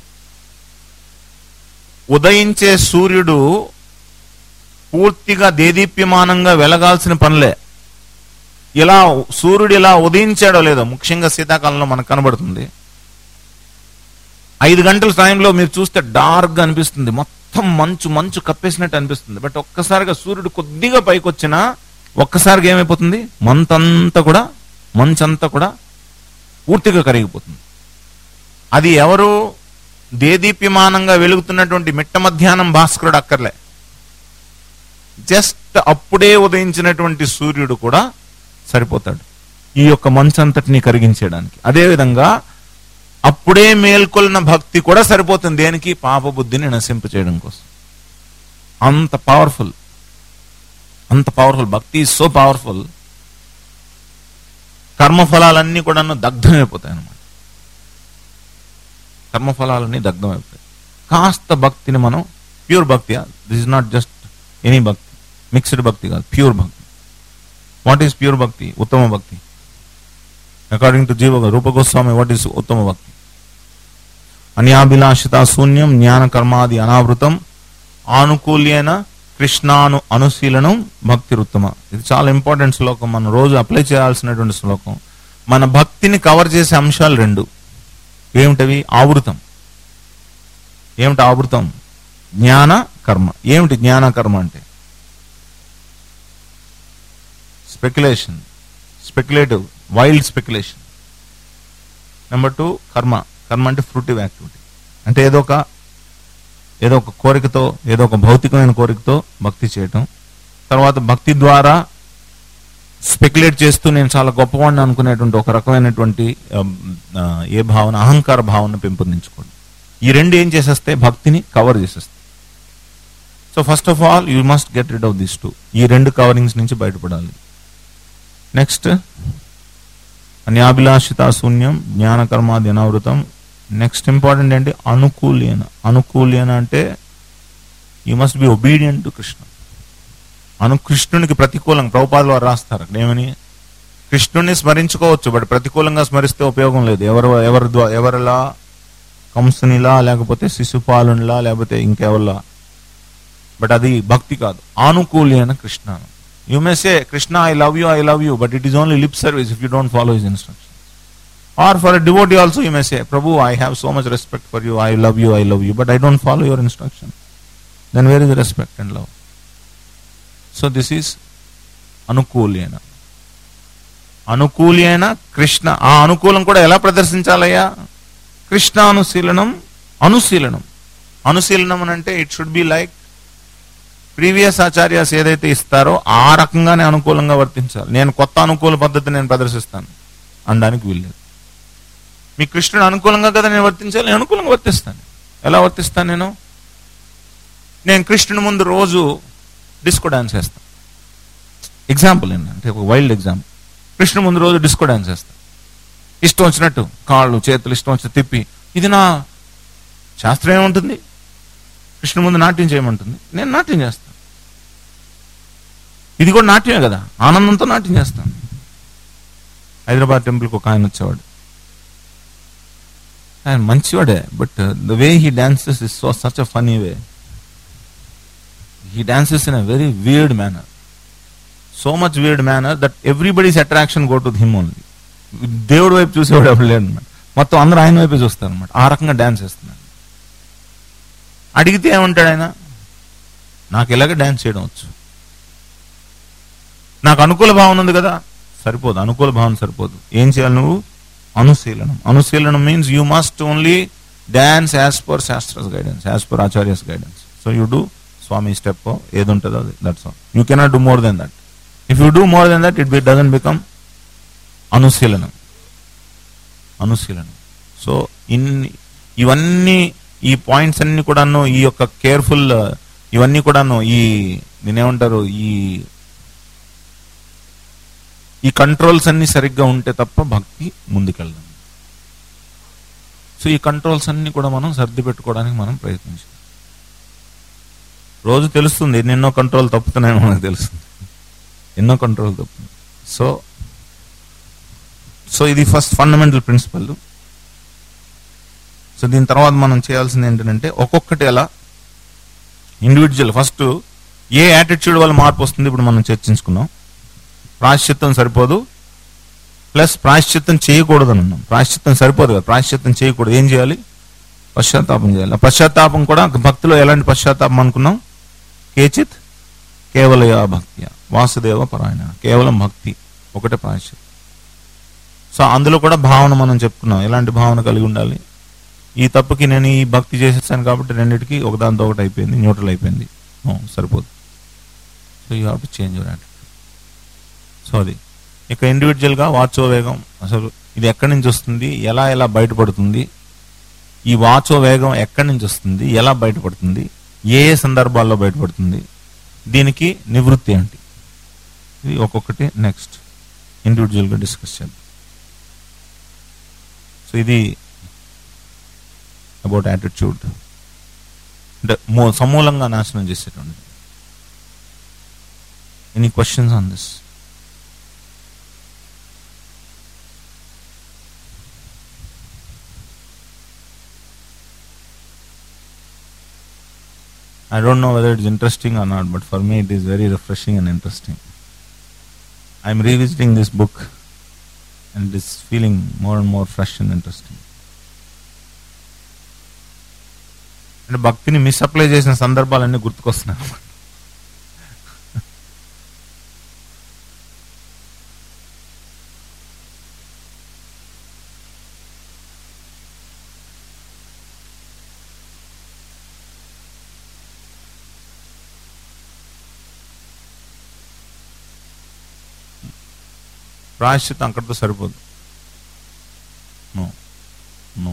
ఉదయించే సూర్యుడు పూర్తిగా దేదీప్యమానంగా వెలగాల్సిన పనులే. ఇలా సూర్యుడు ఇలా ఉదయించాడో లేదో, ముఖ్యంగా శీతాకాలంలో మనకు కనబడుతుంది. ఐదు గంటల టైంలో మీరు చూస్తే డార్క్ గా అనిపిస్తుంది, మొత్తం మంచు మంచు కప్పేసినట్టు అనిపిస్తుంది. బట్ ఒక్కసారిగా సూర్యుడు కొద్దిగా పైకి వచ్చినా ఒక్కసారిగా ఏమైపోతుంది? మంతంతా కూడా మంచంతా కూడా పూర్తిగా కరిగిపోతుంది. అది ఎవరు? దేదీప్యమానంగా వెలుగుతున్నటువంటి మిట్ట మధ్యాహ్నం భాస్కరుడు అక్కర్లే. జస్ట్ అప్పుడే ఉదయించినటువంటి సూర్యుడు కూడా సరిపోతాడు ఈ యొక్క మంచంతటిని కరిగించడానికి. అదేవిధంగా అప్పుడే మేల్కొల్లిన భక్తి కూడా సరిపోతుంది. దేనికి? పాప బుద్ధిని నశింప చేయడం కోసం. అంత పవర్ఫుల్, అంత పవర్ఫుల్ భక్తి. Is so powerful. కర్మఫలాలన్నీ కూడా దగ్ధమైపోతాయి అన్నమాట. కర్మఫలాలన్నీ దగ్ధమైపోతాయి. కాస్త భక్తిని మనం, pure bhakti, this is not just any bhakti, mixed bhakti కాదు, ప్యూర్ భక్తి. వాట్ ఈస్ ప్యూర్ భక్తి? ఉత్తమ భక్తి. అకార్డింగ్ టు జీవ రూప గోస్వామి, వాట్ ఈస్ ఉత్తమ భక్తి? అన్యాభిలాషిత శూన్యం జ్ఞాన కర్మాది అనావృతం ఆనుకూల్యన కృష్ణాను అనుశీలనం భక్తిరుత్తమ. ఇది చాలా ఇంపార్టెంట్ శ్లోకం, మనం రోజు అప్లై చేయాల్సినటువంటి శ్లోకం. మన భక్తిని కవర్ చేసే అంశాలు రెండు. ఏమిటవి? ఆవృతం. ఏమిటి ఆవృతం? జ్ఞాన కర్మ. ఏమిటి జ్ఞాన కర్మ అంటే? Speculation, speculative, wild speculation. Number two karma. కర్మ అంటే ఫ్రూటివ్ యాక్టివిటీ. అంటే ఏదో ఒక ఏదో ఒక కోరికతో, ఏదో ఒక భౌతికమైన కోరికతో భక్తి చేయటం. తర్వాత భక్తి ద్వారా స్పెక్యులేట్ చేస్తూ నేను చాలా గొప్పవాడిని అనుకునేటువంటి ఒక రకమైనటువంటి ఏ భావన, అహంకార భావన పెంపొందించుకోండి. ఈ రెండు ఏం చేసేస్తే భక్తిని కవర్ చేసేస్తాయి. So first of all you must get rid of this two. ఈ రెండు కవరింగ్స్ నుంచి బయటపడాలి. నెక్స్ట్ అన్యాభిలాషిత శూన్యం జ్ఞాన కర్మాది అనావృతం. నెక్స్ట్ ఇంపార్టెంట్ ఏంటి? అనుకూల్యన. అనుకూల్యన అంటే you must be obedient to Krishna. అను కృష్ణునికి ప్రతికూలంగా ప్రభుపాదులు వారు రాస్తారు అక్కడ ఏమని? కృష్ణుని స్మరించుకోవచ్చు, బట్ ప్రతికూలంగా స్మరిస్తే ఉపయోగం లేదు. ఎవరు ఎవరి ద్వారా, ఎవరిలా? కంసునిలా, లేకపోతే శిశుపాలునిలా, లేకపోతే ఇంకెవరిలా. బట్ అది భక్తి కాదు. ఆనుకూల్యన Krishna. You may say Krishna I love you, I love you, but it is only lip service if you don't follow his instruction. Or for a devotee also you may say, Prabhu, I have so much respect for you, I love you, I love you, but I don't follow your instruction. Then where is the respect and love? So this is anukulyena. Anukulyena Krishna. ఆ అనుకూలం కూడా ఎలా ప్రదర్శించాలయ్యా? కృష్ణ అనుశీలనం. అనుశీలనం అనుశీలనం అని అంటే it should be like previous acharyas ఏదైతే ఇస్తారో ఆ రకంగానే అనుకూలంగా వర్తించాలి. నేను కొత్త అనుకూల పద్ధతి నేను ప్రదర్శిస్తాను అనడానికి వీల్లేదు. మీ కృష్ణుడు అనుకూలంగా కదా నేను వర్తించాలి, నేను అనుకూలంగా వర్తిస్తాను. ఎలా వర్తిస్తాను? నేను నేను కృష్ణుని ముందు రోజు డిస్కో డాన్స్ చేస్తాను. ఎగ్జాంపుల్ ఏంటంటే ఒక వైల్డ్ ఎగ్జాంపుల్. కృష్ణుని ముందు రోజు డిస్కో డాన్స్ చేస్తాను. ఇష్టం వచ్చినట్టు కాళ్ళు చేతులు ఇష్టం వచ్చినట్టు తిప్పి, ఇది నా శాస్త్రం ఏముంటుంది? కృష్ణుని ముందు నాట్యం చేయమంటుంది, నేను నాట్యం చేస్తాను. ఇది కూడా నాట్యమే కదా, ఆనందంతో నాట్యం చేస్తాను. హైదరాబాద్ టెంపుల్కి ఒక ఆయన వచ్చేవాడు. ఆయన మంచివాడే, but the way he dances is so such a funny way. He dances in a very weird manner, so much weird manner that everybody's attraction go to him only. దేవుడి వైపు చూసేవాడు ఎవరు లేడు అనమాట, మొత్తం అందరూ ఆయన వైపే చూస్తారు అనమాట. ఆ రకంగా డాన్స్ చేస్తున్నాడు. అడిగితే ఏమంటాడు ఆయన? నాకు ఇలాగే డాన్స్ చేయడం వచ్చు, నాకు అనుకూల భావన ఉంది కదా. సరిపోదు, అనుకూల భావన సరిపోదు. ఏం చేయాలి నువ్వు? అనుశీలనం. అనుశీలనం means you must only dance as per shastras guidance, as per acharyas guidance. So you do swami step ఏది ఉంటుందో అది, that's all. You cannot do more than that. If you do more than that it be doesn't become అనుశీలనం. అనుశీలనం. సో ఇన్ని ఇవన్నీ ఈ పాయింట్స్ అన్ని కూడాను, ఈ యొక్క కేర్ఫుల్ ఇవన్నీ కూడాను, ఈ నేనేమంటారు, ఈ ఈ కంట్రోల్స్ అన్ని సరిగ్గా ఉంటే తప్ప భక్తి ముందుకెళ్దాం. ఈ కంట్రోల్స్ అన్ని కూడా మనం సర్ది పెట్టుకోవడానికి మనం ప్రయత్నించాలి. రోజు తెలుస్తుంది ఎన్నెన్నో కంట్రోల్ తప్పుతున్నాయని మనకు తెలుస్తుంది, ఎన్నో కంట్రోల్ తప్పుతుంది. సో సో ఇది ఫస్ట్ ఫండమెంటల్ ప్రిన్సిపల్. సో దీని తర్వాత మనం చేయాల్సింది ఏంటంటే ఒక్కొక్కటి ఎలా ఇండివిజువల్ ఫస్ట్ ఏ యాటిట్యూడ్ వల్ల మార్పు వస్తుంది ఇప్పుడు మనం చర్చించుకున్నాం. ప్రాయశ్చిత్తం సరిపోదు, ప్లస్ ప్రాయశ్చిత్తం చేయకూడదు అని ఉన్నాం. ప్రాయశ్చిత్తం సరిపోదు కదా, ప్రాయశ్చిత్తం చేయకూడదు. ఏం చేయాలి? పశ్చాత్తాపం చేయాలి. ఆ పశ్చాత్తాపం కూడా భక్తిలో ఎలాంటి పశ్చాత్తాపం అనుకున్నాం? కేచిత్ కేవలయా భక్తి వాసుదేవ పరాయణ, కేవలం భక్తి ఒకటే ప్రాయశ్చిత్తం. సో అందులో కూడా భావన మనం చెప్పుకున్నాం, ఎలాంటి భావన కలిగి ఉండాలి. ఈ తప్పుకి నేను ఈ భక్తి చేసేసాను కాబట్టి రెండింటికి ఒకదానితో ఒకటి అయిపోయింది, న్యూట్రల్ అయిపోయింది, సరిపోదు. So you have to change your attitude. So అది ఇక ఇండివిజువల్గా వాచో వేగం అసలు ఇది ఎక్కడి నుంచి వస్తుంది, ఎలా ఎలా బయటపడుతుంది, ఈ వాచో వేగం ఎక్కడి నుంచి వస్తుంది, ఎలా బయటపడుతుంది, ఏ ఏ సందర్భాల్లో బయటపడుతుంది, దీనికి నివృత్తి ఏంటి, ఇది ఒక్కొక్కటి నెక్స్ట్ ఇండివిజువల్గా డిస్కస్ చేద్దాం. సో ఇది అబౌట్ యాటిట్యూడ్, అంటే సమూలంగా నాశనం చేసేటువంటి. Any questions on this? I don't know whether it's interesting or not, but for me it is very refreshing and interesting. I'm revisiting this book and it is feeling more and more fresh and interesting. అంటే భక్తిని మిస్అప్లై చేసిన సందర్భాలన్నీ గుర్తుకొస్తున్నాయి. ప్రాయశ్చిత్తం అక్కడితో సరిపోదు. నో నో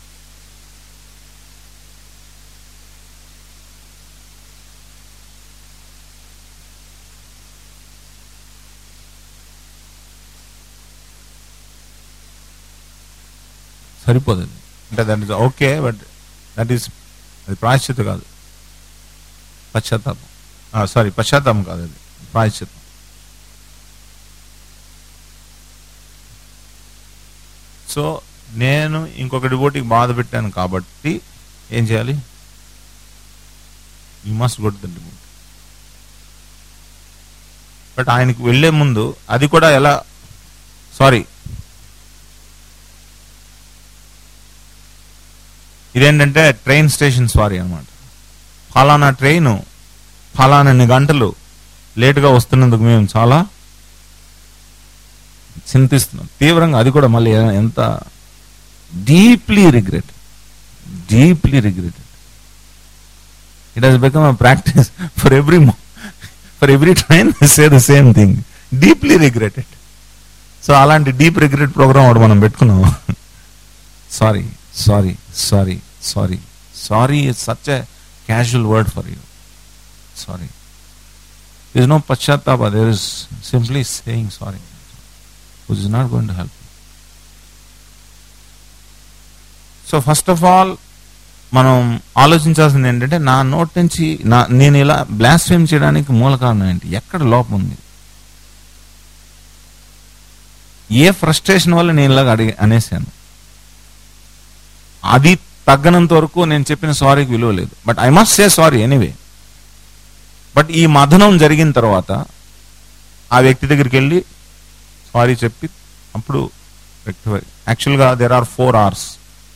సరిపోదు. అది అంటే that is okay, but that is అది ప్రాయశ్చిత్తం కాదు, పశ్చాత్తాపం. సారీ పశ్చాత్తాపం కాదు, అది ప్రాయశ్చిత్తం. సో నేను ఇంకొక డివోటీకి బాధ పెట్టాను కాబట్టి ఏం చేయాలి? You must go to the devotee. But ఆయనకి వెళ్లే ముందు అది కూడా ఎలా, సారీ ఇదేంటంటే ట్రైన్ స్టేషన్ సారీ అనమాట. ఫలానా ట్రైను ఫలానన్ని గంటలు లేటుగా వస్తున్నందుకు మేము చాలా చింతిస్తున్నాం తీవ్రంగా. అది కూడా మళ్ళీ ఎంత deeply regret, deeply regretted. It has become a practice for every for every train say the same thing, deeply regretted. So అలాంటి డీప్ రిగ్రెట్ ప్రోగ్రామ్ ఒకటి మనం పెట్టుకున్నాం. Sorry sorry sorry sorry sorry is such a casual word for you. Sorry, there is no pashchattapa, there is simply saying sorry, which is not going to help you. So first of all మనం ఆలోచించాల్సింది ఏంటంటే నా నోటి నుంచి నా నేను ఇలా బ్లాస్ఫేమ్ చేయడానికి మూల కారణం ఏంటి, ఎక్కడ లోపం ఉంది, ఏ ఫ్రస్ట్రేషన్ వల్ల నేను ఇలాగ అడిగి అనేసాను. అది తగ్గనంత వరకు నేను చెప్పిన సారీకి విలువ లేదు. But I must say sorry anyway. But ఈ మథనం జరిగిన తర్వాత ఆ వ్యక్తి దగ్గరికి వెళ్ళి సారీ చెప్పి అప్పుడు రెక్టిఫై. యాక్చువల్గా there are four Rs.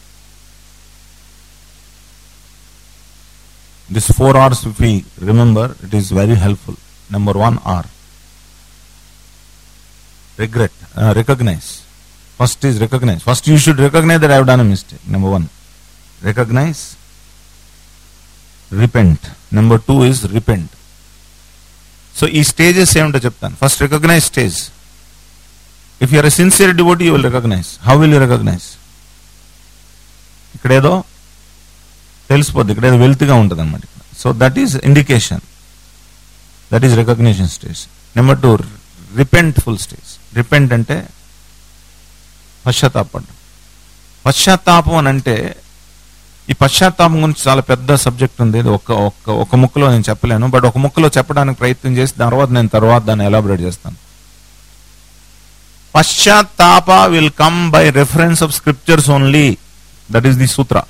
This four Rs if we remember it is very helpful. Number one R regret, uh, recognize. First is recognize. First you should recognize that I have done a mistake. Number one, recognize. Repent. Number two is repent. So ee stages emto cheptanu. First recognize stage. If you are a sincere devotee you will recognize. How will you recognize? Ikkadedo telisipoddu, ikkadedo wealth ga untadu annamata. So that is indication. That is recognition stage. Number two, repentful stage. Repent అంటే పశ్చాత్తాపడ్డం. పశ్చాత్తాపం అని అంటే, ఈ పశ్చాత్తాపం గురించి చాలా పెద్ద సబ్జెక్ట్ ఉంది. ఒక ఒక్క ఒక ముక్కలో నేను చెప్పలేను, బట్ ఒక ముక్కలో చెప్పడానికి ప్రయత్నం చేసి తర్వాత నేను తర్వాత దాన్ని ఎలాబరేట్ చేస్తాను. పశ్చాత్తాప will come by reference of scriptures only. That is the sutra.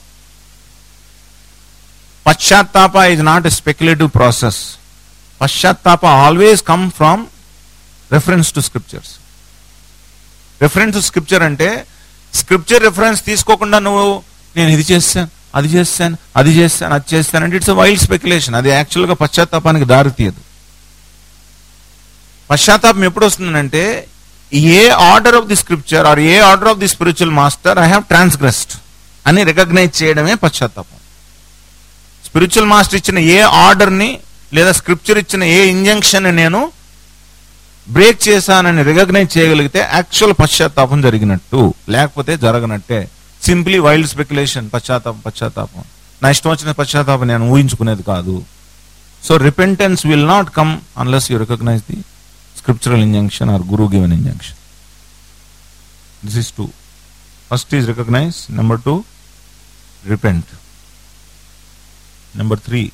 పశ్చాత్తాప is not a speculative process. పశ్చాత్తాప always come from reference to scriptures. Reference to scripture అంటే స్క్రిప్చర్ రిఫరెన్స్ తీసుకోకుండా నువ్వు నేను ఇది చేస్తాను, అది చేస్తాను, అది చేస్తాను, అది చేస్తాను అంటే ఇట్స్ వైల్డ్ స్పెక్యులేషన్. అది యాక్చువల్గా పశ్చాత్తాపానికి దారి తీయదు. పశ్చాత్తాపం ఎప్పుడు వస్తుందంటే, a order of the scripture or a order of the spiritual master I have transgressed అని రికగ్నైజ్ చేయడమే పశ్చాత్తాపం. స్పిరిచువల్ మాస్టర్ ఇచ్చిన ఏ ఆర్డర్ని లేదా స్క్రిప్చర్ ఇచ్చిన ఏ ఇంజంక్షన్ నేను బ్రేక్ చేశానని రికగ్నైజ్ చేయగలిగితే యాక్చువల్ పశ్చాత్తాపం జరిగినట్టు, లేకపోతే జరగనట్టే. సింప్లీ వైల్డ్ స్పెక్యులేషన్, పశ్చాత్తాపం పశ్చాత్తాపం నా ఇష్టం వచ్చిన పశ్చాత్తాపం నేను ఊహించుకునేది కాదు. So repentance will not come unless you recognize the scriptural injunction or guru given injunction. This is two. First is recognize, number two repent, number three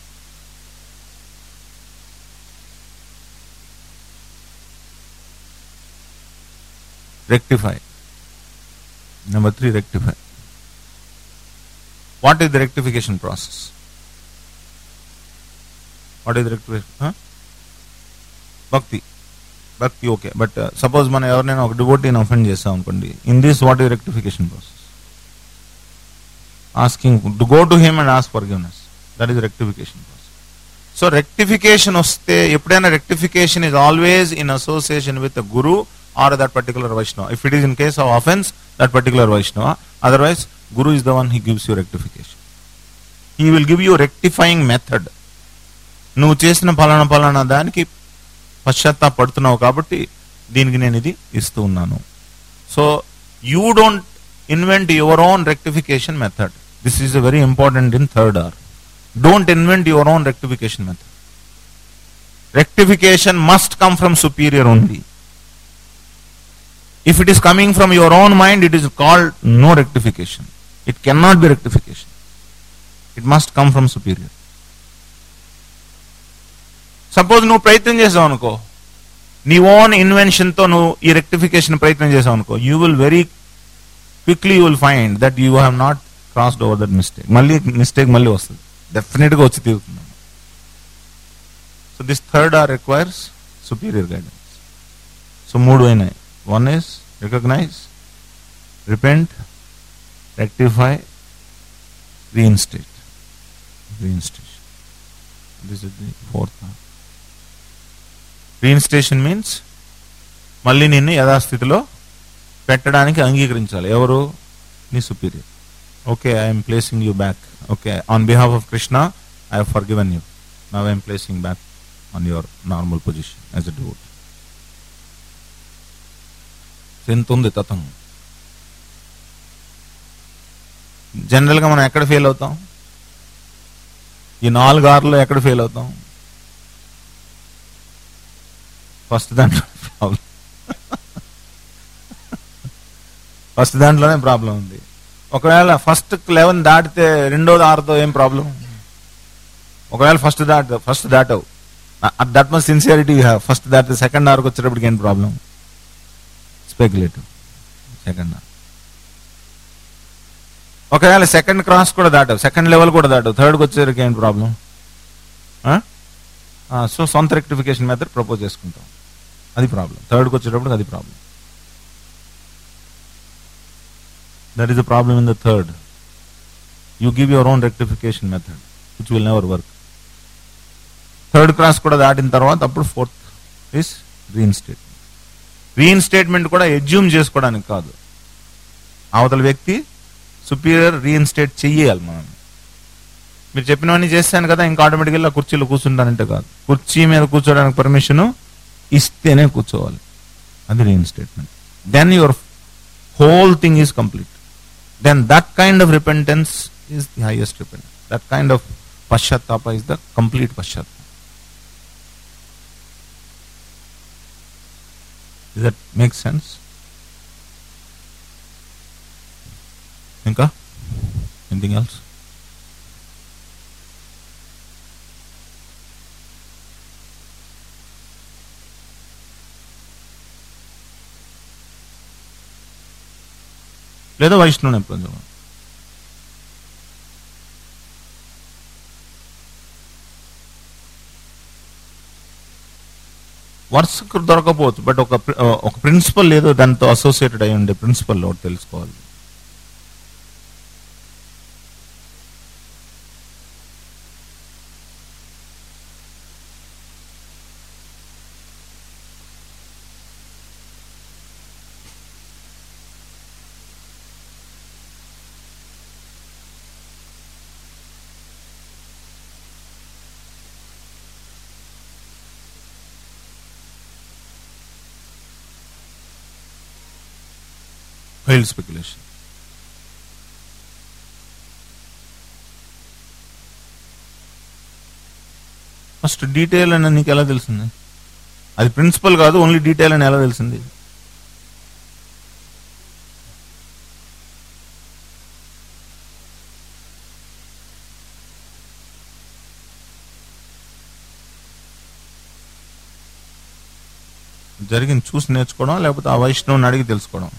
rectify. Number three, rectify. What is the rectification process? What is the rectification? Huh? Bhakti. Bhakti, okay. But uh, suppose man evarnaina oka devotee ni offend chesam anukondi. In this, what is rectification process? Asking to go to him and ask forgiveness. That is rectification process. So rectification vaste eppudaina rectification is always in association with the guru or that particular Vaishnava. If it is in case of offense, that particular Vaishnava. Otherwise, Guru is the one he gives you rectification. He will give you a rectifying method. నువ్వు చేసిన పలానా పలానా దానికి పశ్చాత్తాప పడుతున్నావు కాబట్టి దీనికి నేను ఇది ఇస్తూ ఉన్నాను. So you don't invent your own rectification method. This is very important in third R. Don't invent your own rectification method. Rectification must come from superior only. If it is coming from your own mind, it is called no rectification. It cannot be rectification. It must come from superior. Suppose నువ్వు ప్రయత్నం చేసావు అనుకో, నీ ఓన్ ఇన్వెన్షన్ తో నువ్వు ఈ రెక్టిఫికేషన్ ప్రయత్నం చేసావు అనుకో, you will very quickly you will find that you have not crossed over that mistake. మళ్ళీ మిస్టేక్ మళ్ళీ వస్తుంది, డెఫినెట్ గా వచ్చి తీరుతుంది. So this third R requires superior guidance. So మూడు అయినాయి. One is recognize, repent, rectify, reinstate. Reinstation. This is the fourth one. Reinstation means మళ్ళీ నిన్ను యథాస్థితిలో పెట్టడానికి అంగీకరించాలి. ఎవరు? నీ superior. Okay, I'm placing you back. Okay, on behalf of Krishna I have forgiven you. Now I'm placing back on your normal position as a devotee. ఎంత ఉంది తతంగం. జనరల్గా మనం ఎక్కడ ఫెయిల్ అవుతాం? ఈ నాలుగు ఆరులో ఎక్కడ ఫెయిల్ అవుతాం? ఫస్ట్ దాంట్లో ప్రాబ్లం ఫస్ట్ దాంట్లోనే ప్రాబ్లం ఉంది. ఒకవేళ ఫస్ట్ లెవెన్ దాటితే రెండోది ఆరుతో ఏం ప్రాబ్లం? ఒకవేళ ఫస్ట్ దాట ఫస్ట్ దాటవు, that much sincerity you have. First దాటితే సెకండ్ ఆర్కి వచ్చేటప్పటికి ఏం ప్రాబ్లం? Speculative second. ఒకవేళ సెకండ్ క్రాస్ కూడా దాటావు, సెకండ్ లెవెల్ కూడా దాటావు, థర్డ్కి వచ్చేసరికి ఏంటి ప్రాబ్లం? సో సొంత రెక్టిఫికేషన్ మెథడ్ ప్రపోజ్ చేసుకుంటాం, అది ప్రాబ్లం. థర్డ్కి వచ్చేటప్పుడు అది problem. That is the problem in the third. You give your own rectification method which will never work. Third cross కూడా దాటిన తర్వాత అప్పుడు ఫోర్త్ ఈస్ రీఇన్స్టేట్. రీఇన్స్టేట్మెంట్ కూడా ఎజ్యూమ్ చేసుకోవడానికి కాదు, అవతల వ్యక్తి సుపీరియర్ రీఇన్స్టేట్ చెయ్యాలి. మనం మీరు చెప్పినవన్నీ చేస్తాను కదా, ఇంకా ఆటోమేటిక్గా కుర్చీలో కూర్చుంటానంటే కాదు. కుర్చీ మీద కూర్చోడానికి పర్మిషన్ ఇస్తేనే కూర్చోవాలి, అది reinstatement. Then your whole thing is complete. Then that kind of repentance is the highest repentance. That kind of పశ్చాత్తాప ఈజ్ ద కంప్లీట్ పశ్చాత్తాప. Does that make sense? ఇంకా ఎనీథింగ్ ఎల్స్? లేదా వైష్ణవుని ఎప్పుడు చదవాలి? వర్షకు దొరకపోవచ్చు, బట్ ఒక ఒక ప్రిన్సిపల్ ఏదో దాంతో అసోసియేటెడ్ అయి ఉండే ప్రిన్సిపల్ ఒకటి తెలుసుకోవాలి. Wild speculation. ఫస్ట్ డీటెయిల్ అని నీకు ఎలా తెలిసింది? అది ప్రిన్సిపల్ కాదు, ఓన్లీ డీటెయిల్ అని ఎలా తెలిసింది? జరిగింది చూసి నేర్చుకోవడం, లేకపోతే ఆ వైష్ణవుని అడిగి తెలుసుకోవడం?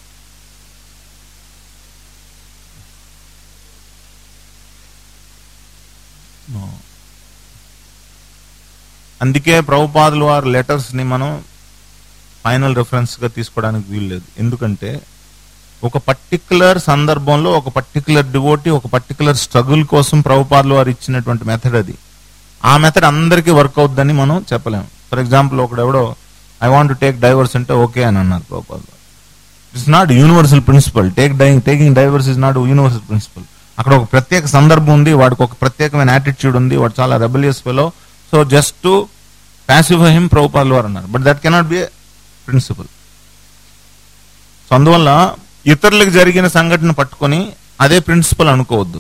అందుకే ప్రభుపాదుల వారి లెటర్స్ ని మనం ఫైనల్ రెఫరెన్స్ గా తీసుకోవడానికి వీల్లేదు. ఎందుకంటే ఒక పర్టికులర్ సందర్భంలో ఒక పర్టికులర్ డివోటీ ఒక పర్టికులర్ స్ట్రగుల్ కోసం ప్రభుపాదుల వారు ఇచ్చినటువంటి మెథడ్ అది. ఆ మెథడ్ అందరికీ వర్క్ అవుద్దని మనం చెప్పలేము. ఫర్ ఎగ్జాంపుల్ ఒకడెవడో I want to take divorce అంటే ఓకే అని అన్నారు ప్రభుపాదుల వారు. It's not universal principle. Take taking divorce is not universal principle. అక్కడ ఒక ప్రత్యేక సందర్భం ఉంది, వాడికి ఒక ప్రత్యేకమైన యాటిట్యూడ్ ఉంది, వాడు చాలా rebellious fellow, so just to pacify him ప్రభుపాదుల వారు అన్నారు. But that cannot be a principle. So అందువల్ల ఇతరులకు జరిగిన సంఘటన పట్టుకొని అదే ప్రిన్సిపల్ అనుకోవద్దు.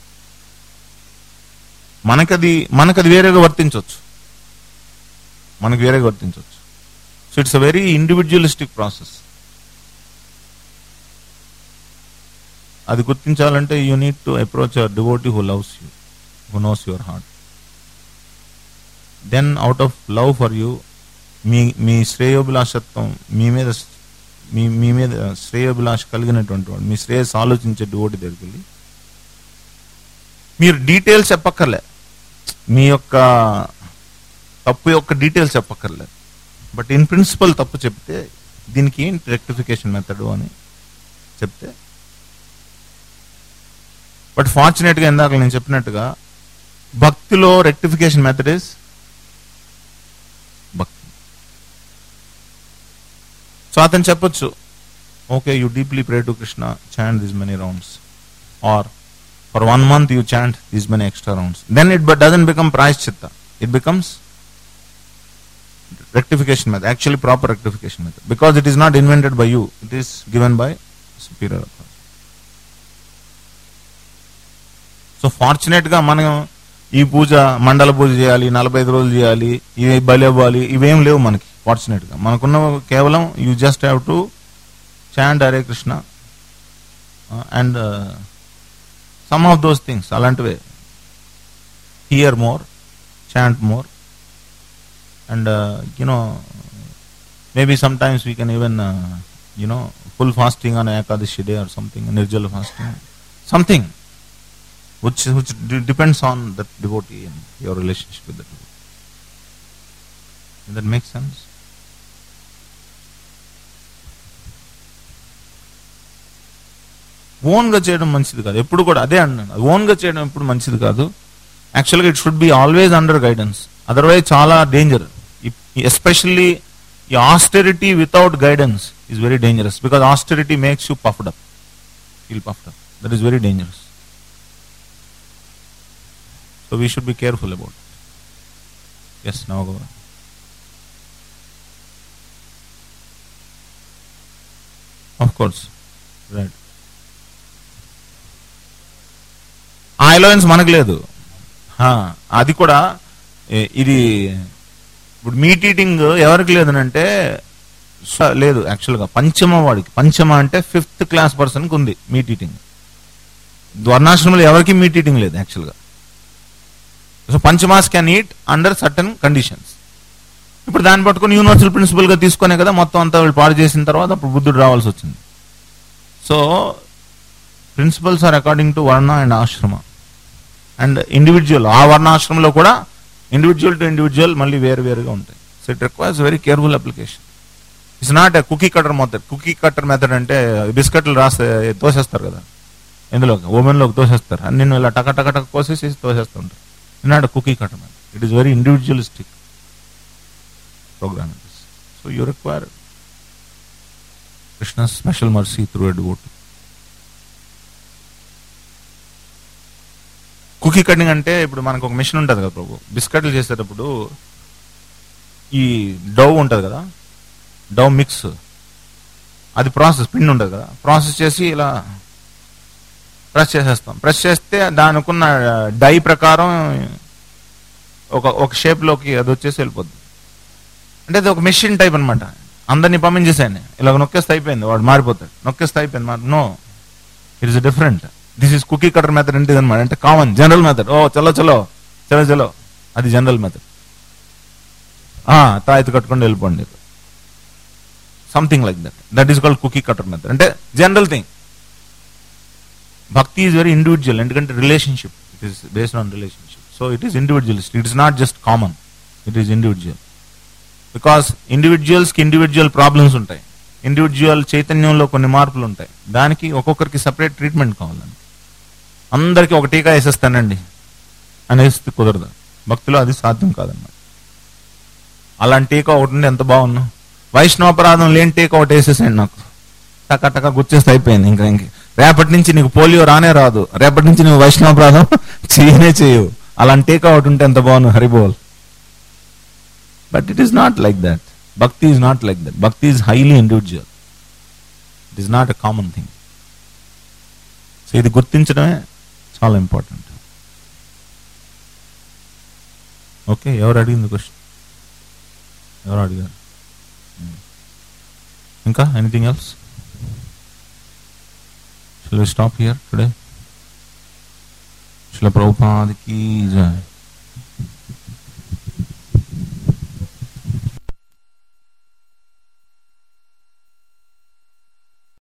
మనకది మనకది వేరేగా వర్తించవచ్చు, మనకు వేరేగా వర్తించవచ్చు. So it's a very individualistic process. అది గుర్తించాలంటే you need to approach your devotee who loves you, who knows your heart. Then out of love for you, మీ మీ శ్రేయోభిలాషత్వం మీ మీద మీ మీ మీద శ్రేయోభిలాష కలిగినటువంటి వాడు, మీ శ్రేయస్ ఆలోచించే డివోటీ దగ్గరికి వెళ్ళి మీరు డీటెయిల్స్ చెప్పక్కర్లే, మీ యొక్క తప్పు యొక్క డీటెయిల్స్ చెప్పక్కర్లేదు. బట్ ఇన్ ప్రిన్సిపల్ తప్పు చెప్తే దీనికి ఏంటి రెక్టిఫికేషన్ మెథడ్ అని చెప్తే. బట్ ఫార్చునేట్గా ఇందాక నేను చెప్పినట్టుగా భక్తిలో rectification method is bhakti. So అతను చెప్పొచ్చు, okay you deeply pray to Krishna, chant these many rounds, or for one month you chant these many extra rounds. Then it doesn't become ప్రాయశ్చిత్త, it becomes rectification method, actually proper rectification method, because it is not invented by you, it is given by superior authority. So fortunate గా మనం ఈ పూజ మండల పూజ చేయాలి, నలభై ఐదు రోజులు చేయాలి, ఇవి బలి అవ్వాలి, ఇవేం లేవు మనకి. ఫార్చునేట్ గా మనకున్న కేవలం you just have to chant Hare Krishna and some of those things అలాంటివే. Hear more, chant more, and uh, you know maybe sometimes we can even uh, you know full fasting on Ekadashi day or something, nirjala fasting, something which which d- depends on the devotee and your relationship with the devotee. Does that make sense? Own గా చేయడం మంచిది కాదు ఎప్పుడు కూడా, అదే అన్నాను, ఓన్ గా చేయడం ఎప్పుడు మంచిది కాదు. Actually it should be always under guidance, otherwise చాలా డేంజర్. ఎస్పెషల్లీ ఈ austerity without guidance is very dangerous, because austerity makes you puffed up, feel puffed up. That is very dangerous. So we should be careful about it. Yes Navagaura. Of course, right. ఆ అలవెన్స్ మనకు లేదు. అది కూడా ఇది ఇప్పుడు మీట్ ఈటింగ్ ఎవరికి లేదనంటే లేదు, యాక్చువల్గా పంచమ వాడికి, పంచమ అంటే ఫిఫ్త్ క్లాస్ పర్సన్కి ఉంది మీట్ ఈటింగ్. వర్ణాశ్రమంలో ఎవరికి మీట్ ఈటింగ్ లేదు actually. So panchamas can eat under certain conditions. ఇప్పుడు దాన్ని పట్టుకుని యూనివర్సల్ ప్రిన్సిపల్గా తీసుకునే కదా మొత్తం అంతా వీళ్ళు పాడు చేసిన తర్వాత అప్పుడు బుద్ధుడు రావాల్సి వచ్చింది. So principles are according to varna and ashrama and individual. ఆ వర్ణాశ్రమంలో కూడా ఇండివిజువల్ టు ఇండివిజువల్ మళ్ళీ వేరు వేరుగా ఉంటాయి. So it requires very careful application. It's not a cookie cutter method. Cookie cutter method అంటే బిస్కెట్లు రాస్తే తోసేస్తారు కదా, ఎందులోకి ఓవెన్లోకి తోసేస్తారు, అన్ని ఇలా టక టక టక కోసేసి తోసేస్తుంటారు. It's not a cookie cutter method. It is very individualistic program. So you require Krishna's special mercy through a devotee. Cookie cutting అంటే ఇప్పుడు మనకు ఒక మిషన్ ఉంటుంది కదా ప్రభు, బిస్కెట్లు చేసేటప్పుడు ఈ డవ్ ఉంటుంది కదా, డవ్ మిక్స్, అది ప్రాసెస్, పిండి ఉంటుంది కదా, ప్రాసెస్ చేసి ఇలా ప్రెస్ చేసేస్తాం. ప్రెస్ చేస్తే దానికున్న డై ప్రకారం ఒక ఒక షేప్లోకి అది వచ్చేసి వెళ్ళిపోద్ది. అంటే అది ఒక మెషిన్ టైప్ అనమాట. అందరినీ పంపించేసాను, ఇలా నొక్కేస్తే అయిపోయింది, వాడు మారిపోతాడు, నొక్కేస్తే అయిపోయింది. మరి no, it is different. This is cookie cutter method అంటే అనమాట. అంటే కామన్ జనరల్ మెథడ్. ఓ చలో చలో చలో చలో అది జనరల్ మెథడ్. తాయితు కట్టుకొని వెళ్ళిపోండి, something like that. That is called cookie cutter method. అంటే general thing. Bhakti is very individual, ఎందుకంటే relationship, it is based on relationship. So it is individualist. It is not just common, it is individual. Because ఇండివిజువల్స్కి ఇండివిజువల్ ప్రాబ్లమ్స్ ఉంటాయి, ఇండివిజువల్ చైతన్యంలో కొన్ని మార్పులు ఉంటాయి. దానికి ఒక్కొక్కరికి సపరేట్ ట్రీట్మెంట్ కావాలని. అందరికీ ఒక టీకా వేసేస్తానండి అనేసి కుదరదు. భక్తిలో అది సాధ్యం కాదన్నమాట. అలాంటి టీకా ఒకటి ఉంటే ఎంత బాగున్నా. వైష్ణవాపరాధం లేని టీకా ఒకటి వేసేసాయండి నాకు, టకా టకా గుర్చేస్తే అయిపోయింది. ఇంకా ఇంక రేపటి నుంచి నీకు పోలియో రానే రాదు, రేపటి నుంచి నువ్వు వైష్ణవాపరాధం చేయనే చేయవు. అలాంటి టీకా ఒకటి ఉంటే ఎంత బాగున్నా, Haribol. But it is not like that. Bhakti is not like that. Bhakti is highly individual. It is not a common thing. So ఇది గుర్తించడమే చాలా ఇంపార్టెంట్. ఓకే, ఎవరు అడిగింది క్వశ్చన్? ఎవరు అడిగారు? ఇంకా anything else? Shall we stop here today? Srila Prabhupada ki jai.